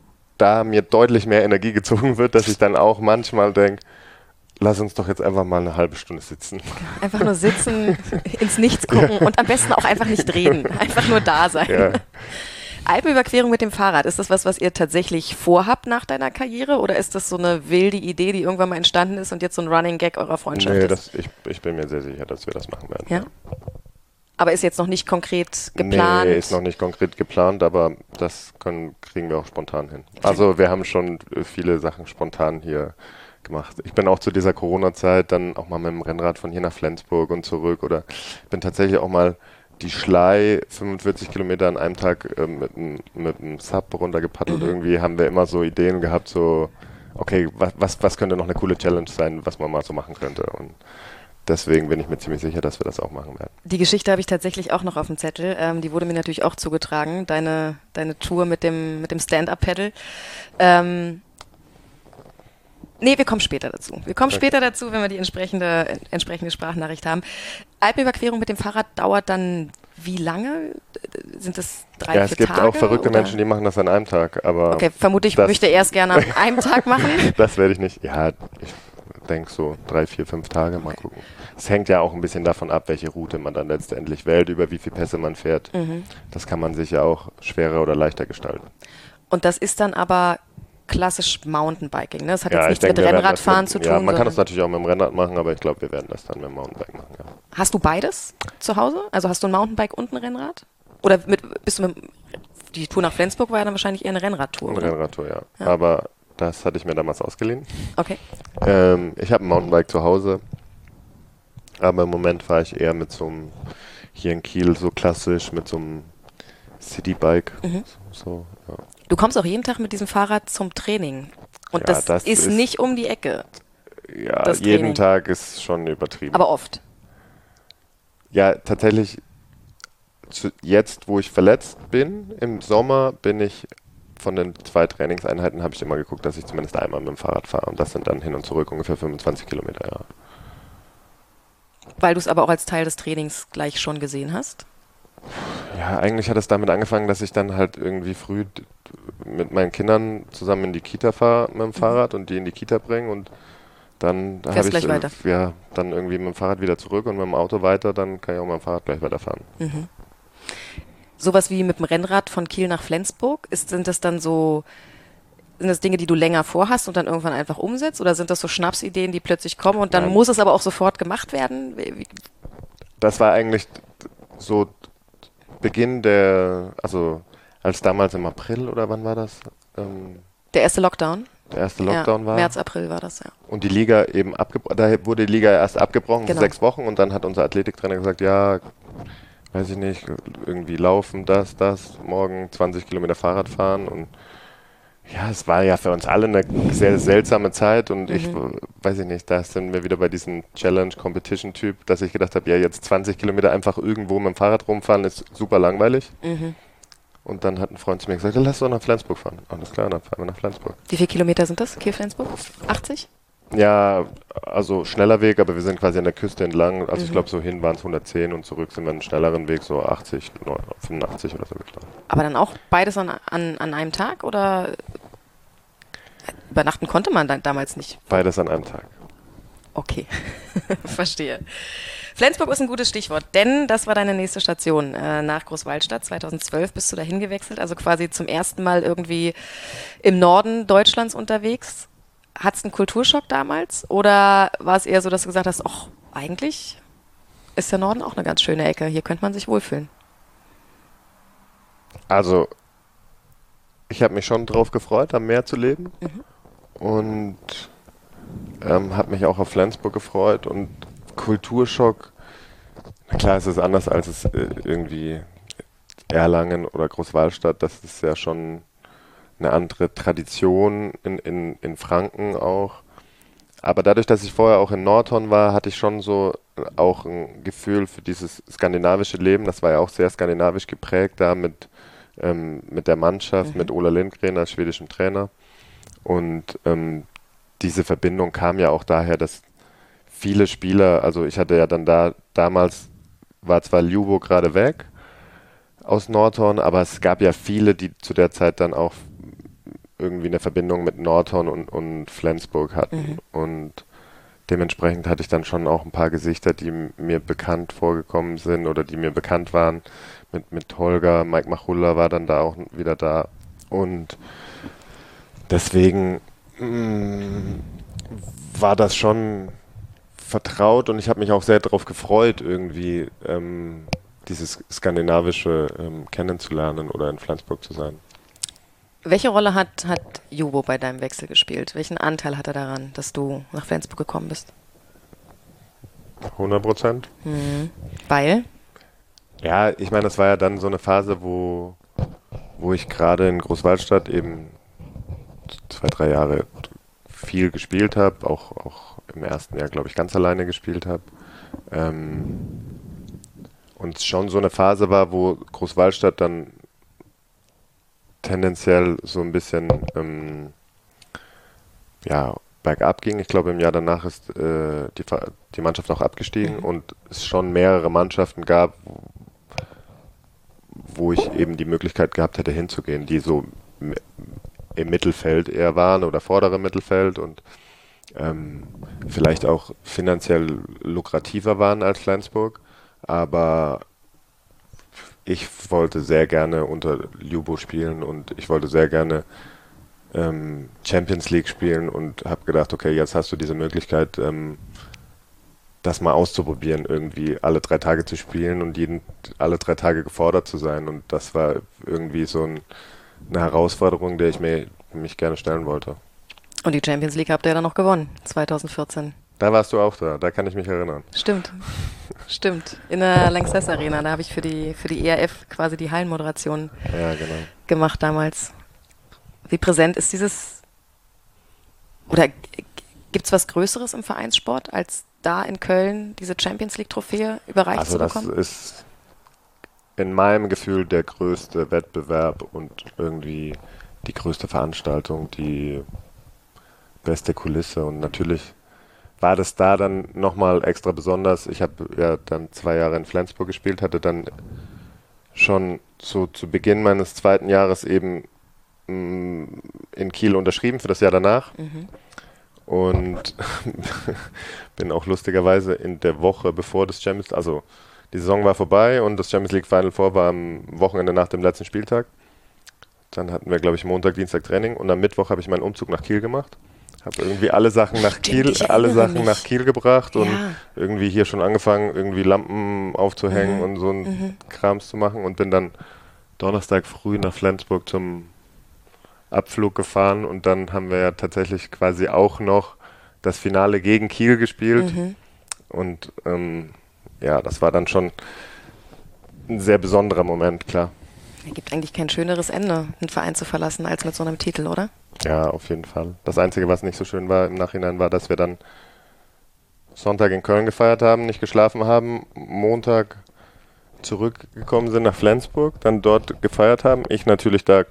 da mir deutlich mehr Energie gezogen wird, dass ich dann auch manchmal denke, lass uns doch jetzt einfach mal eine halbe Stunde sitzen. Einfach nur sitzen, ins Nichts gucken ja. und am besten auch einfach nicht reden. Einfach nur da sein. Ja. Alpenüberquerung mit dem Fahrrad, ist das was, was ihr tatsächlich vorhabt nach deiner Karriere oder ist das so eine wilde Idee, die irgendwann mal entstanden ist und jetzt so ein Running Gag eurer Freundschaft nee, ist? Das, ich, ich bin mir sehr sicher, dass wir das machen werden. Ja? Aber ist jetzt noch nicht konkret geplant? Nee, ist noch nicht konkret geplant, aber das können, kriegen wir auch spontan hin. Also wir haben schon viele Sachen spontan hier gemacht. Ich bin auch zu dieser Corona-Zeit dann auch mal mit dem Rennrad von hier nach Flensburg und zurück oder bin tatsächlich auch mal die Schlei fünfundvierzig Kilometer an einem Tag äh, mit einem Sub runtergepaddelt. Mhm. Irgendwie haben wir immer so Ideen gehabt, so okay, was, was, was könnte noch eine coole Challenge sein, was man mal so machen könnte. Und deswegen bin ich mir ziemlich sicher, dass wir das auch machen werden. Die Geschichte habe ich tatsächlich auch noch auf dem Zettel. Ähm, die wurde mir natürlich auch zugetragen, deine, deine Tour mit dem, mit dem Stand-Up-Pedal. Ähm, Nee, wir kommen später dazu. Wir kommen okay. später dazu, wenn wir die entsprechende, entsprechende Sprachnachricht haben. Alpenüberquerung mit dem Fahrrad dauert dann wie lange? Sind das drei, ja, vier Tage? Es gibt Tage, auch verrückte oder? Menschen, die machen das an einem Tag. Aber okay, vermutlich möchte er erst gerne an einem Tag machen. Das werde ich nicht. Ja, ich denke so drei, vier, fünf Tage. Mal okay. gucken. Es hängt ja auch ein bisschen davon ab, welche Route man dann letztendlich wählt, über wie viele Pässe man fährt. Mhm. Das kann man sich ja auch schwerer oder leichter gestalten. Und das ist dann aber klassisch Mountainbiking, ne? Das hat Ja, jetzt ich nichts denke, mit wir werden das Rennradfahren mit, zu tun. Ja, man kann sondern- das natürlich auch mit dem Rennrad machen, aber ich glaube, wir werden das dann mit dem Mountainbike machen, ja. Hast du beides zu Hause? Also hast du ein Mountainbike und ein Rennrad? Oder mit, bist du mit, die Tour nach Flensburg war ja dann wahrscheinlich eher eine Rennradtour, Eine oder? Rennradtour, ja. Ja. Aber das hatte ich mir damals ausgeliehen. Okay. Ähm, ich habe ein Mountainbike zu Hause, aber im Moment fahre ich eher mit so einem, hier in Kiel so klassisch, mit so einem Citybike. Mhm. So, ja. Du kommst auch jeden Tag mit diesem Fahrrad zum Training. Und Ja, das, das ist, ist- nicht um die Ecke, Ja, Das jeden Training. Tag ist schon übertrieben. aber oft. Ja, tatsächlich, zu, jetzt, wo ich verletzt bin, im Sommer, bin ich von den zwei Trainingseinheiten, habe ich immer geguckt, dass ich zumindest einmal mit dem Fahrrad fahre. Und das sind dann hin und zurück ungefähr fünfundzwanzig Kilometer, ja. Weil du es aber auch als Teil des Trainings gleich schon gesehen hast. Ja, eigentlich hat es damit angefangen, dass ich dann halt irgendwie früh d- mit meinen Kindern zusammen in die Kita fahre mit dem Fahrrad und die in die Kita bringe und dann habe Fährst ich gleich äh, weiter. ja dann irgendwie mit dem Fahrrad wieder zurück und mit dem Auto weiter, dann kann ich auch mit dem Fahrrad gleich weiterfahren. Sowas wie mit dem Rennrad von Kiel nach Flensburg, ist, sind das dann so, sind das Dinge, die du länger vorhast und dann irgendwann einfach umsetzt? Oder sind das so Schnapsideen, die plötzlich kommen und dann Nein. muss es aber auch sofort gemacht werden? Wie, wie, Das war eigentlich so Beginn der, also als damals im April oder wann war das, ähm, der erste Lockdown? der erste Lockdown ja, war. März, April war das, ja. Und die Liga eben abgebrochen, da wurde die Liga erst abgebrochen Genau. für sechs Wochen und dann hat unser Athletiktrainer gesagt, ja, weiß ich nicht, irgendwie laufen, das, das, morgen zwanzig Kilometer Fahrrad fahren und ja, es war ja für uns alle eine sehr seltsame Zeit und ich, weiß ich nicht, da sind wir wieder bei diesem Challenge-Competition-Typ, dass ich gedacht habe, ja, jetzt zwanzig Kilometer einfach irgendwo mit dem Fahrrad rumfahren ist super langweilig. Und dann hat ein Freund zu mir gesagt, ja, lass doch nach Flensburg fahren. Alles klar, dann fahren wir nach Flensburg. Wie viele Kilometer sind das, Kiel-Flensburg? achtzig? Ja, also schneller Weg, aber wir sind quasi an der Küste entlang. Also ich glaube, so hin waren es hundertzehn und zurück sind wir einen schnelleren Weg, so achtzig, fünfundachtzig oder so gefahren. Aber dann auch beides an, an, an einem Tag oder übernachten konnte man dann damals nicht? Beides an einem Tag. Okay, verstehe. Flensburg ist ein gutes Stichwort, denn das war deine nächste Station. Äh, nach Großwallstadt zweitausendzwölf bist du dahin gewechselt, also quasi zum ersten Mal irgendwie im Norden Deutschlands unterwegs. Hattest du einen Kulturschock damals oder war es eher so, dass du gesagt hast, ach, eigentlich ist der Norden auch eine ganz schöne Ecke, hier könnte man sich wohlfühlen? Also, ich habe mich schon drauf gefreut, am Meer zu leben und ähm, habe mich auch auf Flensburg gefreut und Kulturschock, na klar, es ist anders als es äh, irgendwie Erlangen oder Großwallstadt, das ist ja schon eine andere Tradition in, in, in Franken auch. Aber dadurch, dass ich vorher auch in Nordhorn war, hatte ich schon so auch ein Gefühl für dieses skandinavische Leben. Das war ja auch sehr skandinavisch geprägt da mit, ähm, mit der Mannschaft, mit Ola Lindgren als schwedischem Trainer. Und ähm, diese Verbindung kam ja auch daher, dass viele Spieler, also ich hatte ja dann da, damals war zwar Ljubo gerade weg aus Nordhorn, aber es gab ja viele, die zu der Zeit dann auch irgendwie eine Verbindung mit Nordhorn und, und Flensburg hatten. Und dementsprechend hatte ich dann schon auch ein paar Gesichter, die m- mir bekannt vorgekommen sind oder die mir bekannt waren. Mit, mit Holger, Mike Machulla war dann da auch wieder da. Und deswegen mh, war das schon vertraut und ich habe mich auch sehr darauf gefreut, irgendwie ähm, dieses Skandinavische ähm, kennenzulernen oder in Flensburg zu sein. Welche Rolle hat, hat Jubo bei deinem Wechsel gespielt? Welchen Anteil hat er daran, dass du nach Flensburg gekommen bist? hundert Prozent. Weil? Ja, ich meine, das war ja dann so eine Phase, wo, wo ich gerade in Großwallstadt eben zwei, drei Jahre viel gespielt habe, auch, auch im ersten Jahr, glaube ich, ganz alleine gespielt habe. Ähm, und es schon so eine Phase war, wo Großwallstadt dann tendenziell so ein bisschen ähm, ja, bergab ging. Ich glaube, im Jahr danach ist äh, die, Ver- die Mannschaft auch abgestiegen Mhm. und es schon mehrere Mannschaften gab, wo ich eben die Möglichkeit gehabt hätte hinzugehen, die so m- im Mittelfeld eher waren oder vordere Mittelfeld und ähm, vielleicht auch finanziell lukrativer waren als Flensburg. Aber ich wollte sehr gerne unter Ljubo spielen und ich wollte sehr gerne ähm, Champions League spielen und habe gedacht, okay, jetzt hast du diese Möglichkeit, ähm, das mal auszuprobieren, irgendwie alle drei Tage zu spielen und jeden, alle drei Tage gefordert zu sein. Und das war irgendwie so ein, eine Herausforderung, der ich mir, mich gerne stellen wollte. Und die Champions League habt ihr dann noch gewonnen, zwanzig vierzehn. Da warst du auch da, da kann ich mich erinnern. Stimmt, stimmt. In der Lanxess Arena, da habe ich für die, für die E R F quasi die Hallenmoderation ja, genau. gemacht damals. Wie präsent ist dieses, oder gibt es was Größeres im Vereinssport, als da in Köln diese Champions League-Trophäe überreicht also zu bekommen? Das ist in meinem Gefühl der größte Wettbewerb und irgendwie die größte Veranstaltung, die beste Kulisse und natürlich war das da dann nochmal extra besonders. Ich habe ja dann zwei Jahre in Flensburg gespielt, hatte dann schon so zu Beginn meines zweiten Jahres eben mh, in Kiel unterschrieben für das Jahr danach. Mhm. Und bin auch lustigerweise in der Woche bevor das Champions, also die Saison war vorbei und das Champions League Final Four war am Wochenende nach dem letzten Spieltag. Dann hatten wir, glaube ich, Montag, Dienstag Training und am Mittwoch habe ich meinen Umzug nach Kiel gemacht. Habe irgendwie alle Sachen nach Kiel, alle Sachen mich. nach Kiel gebracht und ja. irgendwie hier schon angefangen, irgendwie Lampen aufzuhängen mhm. und so ein mhm. Krams zu machen und bin dann Donnerstag früh nach Flensburg zum Abflug gefahren und dann haben wir ja tatsächlich quasi auch noch das Finale gegen Kiel gespielt mhm. und ähm, ja, das war dann schon ein sehr besonderer Moment, klar. Es gibt eigentlich kein schöneres Ende, einen Verein zu verlassen, als mit so einem Titel, oder? Ja, auf jeden Fall. Das Einzige, was nicht so schön war im Nachhinein, war, dass wir dann Sonntag in Köln gefeiert haben, nicht geschlafen haben, Montag zurückgekommen sind nach Flensburg, dann dort gefeiert haben. Ich natürlich da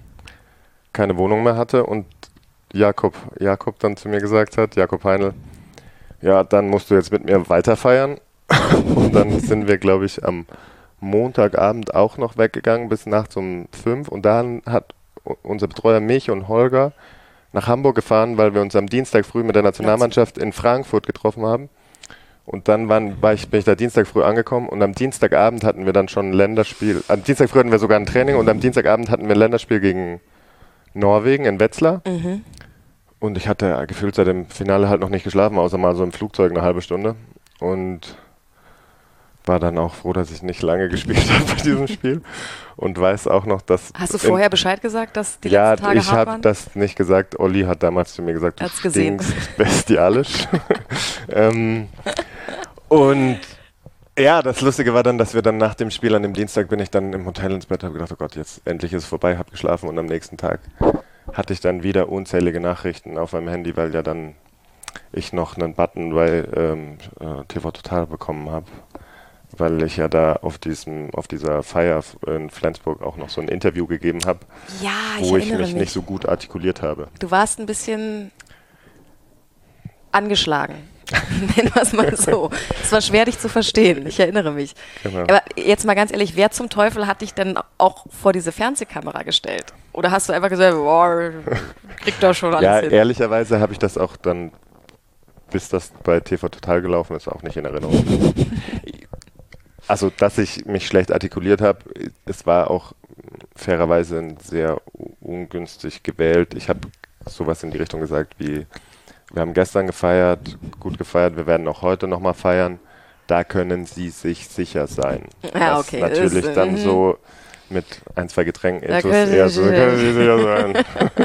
keine Wohnung mehr hatte und Jakob, Jakob dann zu mir gesagt hat, Jakob Heinl, ja, dann musst du jetzt mit mir weiter feiern. Und dann sind wir, glaube ich, am Montagabend auch noch weggegangen bis nachts um fünf und dann hat unser Betreuer mich und Holger nach Hamburg gefahren, weil wir uns am Dienstag früh mit der Nationalmannschaft in Frankfurt getroffen haben. Und dann waren, war ich, bin ich da Dienstag früh angekommen und am Dienstagabend hatten wir dann schon ein Länderspiel. Am Dienstag früh hatten wir sogar ein Training und am Dienstagabend hatten wir ein Länderspiel gegen Norwegen in Wetzlar. Mhm. Und ich hatte gefühlt seit dem Finale halt noch nicht geschlafen, außer mal so im Flugzeug eine halbe Stunde. Und war dann auch froh, dass ich nicht lange gespielt habe bei diesem Spiel und weiß auch noch, dass... Hast du vorher Bescheid gesagt, dass die letzten Tage hart waren? Ja, ich habe das nicht gesagt. Olli hat damals zu mir gesagt, du stinkst bestialisch. ähm, und ja, das Lustige war dann, dass wir dann nach dem Spiel an dem Dienstag bin ich dann im Hotel ins Bett, habe gedacht, oh Gott, jetzt endlich ist es vorbei, habe geschlafen und am nächsten Tag hatte ich dann wieder unzählige Nachrichten auf meinem Handy, weil ja dann ich noch einen Button bei ähm, T V Total bekommen habe. Weil ich ja da auf diesem, auf dieser Feier in Flensburg auch noch so ein Interview gegeben habe, ja, wo ich, ich mich, mich nicht so gut artikuliert habe. Du warst ein bisschen angeschlagen, nennen wir es mal so. Es war schwer, dich zu verstehen, ich erinnere mich. Genau. Aber jetzt mal ganz ehrlich, wer zum Teufel hat dich denn auch vor diese Fernsehkamera gestellt? Oder hast du einfach gesagt, boah, krieg doch schon alles ja, hin? Ja, ehrlicherweise habe ich das auch dann, bis das bei T V Total gelaufen ist, auch nicht in Erinnerung. Also, dass ich mich schlecht artikuliert habe, es war auch fairerweise sehr ungünstig gewählt. Ich habe sowas in die Richtung gesagt wie, wir haben gestern gefeiert, gut gefeiert, wir werden auch heute nochmal feiern. Da können Sie sich sicher sein. Ja, okay. Was natürlich ist, dann mm. so mit ein, zwei Getränken eher so, können Sie sicher sein.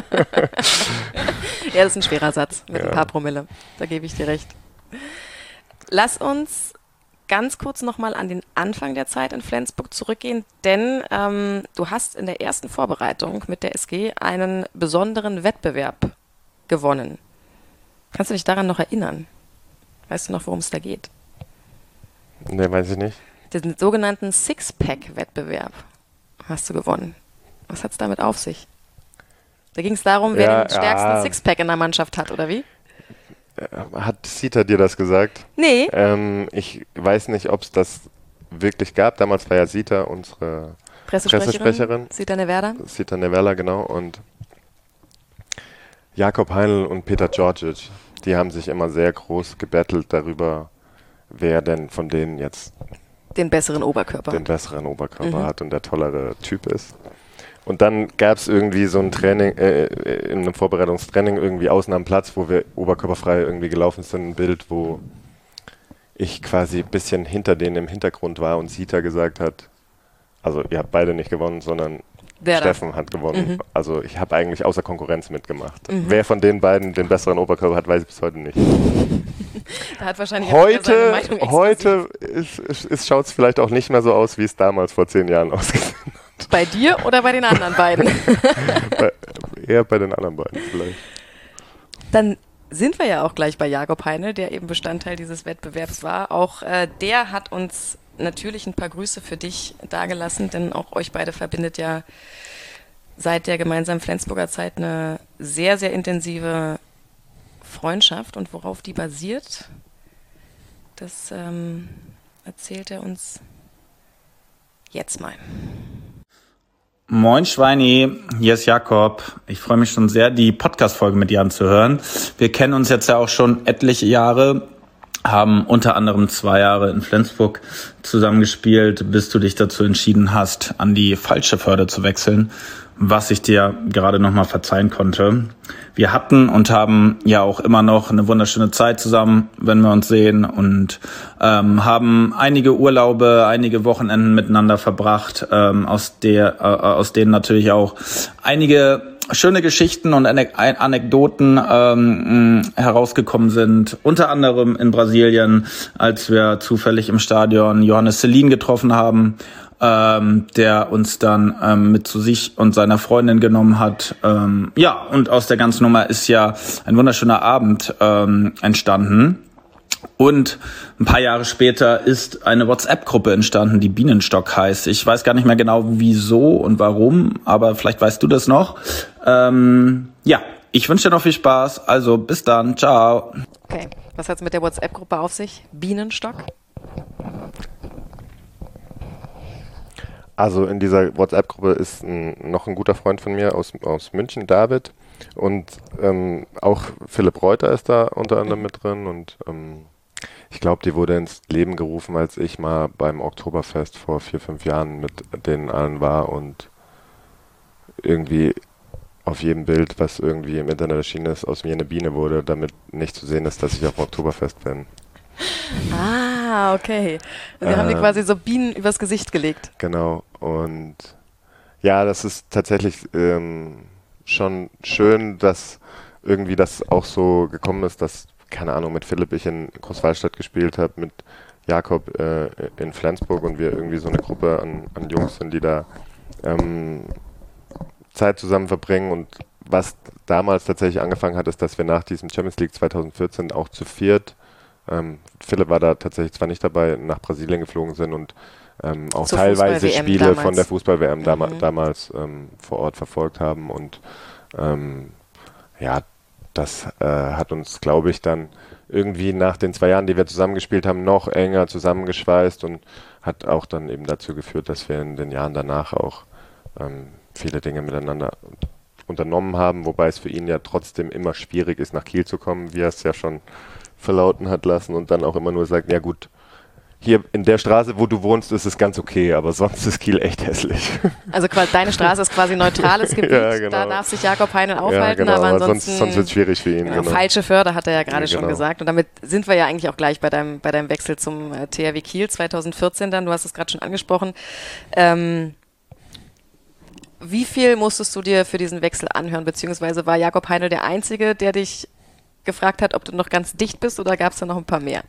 Ja, das ist ein schwerer Satz mit ja. ein paar Promille. Da gebe ich dir recht. Lass uns ganz kurz nochmal an den Anfang der Zeit in Flensburg zurückgehen, denn ähm, du hast in der ersten Vorbereitung mit der S G einen besonderen Wettbewerb gewonnen. Kannst du dich daran noch erinnern? Weißt du noch, worum es da geht? Ne, weiß ich nicht. Den sogenannten Sixpack-Wettbewerb hast du gewonnen. Was hat es damit auf sich? Da ging es darum, wer ja, den stärksten ja. Sixpack in der Mannschaft hat, oder wie? Hat Sita dir das gesagt? Nee. Ähm, ich weiß nicht, ob es das wirklich gab. Damals war ja Sita unsere Pressesprecherin. Pressesprecherin. Sita Neverla. Sita Neverla, genau. Und Jakob Heinl und Peter Georgic, die haben sich immer sehr groß gebettelt darüber, wer denn von denen jetzt den besseren Oberkörper den besseren Oberkörper mhm. hat und der tollere Typ ist. Und dann gab es irgendwie so ein Training, äh, in einem Vorbereitungstraining irgendwie außen am Platz, wo wir oberkörperfrei irgendwie gelaufen sind, ein Bild, wo ich quasi ein bisschen hinter denen im Hintergrund war und Sita gesagt hat, also ihr habt beide nicht gewonnen, sondern Wer Steffen da? hat gewonnen. Mhm. Also ich habe eigentlich außer Konkurrenz mitgemacht. Mhm. Wer von den beiden den besseren Oberkörper hat, weiß ich bis heute nicht. Da hat wahrscheinlich heute heute schaut es vielleicht auch nicht mehr so aus, wie es damals vor zehn Jahren ausgesehen hat. Bei dir oder bei den anderen beiden? bei, eher bei den anderen beiden vielleicht. Dann sind wir ja auch gleich bei Jakob Heinl, der eben Bestandteil dieses Wettbewerbs war. Auch äh, der hat uns natürlich ein paar Grüße für dich dagelassen, denn auch euch beide verbindet ja seit der gemeinsamen Flensburger Zeit eine sehr, sehr intensive Freundschaft. Und worauf die basiert, das ähm, erzählt er uns jetzt mal. Moin Schweini, hier ist Jakob. Ich freue mich schon sehr, die Podcast-Folge mit dir anzuhören. Wir kennen uns jetzt ja auch schon etliche Jahre, haben unter anderem zwei Jahre in Flensburg zusammengespielt, bis du dich dazu entschieden hast, an die falsche Förde zu wechseln, was ich dir gerade nochmal verzeihen konnte. Wir hatten und haben ja auch immer noch eine wunderschöne Zeit zusammen, wenn wir uns sehen, und ähm, haben einige Urlaube, einige Wochenenden miteinander verbracht, ähm, aus der, äh, aus denen natürlich auch einige schöne Geschichten und Anekdoten ähm, herausgekommen sind. Unter anderem in Brasilien, als wir zufällig im Stadion Johannes Selin getroffen haben, ähm, der uns dann ähm, mit zu sich und seiner Freundin genommen hat. Ähm, ja, und aus der ganzen Nummer ist ja ein wunderschöner Abend ähm, entstanden. Und ein paar Jahre später ist eine WhatsApp-Gruppe entstanden, die Bienenstock heißt. Ich weiß gar nicht mehr genau wieso und warum, aber vielleicht weißt du das noch. Ähm, ja, ich wünsche dir noch viel Spaß. Also bis dann, ciao. Okay, was hat es mit der WhatsApp-Gruppe auf sich? Bienenstock? Also in dieser WhatsApp-Gruppe ist ein, noch ein guter Freund von mir aus, aus München, David. Und ähm, auch Philipp Reuter ist da unter anderem mit drin. Und ähm, ich glaube, die wurde ins Leben gerufen, als ich mal beim Oktoberfest vor vier, fünf Jahren mit denen allen war. Und irgendwie auf jedem Bild, was irgendwie im Internet erschienen ist, aus mir eine Biene wurde, damit nicht zu sehen ist, dass ich auf dem Oktoberfest bin. Ah, okay. Wir äh, haben dir quasi so Bienen übers Gesicht gelegt. Genau. Und ja, das ist tatsächlich ähm, schon schön, dass irgendwie das auch so gekommen ist, dass, keine Ahnung, mit Philipp ich in Großwallstadt gespielt habe, mit Jakob äh, in Flensburg und wir irgendwie so eine Gruppe an, an Jungs sind, die da ähm, Zeit zusammen verbringen. Und was damals tatsächlich angefangen hat, ist, dass wir nach diesem Champions League zwanzig vierzehn auch zu viert, ähm, Philipp war da tatsächlich zwar nicht dabei, nach Brasilien geflogen sind und ähm, auch Zur teilweise Spiele damals. von der Fußball-W M dam- mhm. damals ähm, vor Ort verfolgt haben. Und ähm, ja, das äh, hat uns, glaube ich, dann irgendwie nach den zwei Jahren, die wir zusammengespielt haben, noch enger zusammengeschweißt und hat auch dann eben dazu geführt, dass wir in den Jahren danach auch ähm, viele Dinge miteinander unternommen haben, wobei es für ihn ja trotzdem immer schwierig ist, nach Kiel zu kommen, wie er es ja schon verlauten hat lassen und dann auch immer nur sagt, ja gut, hier in der Straße, wo du wohnst, ist es ganz okay, aber sonst ist Kiel echt hässlich. Also quasi deine Straße ist quasi neutrales Gebiet, ja, genau. Da darf sich Jakob Heinl aufhalten, ja, genau, aber ansonsten sonst, sonst wird es schwierig für ihn. Genau, genau. Falsche Förde hat er ja gerade ja, genau. schon gesagt und damit sind wir ja eigentlich auch gleich bei deinem, bei deinem Wechsel zum äh, T H W Kiel zwanzig vierzehn dann, du hast es gerade schon angesprochen. Ähm, wie viel musstest du dir für diesen Wechsel anhören, beziehungsweise war Jakob Heinl der Einzige, der dich gefragt hat, ob du noch ganz dicht bist oder gab es da noch ein paar mehr?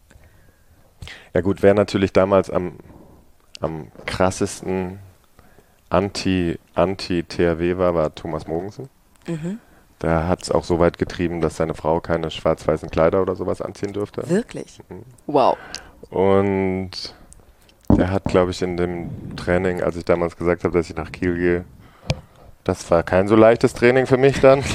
Ja gut, wer natürlich damals am, am krassesten Anti, Anti-T H W war, war Thomas Mogensen. Mhm. Der hat es auch so weit getrieben, dass seine Frau keine schwarz-weißen Kleider oder sowas anziehen durfte. Wirklich? Mhm. Wow. Und der hat, glaube ich, in dem Training, als ich damals gesagt habe, dass ich nach Kiel gehe, das war kein so leichtes Training für mich dann.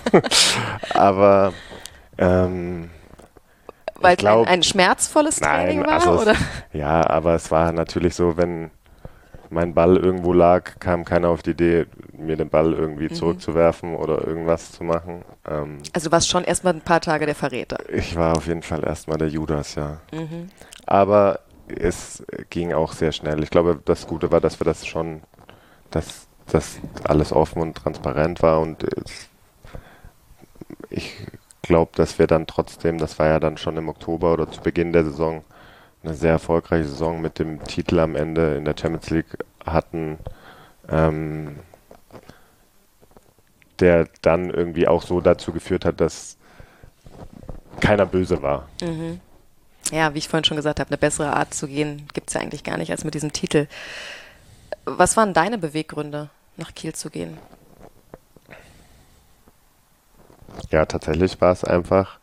Aber ähm, weil es ein, ein schmerzvolles nein, Training war? Also oder? Es, ja, aber es war natürlich so, wenn mein Ball irgendwo lag, kam keiner auf die Idee, mir den Ball irgendwie mhm. zurückzuwerfen oder irgendwas zu machen. Ähm, also du warst schon erstmal ein paar Tage der Verräter. Ich war auf jeden Fall erstmal der Judas, ja. Mhm. Aber es ging auch sehr schnell. Ich glaube, das Gute war, dass wir das schon, dass das alles offen und transparent war und es, ich glaube, dass wir dann trotzdem, das war ja dann schon im Oktober oder zu Beginn der Saison, eine sehr erfolgreiche Saison mit dem Titel am Ende in der Champions League hatten, ähm, der dann irgendwie auch so dazu geführt hat, dass keiner böse war. Mhm. Ja, wie ich vorhin schon gesagt habe, eine bessere Art zu gehen gibt es ja eigentlich gar nicht als mit diesem Titel. Was waren deine Beweggründe, nach Kiel zu gehen? Ja, tatsächlich war es einfach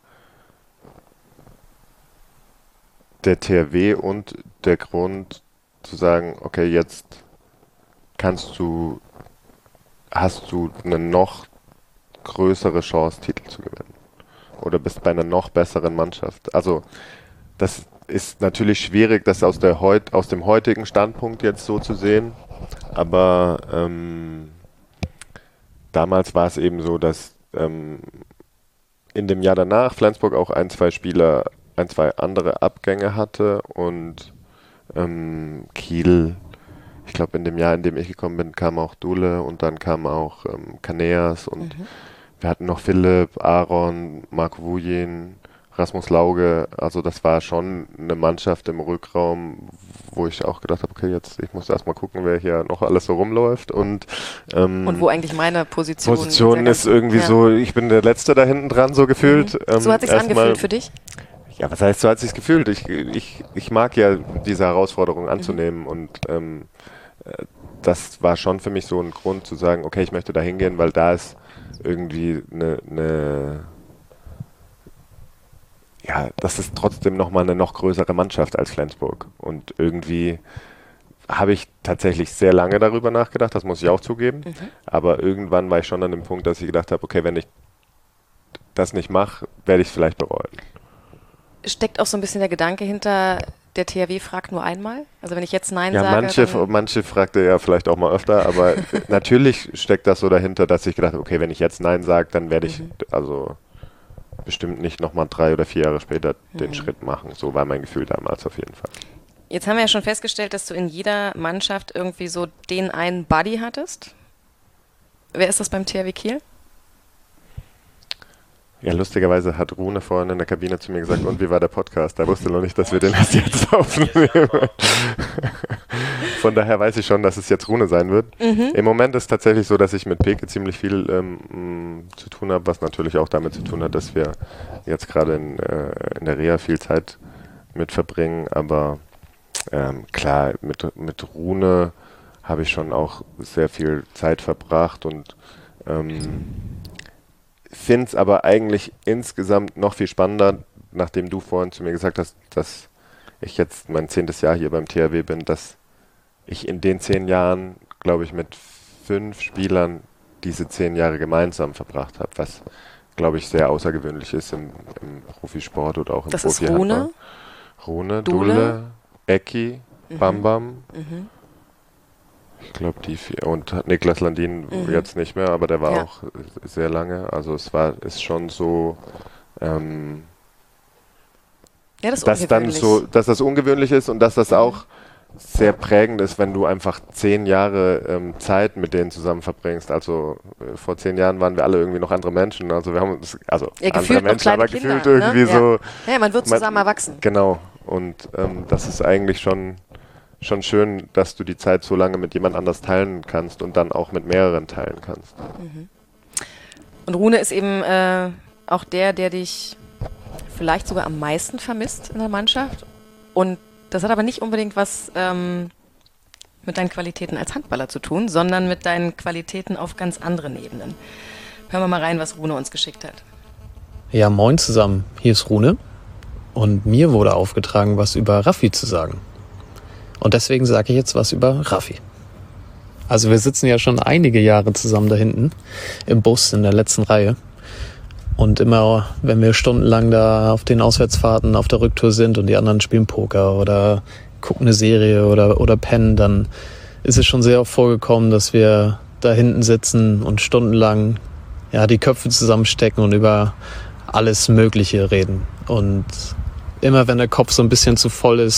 der T H W und der Grund zu sagen, okay, jetzt kannst du, hast du eine noch größere Chance, Titel zu gewinnen. Oder bist bei einer noch besseren Mannschaft. Also das ist natürlich schwierig, das aus, der heut, aus dem heutigen Standpunkt jetzt so zu sehen. Aber ähm, damals war es eben so, dass ähm, in dem Jahr danach Flensburg auch ein, zwei Spieler, ein, zwei andere Abgänge hatte und ähm, Kiel, ich glaube in dem Jahr, in dem ich gekommen bin, kam auch Dule und dann kam auch ähm, Kaneas und mhm. wir hatten noch Philipp, Aaron, Marco Vujen, Rasmus Lauge, also das war schon eine Mannschaft im Rückraum, wo ich auch gedacht habe, okay, jetzt, ich muss erstmal gucken, wer hier noch alles so rumläuft und ähm, und wo eigentlich meine Position Position ist irgendwie ja. so, ich bin der Letzte da hinten dran, so gefühlt. Mhm. Ähm, so hat sich's angefühlt mal, für dich? Ja, was heißt, so hat sich's gefühlt? Ich, ich, ich mag ja diese Herausforderung anzunehmen mhm. und ähm, das war schon für mich so ein Grund zu sagen, okay, ich möchte da hingehen, weil da ist irgendwie eine, eine ja, das ist trotzdem nochmal eine noch größere Mannschaft als Flensburg. Und irgendwie habe ich tatsächlich sehr lange darüber nachgedacht, das muss ich auch zugeben. Mhm. Aber irgendwann war ich schon an dem Punkt, dass ich gedacht habe, okay, wenn ich das nicht mache, werde ich es vielleicht bereuen. Steckt auch so ein bisschen der Gedanke hinter, der T H W fragt nur einmal? Also wenn ich jetzt Nein ja, sage, manche, dann manche fragte ja vielleicht auch mal öfter, aber natürlich steckt das so dahinter, dass ich gedacht habe, okay, wenn ich jetzt Nein sage, dann werde ich, mhm. also bestimmt nicht nochmal drei oder vier Jahre später den mhm. Schritt machen. So war mein Gefühl damals auf jeden Fall. Jetzt haben wir ja schon festgestellt, dass du in jeder Mannschaft irgendwie so den einen Buddy hattest. Wer ist das beim T H W Kiel? Ja, lustigerweise hat Rune vorhin in der Kabine zu mir gesagt, und wie war der Podcast? Da wusste noch nicht, dass wir den erst jetzt aufnehmen. Von daher weiß ich schon, dass es jetzt Rune sein wird. Mhm. Im Moment ist es tatsächlich so, dass ich mit Peke ziemlich viel ähm, zu tun habe, was natürlich auch damit zu tun hat, dass wir jetzt gerade in, äh, in der Reha viel Zeit mit verbringen. Aber ähm, klar, mit, mit Rune habe ich schon auch sehr viel Zeit verbracht und ähm, finde es aber eigentlich insgesamt noch viel spannender, nachdem du vorhin zu mir gesagt hast, dass ich jetzt mein zehntes Jahr hier beim T H W bin, dass ich in den zehn Jahren, glaube ich, mit fünf Spielern diese zehn Jahre gemeinsam verbracht habe, was, glaube ich, sehr außergewöhnlich ist im, im Profisport oder auch im Profi. Das ist Rune? Rune, Dule, Dule Ecki, mhm. Bam Bam. Mhm. Ich glaube, die vier. Und Niklas Landin mhm. jetzt nicht mehr, aber der war ja. auch sehr lange. Also es war, ist schon so, ähm, ja, das dass dann so, dass das ungewöhnlich ist und dass das mhm. auch sehr prägend ist, wenn du einfach zehn Jahre ähm, Zeit mit denen zusammen verbringst. Also äh, vor zehn Jahren waren wir alle irgendwie noch andere Menschen. Also wir haben uns, also ja, andere Menschen, aber Kinder, gefühlt irgendwie ne? so. Ja. ja, man wird zusammen man, erwachsen. Genau. Und ähm, das ist eigentlich schon schon schön, dass du die Zeit so lange mit jemand anders teilen kannst und dann auch mit mehreren teilen kannst. Mhm. Und Rune ist eben äh, auch der, der dich vielleicht sogar am meisten vermisst in der Mannschaft. Und das hat aber nicht unbedingt was ähm, mit deinen Qualitäten als Handballer zu tun, sondern mit deinen Qualitäten auf ganz anderen Ebenen. Hören wir mal rein, was Rune uns geschickt hat. Ja, moin zusammen. Hier ist Rune. Und mir wurde aufgetragen, was über Raffi zu sagen. Und deswegen sage ich jetzt was über Raffi. Also wir sitzen ja schon einige Jahre zusammen da hinten im Bus in der letzten Reihe. Und immer, wenn wir stundenlang da auf den Auswärtsfahrten auf der Rücktour sind und die anderen spielen Poker oder gucken eine Serie oder, oder pennen, dann ist es schon sehr oft vorgekommen, dass wir da hinten sitzen und stundenlang ja, die Köpfe zusammenstecken und über alles Mögliche reden. Und immer wenn der Kopf so ein bisschen zu voll ist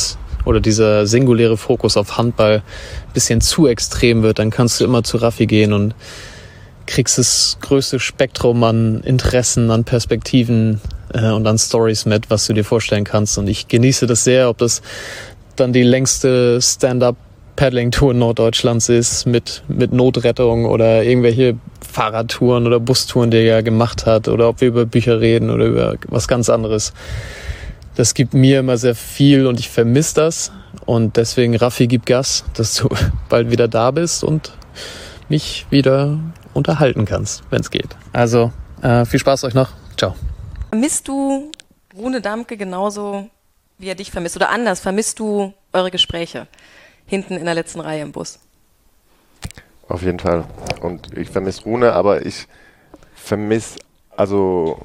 oder dieser singuläre Fokus auf Handball ein bisschen zu extrem wird, dann kannst du immer zu Raffi gehen und kriegst das größte Spektrum an Interessen, an Perspektiven äh, und an Stories mit, was du dir vorstellen kannst. Und ich genieße das sehr, ob das dann die längste Stand-Up-Paddling-Tour Norddeutschlands ist mit, mit Notrettung oder irgendwelche Fahrradtouren oder Bustouren, die er gemacht hat, oder ob wir über Bücher reden oder über was ganz anderes. Das gibt mir immer sehr viel und ich vermisse das. Und deswegen, Raffi, gib Gas, dass du bald wieder da bist und mich wieder unterhalten kannst, wenn es geht. Also, äh, viel Spaß euch noch. Ciao. Vermisst du Rune Dammke genauso, wie er dich vermisst? Oder anders, vermisst du eure Gespräche hinten in der letzten Reihe im Bus? Auf jeden Fall. Und ich vermisse Rune, aber ich vermisse, also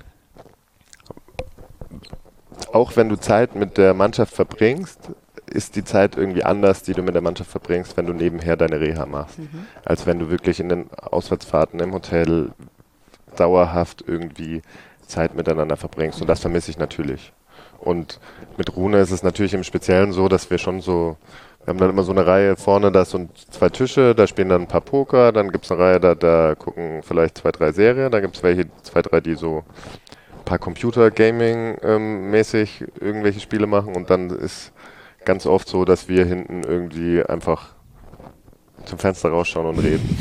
auch wenn du Zeit mit der Mannschaft verbringst, ist die Zeit irgendwie anders, die du mit der Mannschaft verbringst, wenn du nebenher deine Reha machst. Mhm. Als wenn du wirklich in den Auswärtsfahrten im Hotel dauerhaft irgendwie Zeit miteinander verbringst. Und das vermisse ich natürlich. Und mit Rune ist es natürlich im Speziellen so, dass wir schon so, wir haben dann immer so eine Reihe vorne, da sind zwei Tische, da spielen dann ein paar Poker, dann gibt es eine Reihe, da, da gucken vielleicht zwei, drei Serien, da gibt es welche, zwei, drei, die so ein paar Computer-Gaming-mäßig ähm, irgendwelche Spiele machen, und dann ist ganz oft so, dass wir hinten irgendwie einfach zum Fenster rausschauen und reden.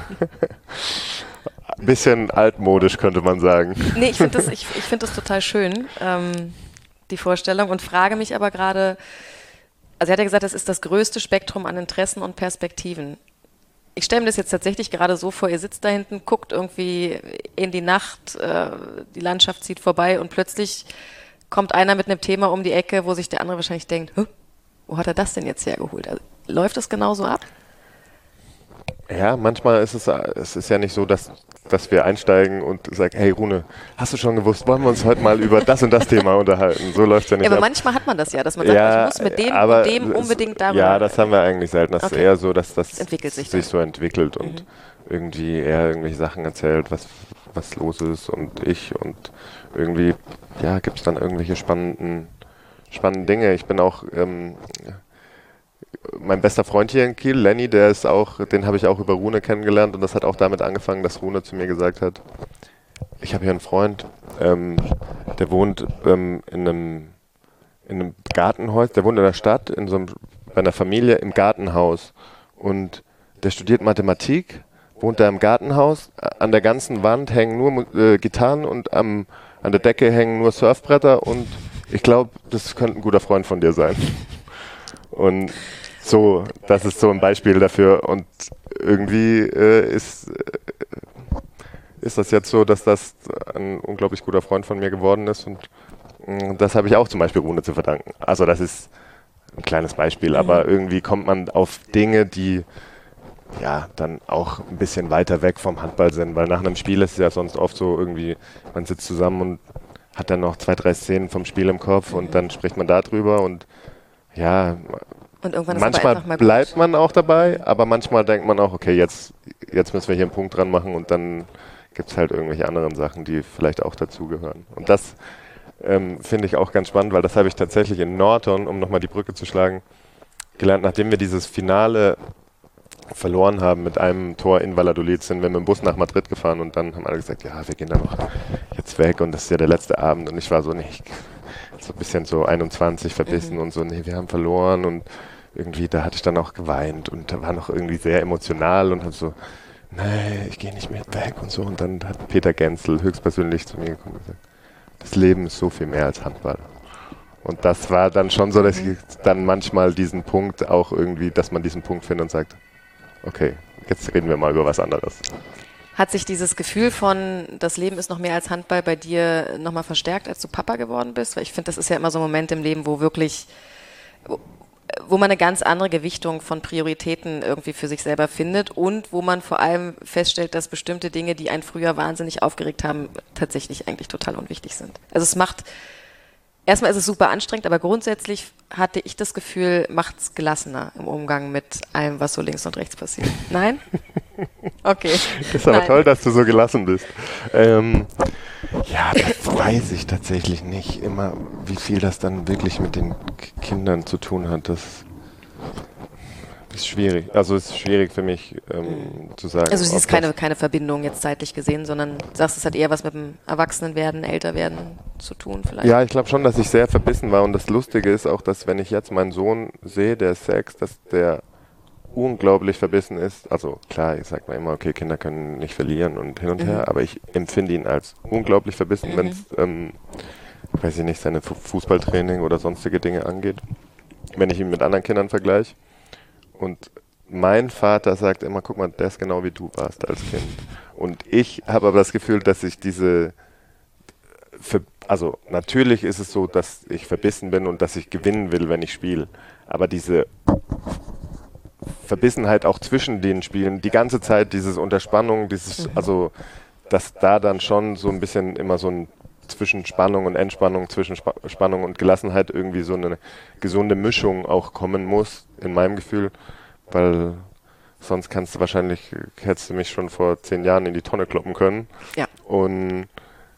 Ein bisschen altmodisch, könnte man sagen. Nee, ich finde das, ich, ich find das total schön, ähm, die Vorstellung, und frage mich aber gerade, also er hat ja gesagt, das ist das größte Spektrum an Interessen und Perspektiven. Ich stelle mir das jetzt tatsächlich gerade so vor, ihr sitzt da hinten, guckt irgendwie in die Nacht, äh, die Landschaft zieht vorbei und plötzlich kommt einer mit einem Thema um die Ecke, wo sich der andere wahrscheinlich denkt, wo hat er das denn jetzt hergeholt? Also, läuft das genauso ab? Ja, manchmal ist es, es ist ja nicht so, dass, dass wir einsteigen und sagen, hey Rune, hast du schon gewusst, wollen wir uns heute mal über das und das Thema unterhalten? So läuft es ja nicht. Ja, aber ab. manchmal hat man das ja, dass man sagt, ja, ich muss mit dem aber und dem unbedingt darüber. Ja, das haben wir eigentlich selten. Das okay. ist eher so, dass das, das entwickelt sich, sich so entwickelt und mhm. irgendwie er irgendwelche Sachen erzählt, was, was los ist, und ich, und irgendwie, ja, gibt es dann irgendwelche spannenden, spannenden Dinge. Ich bin auch, ähm, mein bester Freund hier in Kiel, Lenny, der ist auch, den habe ich auch über Rune kennengelernt, und das hat auch damit angefangen, dass Rune zu mir gesagt hat, ich habe hier einen Freund, ähm, der wohnt ähm, in einem in einem Gartenhaus, der wohnt in der Stadt, in so einem, bei einer Familie im Gartenhaus, und der studiert Mathematik, wohnt da im Gartenhaus, an der ganzen Wand hängen nur äh, Gitarren und am, an der Decke hängen nur Surfbretter, und ich glaube, das könnte ein guter Freund von dir sein. Und so, das ist so ein Beispiel dafür, und irgendwie äh, ist, äh, ist das jetzt so, dass das ein unglaublich guter Freund von mir geworden ist, und mh, das habe ich auch zum Beispiel Rune zu verdanken. Also das ist ein kleines Beispiel, mhm. aber irgendwie kommt man auf Dinge, die ja dann auch ein bisschen weiter weg vom Handball sind, weil nach einem Spiel ist es ja sonst oft so irgendwie, man sitzt zusammen und hat dann noch zwei, drei Szenen vom Spiel im Kopf, mhm. und dann spricht man da drüber, und ja, und irgendwann ist manchmal aber mal bleibt gut. man auch dabei, aber manchmal denkt man auch, okay, jetzt, jetzt müssen wir hier einen Punkt dran machen, und dann gibt es halt irgendwelche anderen Sachen, die vielleicht auch dazugehören. Und das ähm, finde ich auch ganz spannend, weil das habe ich tatsächlich in Norton, um nochmal die Brücke zu schlagen, gelernt, nachdem wir dieses Finale verloren haben mit einem Tor in Valladolid, sind wir mit dem Bus nach Madrid gefahren, und dann haben alle gesagt, ja, wir gehen da noch jetzt weg, und das ist ja der letzte Abend, und ich war so, nee, so ein bisschen so einundzwanzig verbissen mhm. und so, nee, wir haben verloren, und irgendwie, da hatte ich dann auch geweint und da war noch irgendwie sehr emotional und hab so, nee, ich gehe nicht mehr weg und so, und dann hat Peter Gensel höchstpersönlich zu mir gekommen und gesagt, das Leben ist so viel mehr als Handball. Und das war dann schon so, dass ich dann manchmal diesen Punkt auch irgendwie, dass man diesen Punkt findet und sagt, okay, jetzt reden wir mal über was anderes. Hat sich dieses Gefühl von, das Leben ist noch mehr als Handball bei dir nochmal verstärkt, als du Papa geworden bist? Weil ich finde, das ist ja immer so ein Moment im Leben, wo wirklich, wo, wo man eine ganz andere Gewichtung von Prioritäten irgendwie für sich selber findet, und wo man vor allem feststellt, dass bestimmte Dinge, die einen früher wahnsinnig aufgeregt haben, tatsächlich eigentlich total unwichtig sind. Also es macht erstmal ist es super anstrengend, aber grundsätzlich hatte ich das Gefühl, macht es gelassener im Umgang mit allem, was so links und rechts passiert. Nein? Okay. Das ist aber Nein. toll, dass du so gelassen bist. Ähm, ja, das weiß ich tatsächlich nicht immer, wie viel das dann wirklich mit den K- Kindern zu tun hat. Das ist schwierig. Also es ist schwierig für mich ähm, zu sagen. Also du siehst ob keine, das- keine Verbindung jetzt zeitlich gesehen, sondern du sagst, es hat eher was mit dem Erwachsenenwerden, Älterwerden zu tun vielleicht. Ja, ich glaube schon, dass ich sehr verbissen war. Und das Lustige ist auch, dass wenn ich jetzt meinen Sohn sehe, der ist sechs, dass der unglaublich verbissen ist. Also klar, ich sage mal immer, okay, Kinder können nicht verlieren und hin und Mhm. her, aber ich empfinde ihn als unglaublich verbissen, Mhm. wenn es, ähm, weiß ich nicht, seine Fu- Fußballtraining oder sonstige Dinge angeht, wenn ich ihn mit anderen Kindern vergleiche. Und mein Vater sagt immer, guck mal, der ist genau wie du warst als Kind. Und ich habe aber das Gefühl, dass ich diese, ver- also natürlich ist es so, dass ich verbissen bin und dass ich gewinnen will, wenn ich spiele. Aber diese Verbissenheit auch zwischen den Spielen, die ganze Zeit dieses Unterspannung, dieses, also dass da dann schon so ein bisschen immer so ein zwischen Spannung und Entspannung, zwischen Spa Spannung und Gelassenheit irgendwie so eine gesunde Mischung auch kommen muss, in meinem Gefühl, weil sonst kannst du wahrscheinlich, hättest du mich schon vor zehn Jahren in die Tonne kloppen können. Ja. Und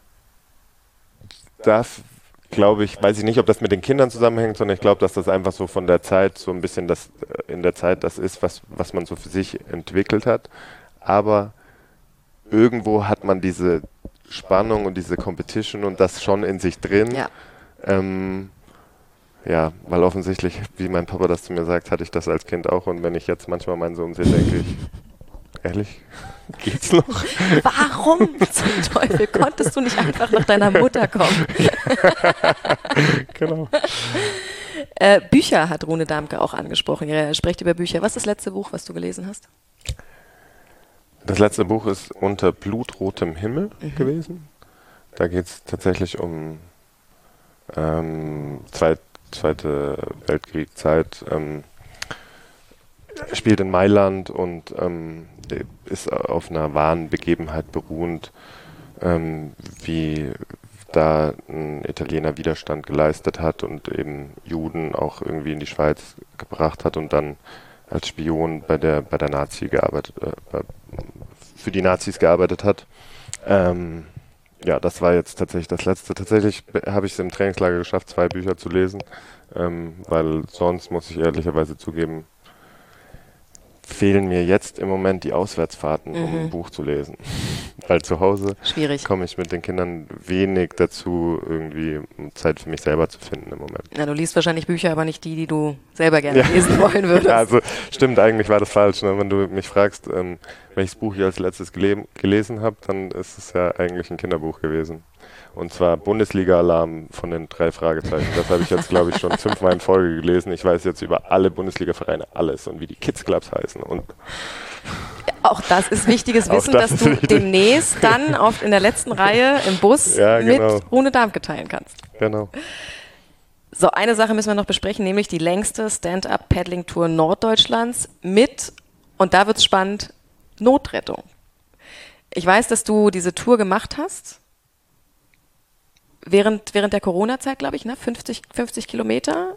das glaube ich, weiß ich nicht, ob das mit den Kindern zusammenhängt, sondern ich glaube, dass das einfach so von der Zeit so ein bisschen das äh, in der Zeit das ist, was, was man so für sich entwickelt hat. Aber irgendwo hat man diese Spannung und diese Competition und das schon in sich drin. Ja. Ähm, ja, weil offensichtlich, wie mein Papa das zu mir sagt, hatte ich das als Kind auch. Und wenn ich jetzt manchmal meinen Sohn sehe, denke ich, ehrlich, geht's noch? Warum zum Teufel konntest du nicht einfach nach deiner Mutter kommen? Genau. Äh, Bücher hat Rune Dammke auch angesprochen. Er spricht über Bücher. Was ist das letzte Buch, was du gelesen hast? Das letzte Buch ist Unter blutrotem Himmel Mhm. gewesen. Da geht es tatsächlich um ähm, Zweit, Zweite Weltkriegszeit. Ähm, spielt in Mailand und ähm, ist auf einer wahren Begebenheit beruhend, ähm, wie da ein Italiener Widerstand geleistet hat und eben Juden auch irgendwie in die Schweiz gebracht hat und dann als Spion bei der bei der Nazi gearbeitet, äh, bei, für die Nazis gearbeitet hat. Ähm, ja, das war jetzt tatsächlich das letzte. Tatsächlich habe ich es im Trainingslager geschafft, zwei Bücher zu lesen, ähm, weil sonst, muss ich ehrlicherweise zugeben, fehlen mir jetzt im Moment die Auswärtsfahrten, um Mhm. ein Buch zu lesen. Weil zu Hause Schwierig. komme ich mit den Kindern wenig dazu, irgendwie Zeit für mich selber zu finden im Moment. Na, du liest wahrscheinlich Bücher, aber nicht die, die du selber gerne Ja. lesen wollen würdest. Ja, also stimmt, eigentlich war das falsch. Ne? Wenn du mich fragst, ähm, welches Buch ich als letztes gele gelesen habe, dann ist es ja eigentlich ein Kinderbuch gewesen. Und zwar Bundesliga-Alarm von den drei Fragezeichen. Das habe ich jetzt, glaube ich, schon fünfmal in Folge gelesen. Ich weiß jetzt über alle Bundesliga-Vereine alles und wie die Kids Clubs heißen. Und Auch das ist wichtiges Auch Wissen, das dass ist du wichtig. demnächst dann oft in der letzten Reihe im Bus Ja, genau. mit Rune Dammke teilen kannst. genau. So, eine Sache müssen wir noch besprechen, nämlich die längste Stand-Up-Paddling-Tour Norddeutschlands mit, und da wird's spannend, Notrettung. Ich weiß, dass du diese Tour gemacht hast, während, während der Corona-Zeit, glaube ich, ne? fünfzig, fünfzig Kilometer.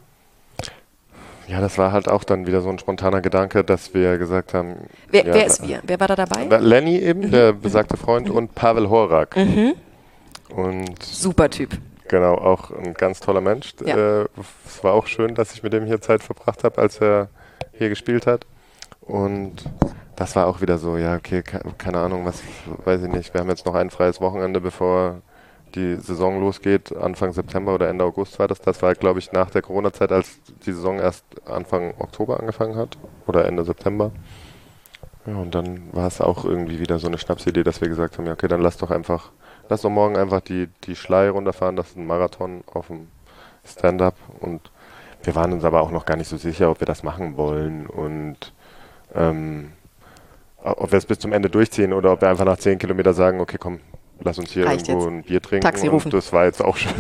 Ja, das war halt auch dann wieder so ein spontaner Gedanke, dass wir gesagt haben... Wer, ja, wer ist wir? Wer war da dabei? Lenny eben, der besagte Freund, und Pavel Horak. Mhm. Und Super Typ. genau, auch ein ganz toller Mensch. Ja. Äh, es war auch schön, dass ich mit dem hier Zeit verbracht habe, als er hier gespielt hat. Und das war auch wieder so, ja, okay, ke keine Ahnung, was, weiß ich nicht. Wir haben jetzt noch ein freies Wochenende, bevor die Saison losgeht. Anfang September oder Ende August war das. Das war, glaube ich, nach der Corona-Zeit, als die Saison erst Anfang Oktober angefangen hat. Oder Ende September. Ja, und dann war es auch irgendwie wieder so eine Schnapsidee, dass wir gesagt haben, ja, okay, dann lass doch einfach, lass doch morgen einfach die, die Schlei runterfahren. Das ist ein Marathon auf dem Stand-Up. Und wir waren uns aber auch noch gar nicht so sicher, ob wir das machen wollen und ähm, ob wir es bis zum Ende durchziehen oder ob wir einfach nach zehn Kilometern sagen, okay, komm, lass uns hier Reicht irgendwo jetzt. ein Bier trinken. Taxi rufen. Und das war jetzt auch schon.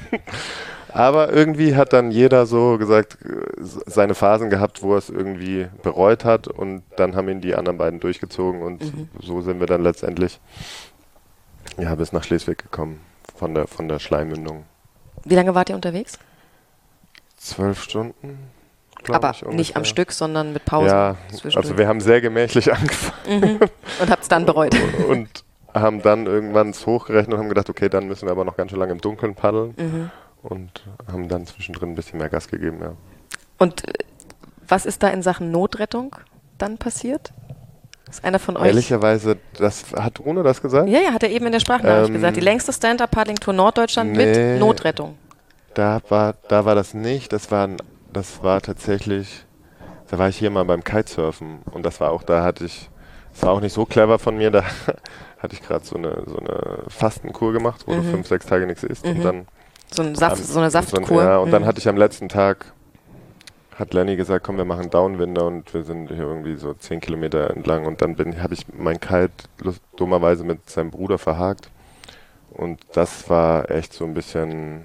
Aber irgendwie hat dann jeder so gesagt, äh, seine Phasen gehabt, wo er es irgendwie bereut hat, und dann haben ihn die anderen beiden durchgezogen, und Mhm. so sind wir dann letztendlich ja, bis nach Schleswig gekommen, von der, von der Schleimmündung. Wie lange wart ihr unterwegs? Zwölf Stunden, Aber ich, nicht am Stück, sondern mit Pausen. Ja, also wir haben sehr gemächlich angefangen. Mhm. Und habt es dann bereut. Und haben dann irgendwann es hochgerechnet und haben gedacht, okay, dann müssen wir aber noch ganz schön lange im Dunkeln paddeln. Mhm. Und haben dann zwischendrin ein bisschen mehr Gas gegeben, ja. Und äh, was ist da in Sachen Notrettung dann passiert? Ist einer von euch? Ehrlicherweise, das hat Rune das gesagt? Ja, ja, hat er eben in der Sprachnachricht Ähm, gesagt. Die längste Stand-Up-Paddling-Tour Norddeutschland nee. mit Notrettung. Da war, da war das nicht, das war, das war tatsächlich, da war ich hier mal beim Kitesurfen und das war auch, da hatte ich, das war auch nicht so clever von mir, da hatte ich gerade so eine, so eine Fastenkur gemacht, wo Mhm. du fünf, sechs Tage nichts isst Mhm. und dann So, ein Saft, am- so eine Saftkur. So, ja, und Mhm. dann hatte ich am letzten Tag, hat Lenny gesagt, komm, wir machen Downwinder und wir sind hier irgendwie so zehn Kilometer entlang und dann bin habe ich mein Kite lust- dummerweise mit seinem Bruder verhakt und das war echt so ein bisschen,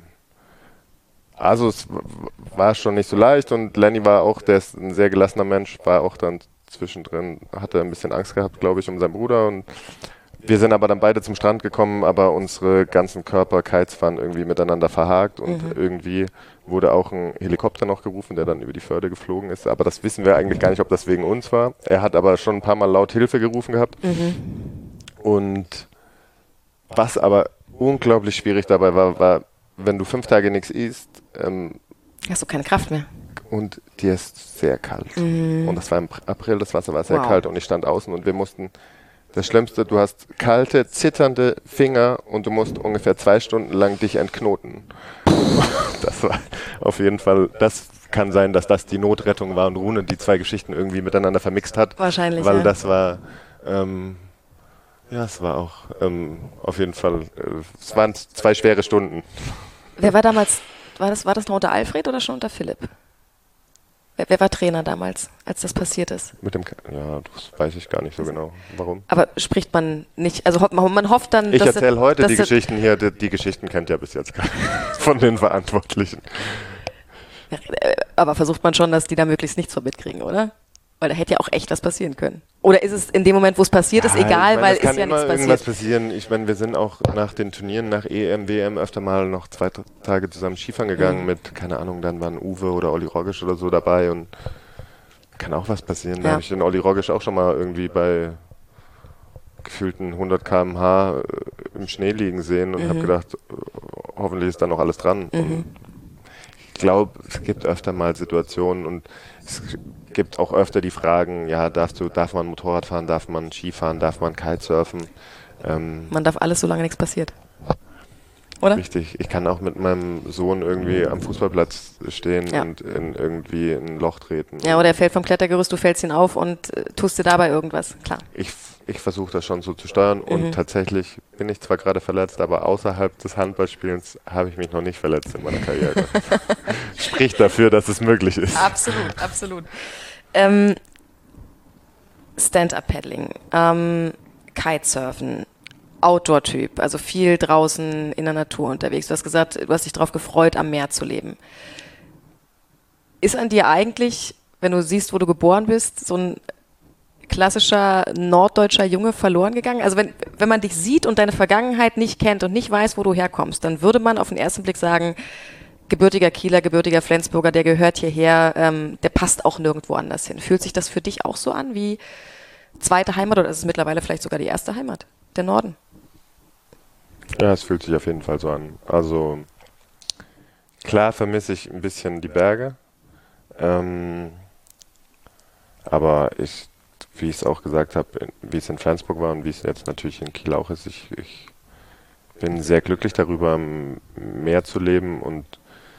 also es w- war schon nicht so leicht und Lenny war auch, der ist ein sehr gelassener Mensch, war auch dann zwischendrin, hatte ein bisschen Angst gehabt, glaube ich, um seinen Bruder und wir sind aber dann beide zum Strand gekommen, aber unsere ganzen Körper-Kites waren irgendwie miteinander verhakt und Mhm. irgendwie wurde auch ein Helikopter noch gerufen, der dann über die Förde geflogen ist. Aber das wissen wir eigentlich gar nicht, ob das wegen uns war. Er hat aber schon ein paar Mal laut Hilfe gerufen gehabt. Mhm. Und was aber unglaublich schwierig dabei war, war, wenn du fünf Tage nichts isst ähm, Hast du keine Kraft mehr? und dir ist sehr kalt. Mhm. Und das war im April, das Wasser war sehr Wow. kalt und ich stand außen und wir mussten, das Schlimmste, du hast kalte, zitternde Finger und du musst ungefähr zwei Stunden lang dich entknoten. Das war auf jeden Fall, das kann sein, dass das die Notrettung war und Rune die zwei Geschichten irgendwie miteinander vermixt hat. Wahrscheinlich, Weil ja. das war, ähm, ja, es war auch ähm, auf jeden Fall, äh, es waren zwei schwere Stunden. Wer war damals, war das, war das noch unter Alfred oder schon unter Philipp? Wer, wer war Trainer damals, als das passiert ist? Mit dem, Ka- ja, das weiß ich gar nicht so genau. Warum? Aber spricht man nicht, also ho- man man hofft dann, Ich dass erzähle er- heute dass die er- Geschichten hier, die, die Geschichten kennt ja bis jetzt keiner von den Verantwortlichen. Äh, Aber versucht man schon, dass die da möglichst nichts von mitkriegen, oder? Weil da hätte ja auch echt was passieren können. Oder ist es in dem Moment, wo es passiert ist, Ja, egal, ich meine, weil es kann ist ja immer nichts irgendwas passiert. passieren. Ich meine, wir sind auch nach den Turnieren, nach E M, W M öfter mal noch zwei drei Tage zusammen Skifahren gegangen Mhm. mit, keine Ahnung, dann waren Uwe oder Olli Rogisch oder so dabei und kann auch was passieren. Da Ja. habe ich den Olli Rogisch auch schon mal irgendwie bei gefühlten hundert Kilometer pro Stunde äh, im Schnee liegen sehen und Mhm. habe gedacht, äh, hoffentlich ist da noch alles dran. Mhm. Und ich glaube, es gibt öfter mal Situationen und es gibt auch öfter die Fragen, ja, darfst du, darf man Motorrad fahren, darf man Skifahren, darf man Kitesurfen? Ähm, Man darf alles, solange nichts passiert. Oder? Richtig. Ich kann auch mit meinem Sohn irgendwie am Fußballplatz stehen Ja. und in irgendwie in ein Loch treten. Ja, oder er fällt vom Klettergerüst, du fällst ihn auf und äh, tust dir dabei irgendwas. Klar. Ich, ich versuche das schon so zu steuern Mhm. und tatsächlich bin ich zwar gerade verletzt, aber außerhalb des Handballspielens habe ich mich noch nicht verletzt in meiner Karriere. Spricht dafür, dass es möglich ist. Absolut, absolut. Ähm, Stand-Up-Paddling, ähm, Kitesurfen, Outdoor-Typ, also viel draußen in der Natur unterwegs. Du hast gesagt, du hast dich darauf gefreut, am Meer zu leben. Ist an dir eigentlich, wenn du siehst, wo du geboren bist, so ein klassischer norddeutscher Junge verloren gegangen? Also wenn, wenn man dich sieht und deine Vergangenheit nicht kennt und nicht weiß, wo du herkommst, dann würde man auf den ersten Blick sagen, gebürtiger Kieler, gebürtiger Flensburger, der gehört hierher, ähm, der passt auch nirgendwo anders hin. Fühlt sich das für dich auch so an wie zweite Heimat oder ist es mittlerweile vielleicht sogar die erste Heimat, der Norden? Ja, es fühlt sich auf jeden Fall so an. Also klar vermisse ich ein bisschen die Berge, ähm, aber ich, wie ich es auch gesagt habe, wie es in Flensburg war und wie es jetzt natürlich in Kiel auch ist, ich, ich bin sehr glücklich darüber, am Meer zu leben und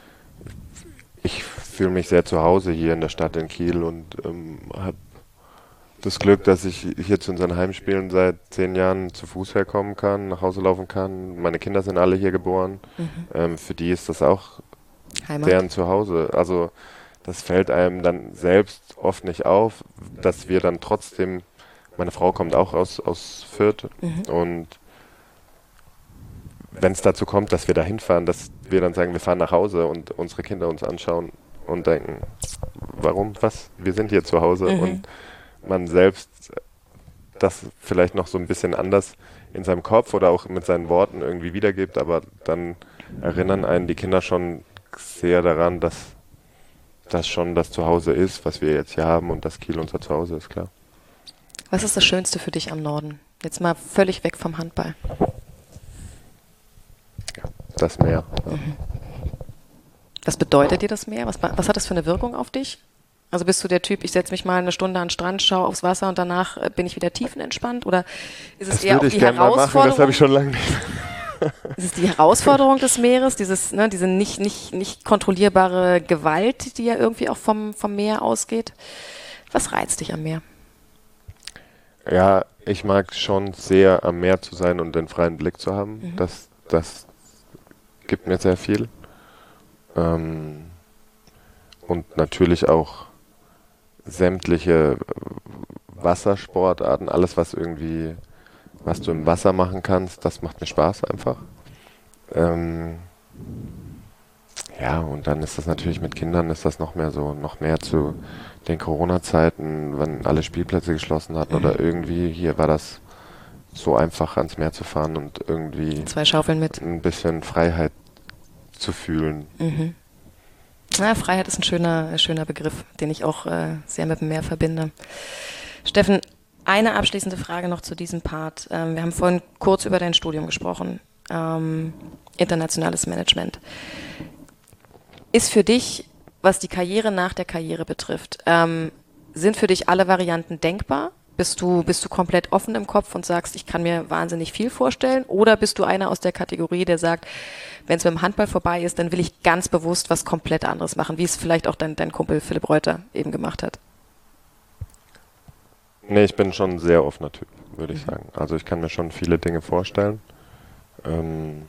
ich fühle mich sehr zu Hause hier in der Stadt in Kiel und ähm, habe das Glück, dass ich hier zu unseren Heimspielen seit zehn Jahren zu Fuß herkommen kann, nach Hause laufen kann. Meine Kinder sind alle hier geboren. Mhm. Ähm, für die ist das auch Heimat. deren Zuhause. Also das fällt einem dann selbst oft nicht auf, dass wir dann trotzdem, meine Frau kommt auch aus, aus Fürth Mhm. und wenn es dazu kommt, dass wir da hinfahren, dass wir dann sagen, wir fahren nach Hause und unsere Kinder uns anschauen und denken, warum, was, wir sind hier zu Hause Mhm. und man selbst das vielleicht noch so ein bisschen anders in seinem Kopf oder auch mit seinen Worten irgendwie wiedergibt, aber dann erinnern einen die Kinder schon sehr daran, dass das schon das Zuhause ist, was wir jetzt hier haben und dass Kiel unser Zuhause ist, klar. Was ist das Schönste für dich am Norden? Jetzt mal völlig weg vom Handball. Das Meer. Ja. Mhm. Was bedeutet dir das Meer? Was, was hat das für eine Wirkung auf dich? Also bist du der Typ, ich setze mich mal eine Stunde an den Strand, schaue aufs Wasser und danach bin ich wieder tiefenentspannt? Oder ist es das eher auch die Herausforderung? Machen, das habe ich schon lange nicht. Ist es die Herausforderung des Meeres, dieses, ne, diese nicht, nicht, nicht kontrollierbare Gewalt, die ja irgendwie auch vom, vom Meer ausgeht? Was reizt dich am Meer? Ja, ich mag schon sehr, am Meer zu sein und den freien Blick zu haben. Mhm. Das, das gibt mir sehr viel. Ähm, und natürlich auch sämtliche Wassersportarten, alles was irgendwie, was du im Wasser machen kannst, das macht mir Spaß einfach. Ähm, ja, und dann ist das natürlich mit Kindern, ist das noch mehr so, noch mehr zu den Corona-Zeiten, wenn alle Spielplätze geschlossen hatten, mhm. oder irgendwie, hier war das so einfach ans Meer zu fahren und irgendwie zwei Schaufeln mit ein bisschen Freiheit zu fühlen. Mhm. Na, Freiheit ist ein schöner, schöner Begriff, den ich auch äh, sehr mit dem Meer verbinde. Steffen, eine abschließende Frage noch zu diesem Part. Ähm, wir haben vorhin kurz über dein Studium gesprochen. Ähm, internationales Management. Ist für dich, was die Karriere nach der Karriere betrifft, ähm, sind für dich alle Varianten denkbar? Bist du, bist du komplett offen im Kopf und sagst, ich kann mir wahnsinnig viel vorstellen? Oder bist du einer aus der Kategorie, der sagt, wenn es mit dem Handball vorbei ist, dann will ich ganz bewusst was komplett anderes machen, wie es vielleicht auch dein, dein Kumpel Philipp Reuter eben gemacht hat? Nee, ich bin schon ein sehr offener Typ, würde ich mhm. sagen. Also ich kann mir schon viele Dinge vorstellen. Ähm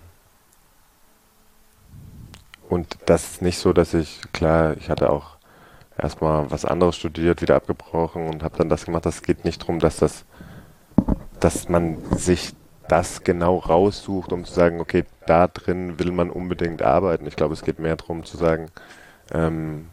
und das ist nicht so, dass ich, klar, ich hatte auch erstmal was anderes studiert, wieder abgebrochen und habe dann das gemacht. Das geht nicht darum, dass das, dass man sich das genau raussucht, um zu sagen, okay, da drin will man unbedingt arbeiten. Ich glaube, es geht mehr darum zu sagen, ähm,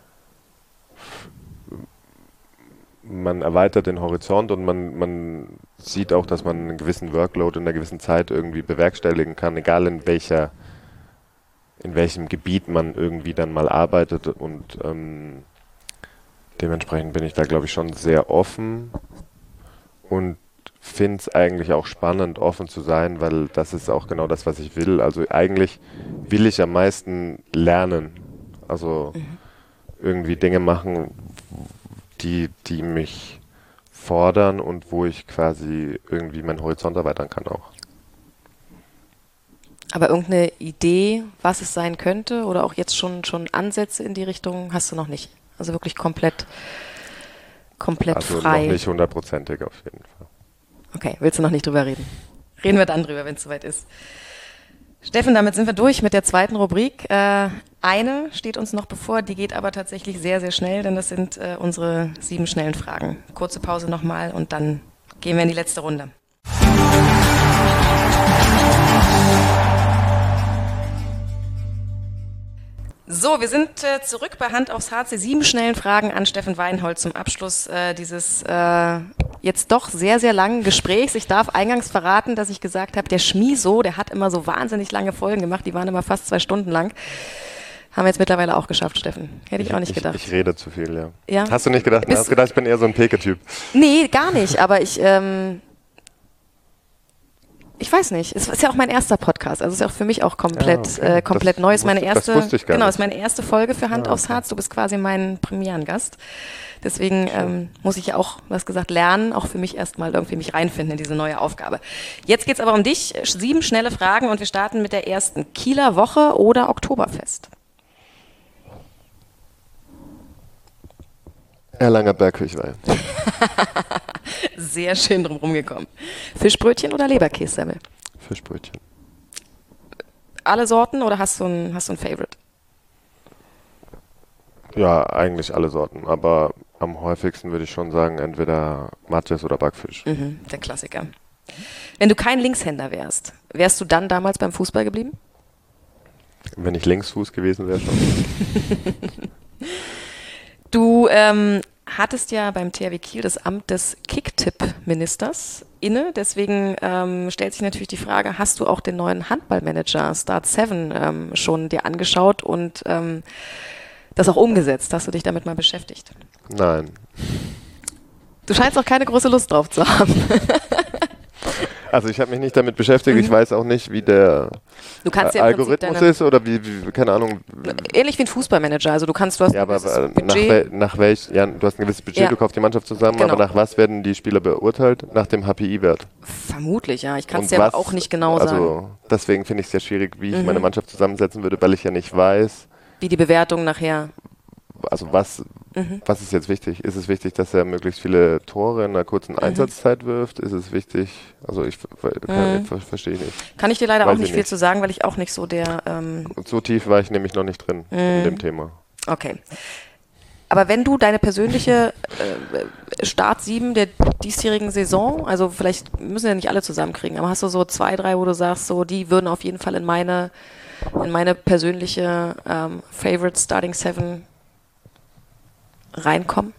man erweitert den Horizont und man, man sieht auch, dass man einen gewissen Workload in einer gewissen Zeit irgendwie bewerkstelligen kann, egal in welcher, in welchem Gebiet man irgendwie dann mal arbeitet, und ähm, dementsprechend bin ich da, glaube ich, schon sehr offen und finde es eigentlich auch spannend, offen zu sein, weil das ist auch genau das, was ich will. Also eigentlich will ich am meisten lernen, also mhm. irgendwie Dinge machen, die, die mich fordern und wo ich quasi irgendwie meinen Horizont erweitern kann auch. Aber irgendeine Idee, was es sein könnte, oder auch jetzt schon, schon Ansätze in die Richtung, hast du noch nicht? Also wirklich komplett, komplett also frei? Also noch nicht hundertprozentig auf jeden Fall. Okay, willst du noch nicht drüber reden? Reden wir dann drüber, wenn es soweit ist. Steffen, damit sind wir durch mit der zweiten Rubrik. Äh, eine steht uns noch bevor, die geht aber tatsächlich sehr, sehr schnell, denn das sind äh, unsere sieben schnellen Fragen. Kurze Pause nochmal und dann gehen wir in die letzte Runde. So, wir sind äh, zurück bei Hand aufs Herz. Die sieben schnellen Fragen an Steffen Weinhold zum Abschluss äh, dieses äh, jetzt doch sehr, sehr langen Gesprächs. Ich darf eingangs verraten, dass ich gesagt habe, der Schmiso, der hat immer so wahnsinnig lange Folgen gemacht. Die waren immer fast zwei Stunden lang. Haben wir jetzt mittlerweile auch geschafft, Steffen. Hätte ich, ich auch nicht gedacht. Ich, ich rede zu viel, ja. ja? Hast du nicht gedacht? Bist, hast du gedacht, ich bin eher so ein Peke-Typ? Nee, gar nicht. Aber ich... Ähm, Ich weiß nicht. Es ist ja auch mein erster Podcast. Also es ist ja auch für mich auch komplett, ja, okay. äh, komplett das neu. Ist meine erste, das wusste ich gar genau, nicht. ist meine erste Folge für Hand ja, aufs okay. Herz. Du bist quasi mein Premierengast. Deswegen ähm, muss ich ja auch, du hast gesagt, lernen, auch für mich erstmal irgendwie mich reinfinden in diese neue Aufgabe. Jetzt geht's aber um dich. Sieben schnelle Fragen und wir starten mit der ersten. Kieler Woche oder Oktoberfest? Erlanger Bergkirchweih. Sehr schön drum rumgekommen. Fischbrötchen oder Leberkässemmel? Fischbrötchen. Alle Sorten oder hast du ein, hast du ein Favorite? Ja, eigentlich alle Sorten, aber am häufigsten würde ich schon sagen, entweder Matjes oder Backfisch. Mhm, der Klassiker. Wenn du kein Linkshänder wärst, wärst du dann damals beim Fußball geblieben? Wenn ich Linksfuß gewesen wäre, schon. Du ähm, hattest ja beim T H W Kiel das Amt des Kicktipp-Ministers. inne. Deswegen ähm, stellt sich natürlich die Frage, hast du auch den neuen Handballmanager Start sieben ähm, schon dir angeschaut und ähm, das auch umgesetzt? Hast du dich damit mal beschäftigt? Nein. Du scheinst auch keine große Lust drauf zu haben. Also ich habe mich nicht damit beschäftigt, mhm. ich weiß auch nicht, wie der du kannst ja Algorithmus ist oder wie, wie, keine Ahnung. Ähnlich wie ein Fußballmanager, also du kannst, du hast ja, ein gewisses aber Budget. Nach, wel, nach welch, ja, du hast ein gewisses Budget, ja. du kaufst die Mannschaft zusammen, genau. aber nach was werden die Spieler beurteilt? Nach dem H P I-Wert. Vermutlich, ja, ich kann es dir aber auch nicht genau also, sagen. Also deswegen finde ich es sehr schwierig, wie ich mhm. meine Mannschaft zusammensetzen würde, weil ich ja nicht weiß, wie die Bewertung nachher. Also was, mhm. was ist jetzt wichtig? Ist es wichtig, dass er möglichst viele Tore in einer kurzen mhm. Einsatzzeit wirft? Ist es wichtig? Also ich, kann, mhm. ich verstehe nicht. Kann ich dir leider Weiß auch nicht viel nicht. zu sagen, weil ich auch nicht so der... Ähm Und so tief war ich nämlich noch nicht drin mhm. in dem Thema. Okay. Aber wenn du deine persönliche äh, Start sieben der diesjährigen Saison, also vielleicht müssen ja nicht alle zusammenkriegen, aber hast du so zwei, drei, wo du sagst, so die würden auf jeden Fall in meine, in meine persönliche ähm, Favorite Starting Seven reinkommen?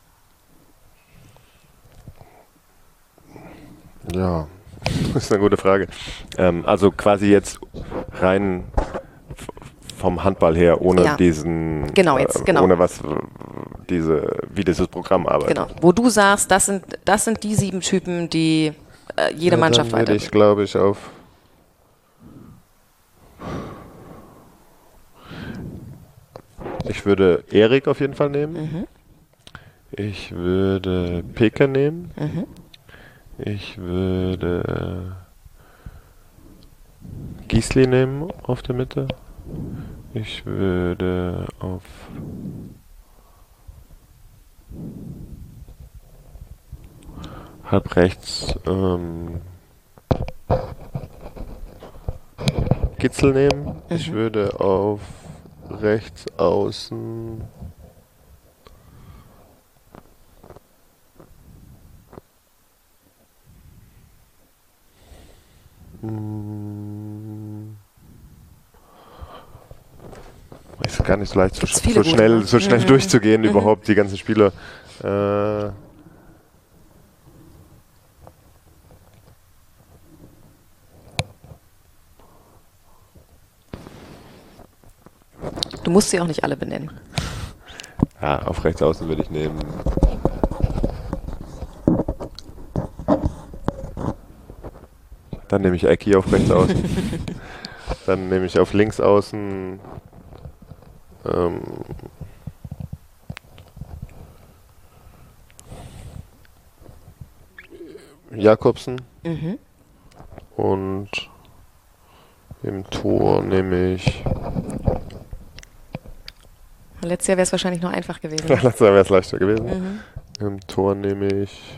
Ja, das ist eine gute Frage. Ähm, also quasi jetzt rein f- vom Handball her, ohne ja. diesen, genau, jetzt, genau. Äh, ohne was, diese, wie dieses Programm arbeitet. Genau, wo du sagst, das sind, das sind die sieben Typen, die äh, jede ja, Mannschaft weiter. weiter. Ich glaube ich auf Ich würde Erik auf jeden Fall nehmen. Mhm. Ich würde Peke nehmen. Mhm. Ich würde Gisli nehmen auf der Mitte. Ich würde auf halb rechts ähm, Gitzel nehmen. Mhm. Ich würde auf rechts außen hm, ist gar nicht so leicht, so, so schnell, so schnell mhm. durchzugehen, mhm. überhaupt die ganzen Spieler. Äh, Du musst sie auch nicht alle benennen. Ja, auf rechts außen würde ich nehmen. Dann nehme ich Ecki auf rechts außen. Dann nehme ich auf links außen ähm, Jakobsen. Mhm. Und im Tor nehme ich... Letztes Jahr wäre es wahrscheinlich noch einfach gewesen. Ja, letztes Jahr wäre es leichter gewesen. Mhm. Im Tor nehme ich...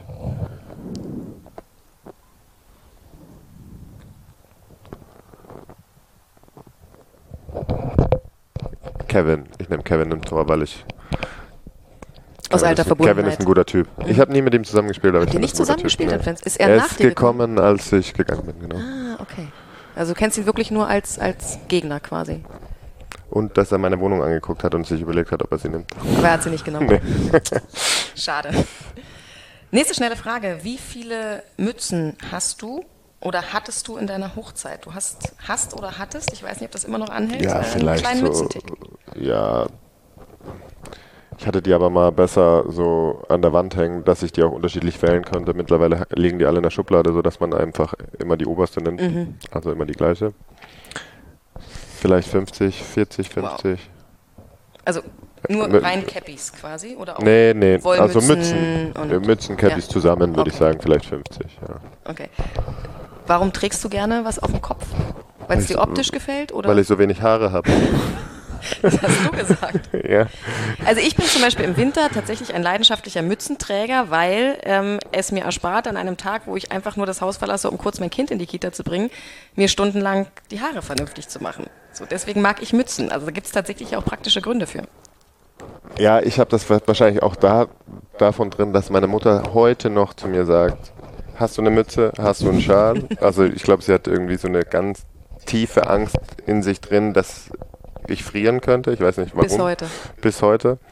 Kevin. Ich nehme Kevin im Tor, weil ich... Aus alter Verbundenheit. Kevin ist ein guter Typ. Mhm. Ich habe nie mit ihm zusammengespielt. Aber Habt ihr nicht zusammengespielt? Typ, ne? Ist er, er nach ist dir gekommen, gekommen, als ich gegangen bin, genau. Ah, okay. Also du kennst ihn wirklich nur als, als Gegner quasi. Und dass er meine Wohnung angeguckt hat und sich überlegt hat, ob er sie nimmt. Aber er hat sie nicht genommen. Nee. Schade. Nächste schnelle Frage. Wie viele Mützen hast du oder hattest du in deiner Hochzeit? Du hast, hast oder hattest, ich weiß nicht, ob das immer noch anhält, ja, einen vielleicht kleinen so, Mützentick. Ja, ich hatte die aber mal besser so an der Wand hängen, dass ich die auch unterschiedlich wählen konnte. Mittlerweile liegen die alle in der Schublade, sodass man einfach immer die oberste nimmt, mhm. also immer die gleiche. Vielleicht fünfzig, vierzig, fünfzig. Wow. Also nur Mit, rein Cappies quasi? Oder auch nee, nee, Wollmützen also Mützen. Und Mützen, Cappies ja. zusammen, würde okay. ich sagen, vielleicht fünfzig. Ja. Okay. Warum trägst du gerne was auf dem Kopf? Weil es dir optisch gefällt? Oder? Weil ich so wenig Haare habe. Das hast du gesagt. Ja. Also ich bin zum Beispiel im Winter tatsächlich ein leidenschaftlicher Mützenträger, weil ähm, es mir erspart, an einem Tag, wo ich einfach nur das Haus verlasse, um kurz mein Kind in die Kita zu bringen, mir stundenlang die Haare vernünftig zu machen. So, deswegen mag ich Mützen. Also da gibt es tatsächlich auch praktische Gründe für. Ja, ich habe das wahrscheinlich auch da, davon drin, dass meine Mutter heute noch zu mir sagt, hast du eine Mütze, hast du einen Schal? Also ich glaube, sie hat irgendwie so eine ganz tiefe Angst in sich drin, dass ich frieren könnte. Ich weiß nicht warum. Bis heute. Bis heute.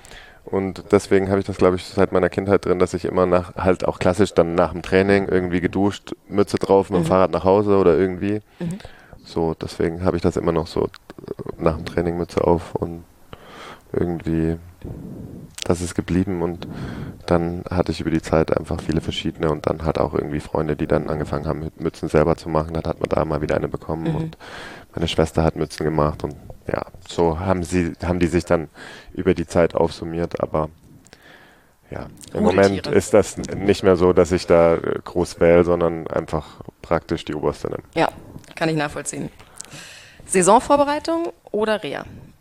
Und deswegen habe ich das, glaube ich, seit meiner Kindheit drin, dass ich immer nach, halt auch klassisch dann nach dem Training irgendwie geduscht, Mütze drauf, mit dem Mhm. Fahrrad nach Hause oder irgendwie. Mhm. So, deswegen habe ich das immer noch so nach dem Training Mütze auf und irgendwie, das ist geblieben und dann hatte ich über die Zeit einfach viele verschiedene und dann halt auch irgendwie Freunde, die dann angefangen haben, mit Mützen selber zu machen. Dann hat man da mal wieder eine bekommen Mhm. und meine Schwester hat Mützen gemacht und ja, so haben sie, haben die sich dann über die Zeit aufsummiert, aber ja, im Moment Hudetiere. ist das nicht mehr so, dass ich da äh, groß wähle, sondern einfach praktisch die oberste nehme. Ja, kann ich nachvollziehen. Saisonvorbereitung oder Reha?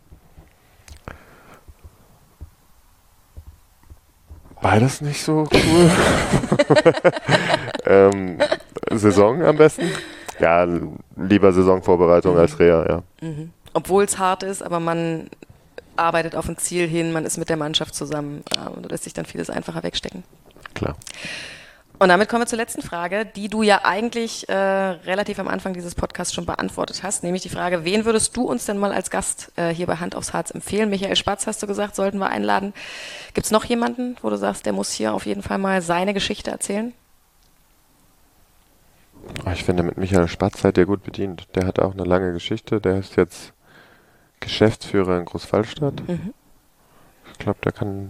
Beides nicht so cool. ähm, Saison am besten? Ja, lieber Saisonvorbereitung Mhm. als Reha, ja. Mhm. Obwohl es hart ist, aber man arbeitet auf ein Ziel hin, man ist mit der Mannschaft zusammen äh, und da lässt sich dann vieles einfacher wegstecken. Klar. Und damit kommen wir zur letzten Frage, die du ja eigentlich äh, relativ am Anfang dieses Podcasts schon beantwortet hast, nämlich die Frage, wen würdest du uns denn mal als Gast äh, hier bei Hand aufs Harz empfehlen? Michael Spatz, hast du gesagt, sollten wir einladen. Gibt es noch jemanden, wo du sagst, der muss hier auf jeden Fall mal seine Geschichte erzählen? Ich finde, mit Michael Spatz seid ihr gut bedient. Der hat auch eine lange Geschichte. Der ist jetzt Geschäftsführer in Großwallstadt. Mhm. Ich glaube, der kann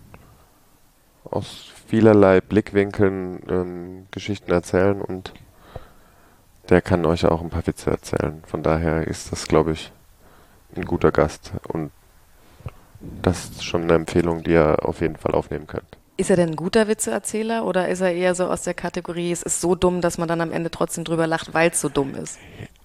aus vielerlei Blickwinkeln ähm, Geschichten erzählen und der kann euch auch ein paar Witze erzählen. Von daher ist das, glaube ich, ein guter Gast und das ist schon eine Empfehlung, die ihr auf jeden Fall aufnehmen könnt. Ist er denn ein guter Witzeerzähler oder ist er eher so aus der Kategorie, es ist so dumm, dass man dann am Ende trotzdem drüber lacht, weil es so dumm ist?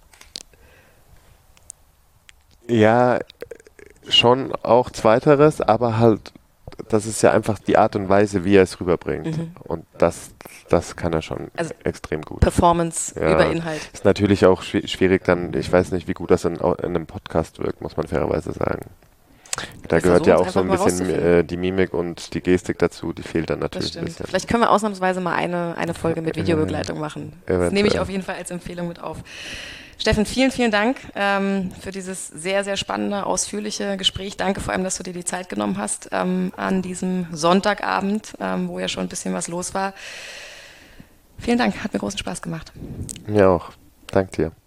Ja, schon auch Zweiteres, aber halt, das ist ja einfach die Art und Weise, wie er es rüberbringt. Mhm. Und das, das kann er schon Also extrem gut. Performance Ja. über Inhalt. Ist natürlich auch schwi- schwierig dann, ich weiß nicht, wie gut das in, in einem Podcast wirkt, muss man fairerweise sagen. Da Wir gehört ja versuchen's auch so ein einfach mal bisschen rauszufinden. äh, die Mimik und die Gestik dazu, die fehlt dann Das natürlich ein stimmt. bisschen. Vielleicht können wir ausnahmsweise mal eine, eine Folge mit Videobegleitung machen. Das Eventuell. nehme ich auf jeden Fall als Empfehlung mit auf. Steffen, vielen, vielen Dank ähm, für dieses sehr, sehr spannende, ausführliche Gespräch. Danke vor allem, dass du dir die Zeit genommen hast ähm, an diesem Sonntagabend, ähm, wo ja schon ein bisschen was los war. Vielen Dank, hat mir großen Spaß gemacht. Mir auch. Dank dir.